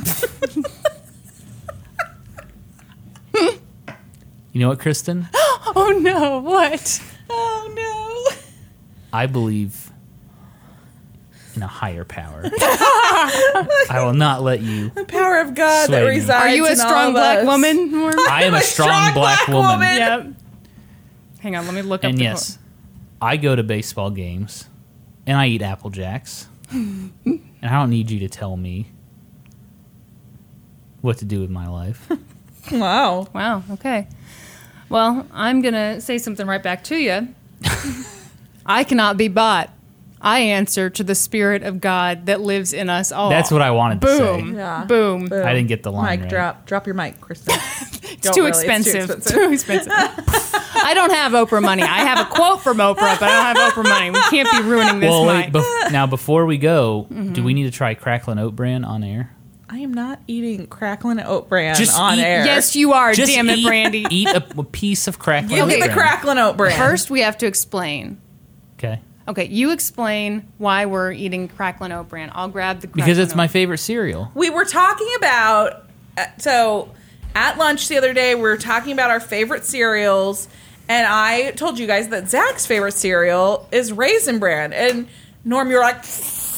[SPEAKER 4] you know what, Kristen?
[SPEAKER 2] Oh, no, what?
[SPEAKER 3] Oh, no.
[SPEAKER 4] I believe in a higher power. I will not let you.
[SPEAKER 3] The power of God
[SPEAKER 4] Sway
[SPEAKER 3] that
[SPEAKER 4] me.
[SPEAKER 3] resides
[SPEAKER 2] Are you a
[SPEAKER 3] in all
[SPEAKER 2] strong
[SPEAKER 3] of
[SPEAKER 2] black
[SPEAKER 3] us.
[SPEAKER 2] woman, Norm?
[SPEAKER 4] I am a strong black woman.
[SPEAKER 2] Yep. Hang on, let me look up
[SPEAKER 4] And
[SPEAKER 2] the
[SPEAKER 4] yes, I go to baseball games and I eat Apple Jacks. And I don't need you to tell me what to do with my life.
[SPEAKER 3] Wow.
[SPEAKER 2] Wow, okay. Well, I'm going to say something right back to you. I cannot be bought. I answer to the Spirit of God that lives in us all.
[SPEAKER 4] That's what I wanted to
[SPEAKER 2] Boom.
[SPEAKER 4] say.
[SPEAKER 3] Yeah.
[SPEAKER 2] Boom.
[SPEAKER 4] I didn't get the line
[SPEAKER 3] Mic
[SPEAKER 4] right.
[SPEAKER 3] drop. Drop your mic, Kristen.
[SPEAKER 2] It's too expensive. Too expensive. I don't have Oprah money. I have a quote from Oprah, but I don't have Oprah money. We can't be ruining this
[SPEAKER 4] Well,
[SPEAKER 2] mic.
[SPEAKER 4] wait, now before we go, do we need to try Cracklin' Oat Bran on air?
[SPEAKER 3] I am not eating crackling oat bran
[SPEAKER 4] Just
[SPEAKER 3] on
[SPEAKER 4] eat-
[SPEAKER 3] air.
[SPEAKER 2] Yes, you are.
[SPEAKER 4] Just
[SPEAKER 2] Damn it,
[SPEAKER 4] eat,
[SPEAKER 2] Brandy.
[SPEAKER 4] Eat a piece of Cracklin'
[SPEAKER 3] Give
[SPEAKER 4] Oat
[SPEAKER 3] me the
[SPEAKER 4] Bran.
[SPEAKER 3] crackling oat bran.
[SPEAKER 2] First, we have to explain.
[SPEAKER 4] Okay.
[SPEAKER 2] Okay, you explain why we're eating Cracklin' Oat Bran. I'll grab the
[SPEAKER 4] Because it's
[SPEAKER 2] Cracklin'
[SPEAKER 4] my
[SPEAKER 2] Oat-
[SPEAKER 4] favorite cereal.
[SPEAKER 3] We were talking about, so at lunch the other day, we were talking about our favorite cereals, and I told you guys that Zach's favorite cereal is Raisin Bran. And Norm, you're like,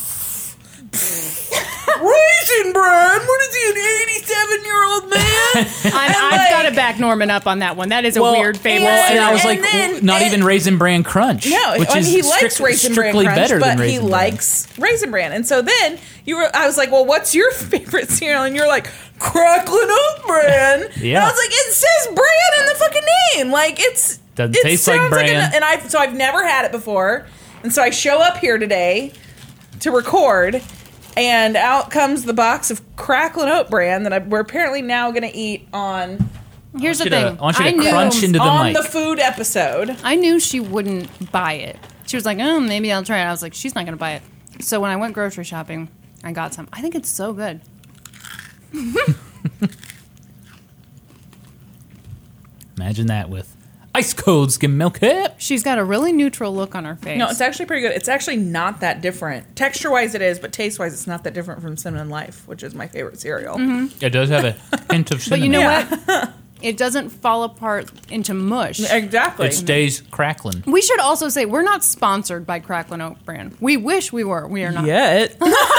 [SPEAKER 3] Raisin Bran? What is he, an 87-year-old man?
[SPEAKER 2] I've got to back Norman up on that one. That is a weird favorite.
[SPEAKER 3] and
[SPEAKER 4] And I was
[SPEAKER 3] And
[SPEAKER 4] like,
[SPEAKER 3] then-
[SPEAKER 4] not
[SPEAKER 3] and-
[SPEAKER 4] even Raisin Bran Crunch.
[SPEAKER 3] No,
[SPEAKER 4] which
[SPEAKER 3] I mean,
[SPEAKER 4] is
[SPEAKER 3] he likes Raisin Bran
[SPEAKER 4] strictly
[SPEAKER 3] Crunch,
[SPEAKER 4] better
[SPEAKER 3] but
[SPEAKER 4] than
[SPEAKER 3] he
[SPEAKER 4] Raisin Bran.
[SPEAKER 3] likes Raisin Bran. And so then I was like, well, what's your favorite cereal? And you're like, Cracklin' Oat Bran. And
[SPEAKER 4] Yeah.
[SPEAKER 3] I was like, it says Bran in the fucking name. Like,
[SPEAKER 4] Doesn't
[SPEAKER 3] it
[SPEAKER 4] taste like
[SPEAKER 3] sounds
[SPEAKER 4] Bran.
[SPEAKER 3] and I've never had it before. And so I show up here today to record, and out comes the box of Cracklin' Oat Bran that we're apparently now going to eat on
[SPEAKER 2] Here's the
[SPEAKER 4] I want you to-
[SPEAKER 2] thing.
[SPEAKER 4] I want you to crunch into the
[SPEAKER 3] on
[SPEAKER 4] mic.
[SPEAKER 3] the food episode.
[SPEAKER 2] I knew she wouldn't buy it. She was like, oh, maybe I'll try it. I was like, she's not going to buy it. So when I went grocery shopping, I got some. I think it's so good.
[SPEAKER 4] Imagine that with ice cold skim milk. Yep.
[SPEAKER 2] She's got a really neutral look on her face.
[SPEAKER 3] No, it's actually pretty good. It's actually not that different. Texture-wise it is, but taste-wise it's not that different from Cinnamon Life, which is my favorite cereal.
[SPEAKER 4] It does have a hint of
[SPEAKER 2] But
[SPEAKER 4] cinnamon.
[SPEAKER 2] you know
[SPEAKER 3] Yeah.
[SPEAKER 2] what? It doesn't fall apart into mush.
[SPEAKER 3] Exactly.
[SPEAKER 4] It stays crackling.
[SPEAKER 2] We should also say we're not sponsored by Cracklin' Oat Bran. We wish we were. We are not.
[SPEAKER 3] Yet.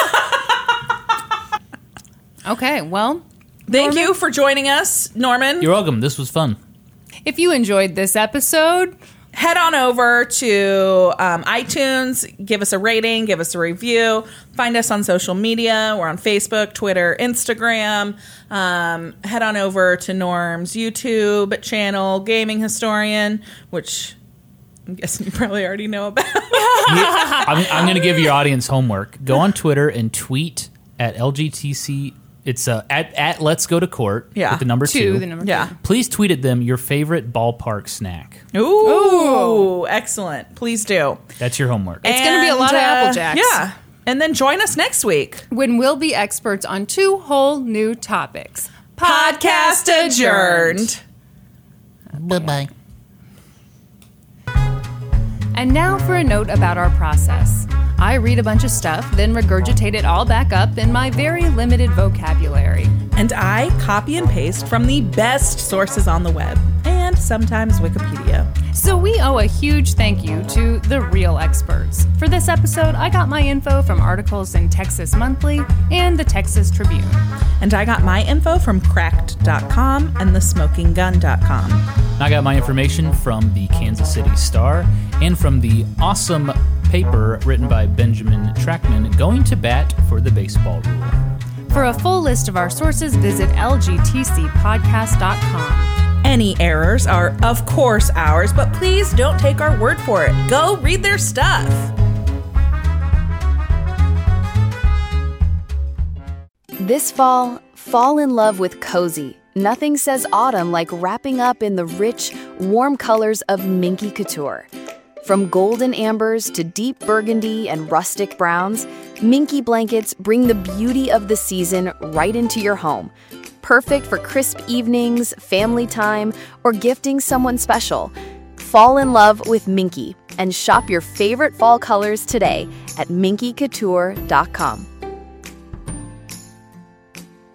[SPEAKER 2] Okay, well,
[SPEAKER 3] Thank you for joining us, Norman.
[SPEAKER 4] You're welcome. This was fun.
[SPEAKER 2] if you enjoyed this episode,
[SPEAKER 3] Head on over to iTunes, give us a rating, give us a review. Find us on social media. We're on Facebook, Twitter, Instagram. Head on over to Norm's YouTube channel, Gaming Historian, which I'm guessing you probably already know about.
[SPEAKER 4] I'm going to give your audience homework. Go on Twitter and tweet at LGTC. It's at Let's Go to Court
[SPEAKER 3] Yeah.
[SPEAKER 4] with the number 2.
[SPEAKER 2] the number
[SPEAKER 3] Yeah.
[SPEAKER 2] 2.
[SPEAKER 4] Please tweet at them your favorite ballpark snack.
[SPEAKER 3] Ooh, excellent. Please do.
[SPEAKER 4] That's your homework.
[SPEAKER 2] It's gonna be a lot of Apple Jacks.
[SPEAKER 3] Yeah. And then join us next week.
[SPEAKER 2] When we'll be experts on 2 whole new topics.
[SPEAKER 3] Podcast adjourned.
[SPEAKER 4] Bye-bye.
[SPEAKER 2] And now for a note about our process. I read a bunch of stuff, then regurgitate it all back up in my very limited vocabulary.
[SPEAKER 3] And I copy and paste from the best sources on the web, and sometimes Wikipedia.
[SPEAKER 2] So we owe a huge thank you to the real experts. For this episode, I got my info from articles in Texas Monthly and the Texas Tribune.
[SPEAKER 3] And I got my info from cracked.com and thesmokinggun.com.
[SPEAKER 4] I got my information from the Kansas City Star and from the awesome paper written by Benjamin Trackman, Going to Bat for the Baseball Rule.
[SPEAKER 2] For a full list of our sources, visit lgtcpodcast.com.
[SPEAKER 3] Any errors are, of course, ours, but please don't take our word for it. Go read their stuff.
[SPEAKER 1] This fall in love with Cozy. Nothing says autumn like wrapping up in the rich, warm colors of Minky Couture. From golden ambers to deep burgundy and rustic browns, Minky blankets bring the beauty of the season right into your home. Perfect for crisp evenings, family time, or gifting someone special. Fall in love with Minky and shop your favorite fall colors today at minkycouture.com.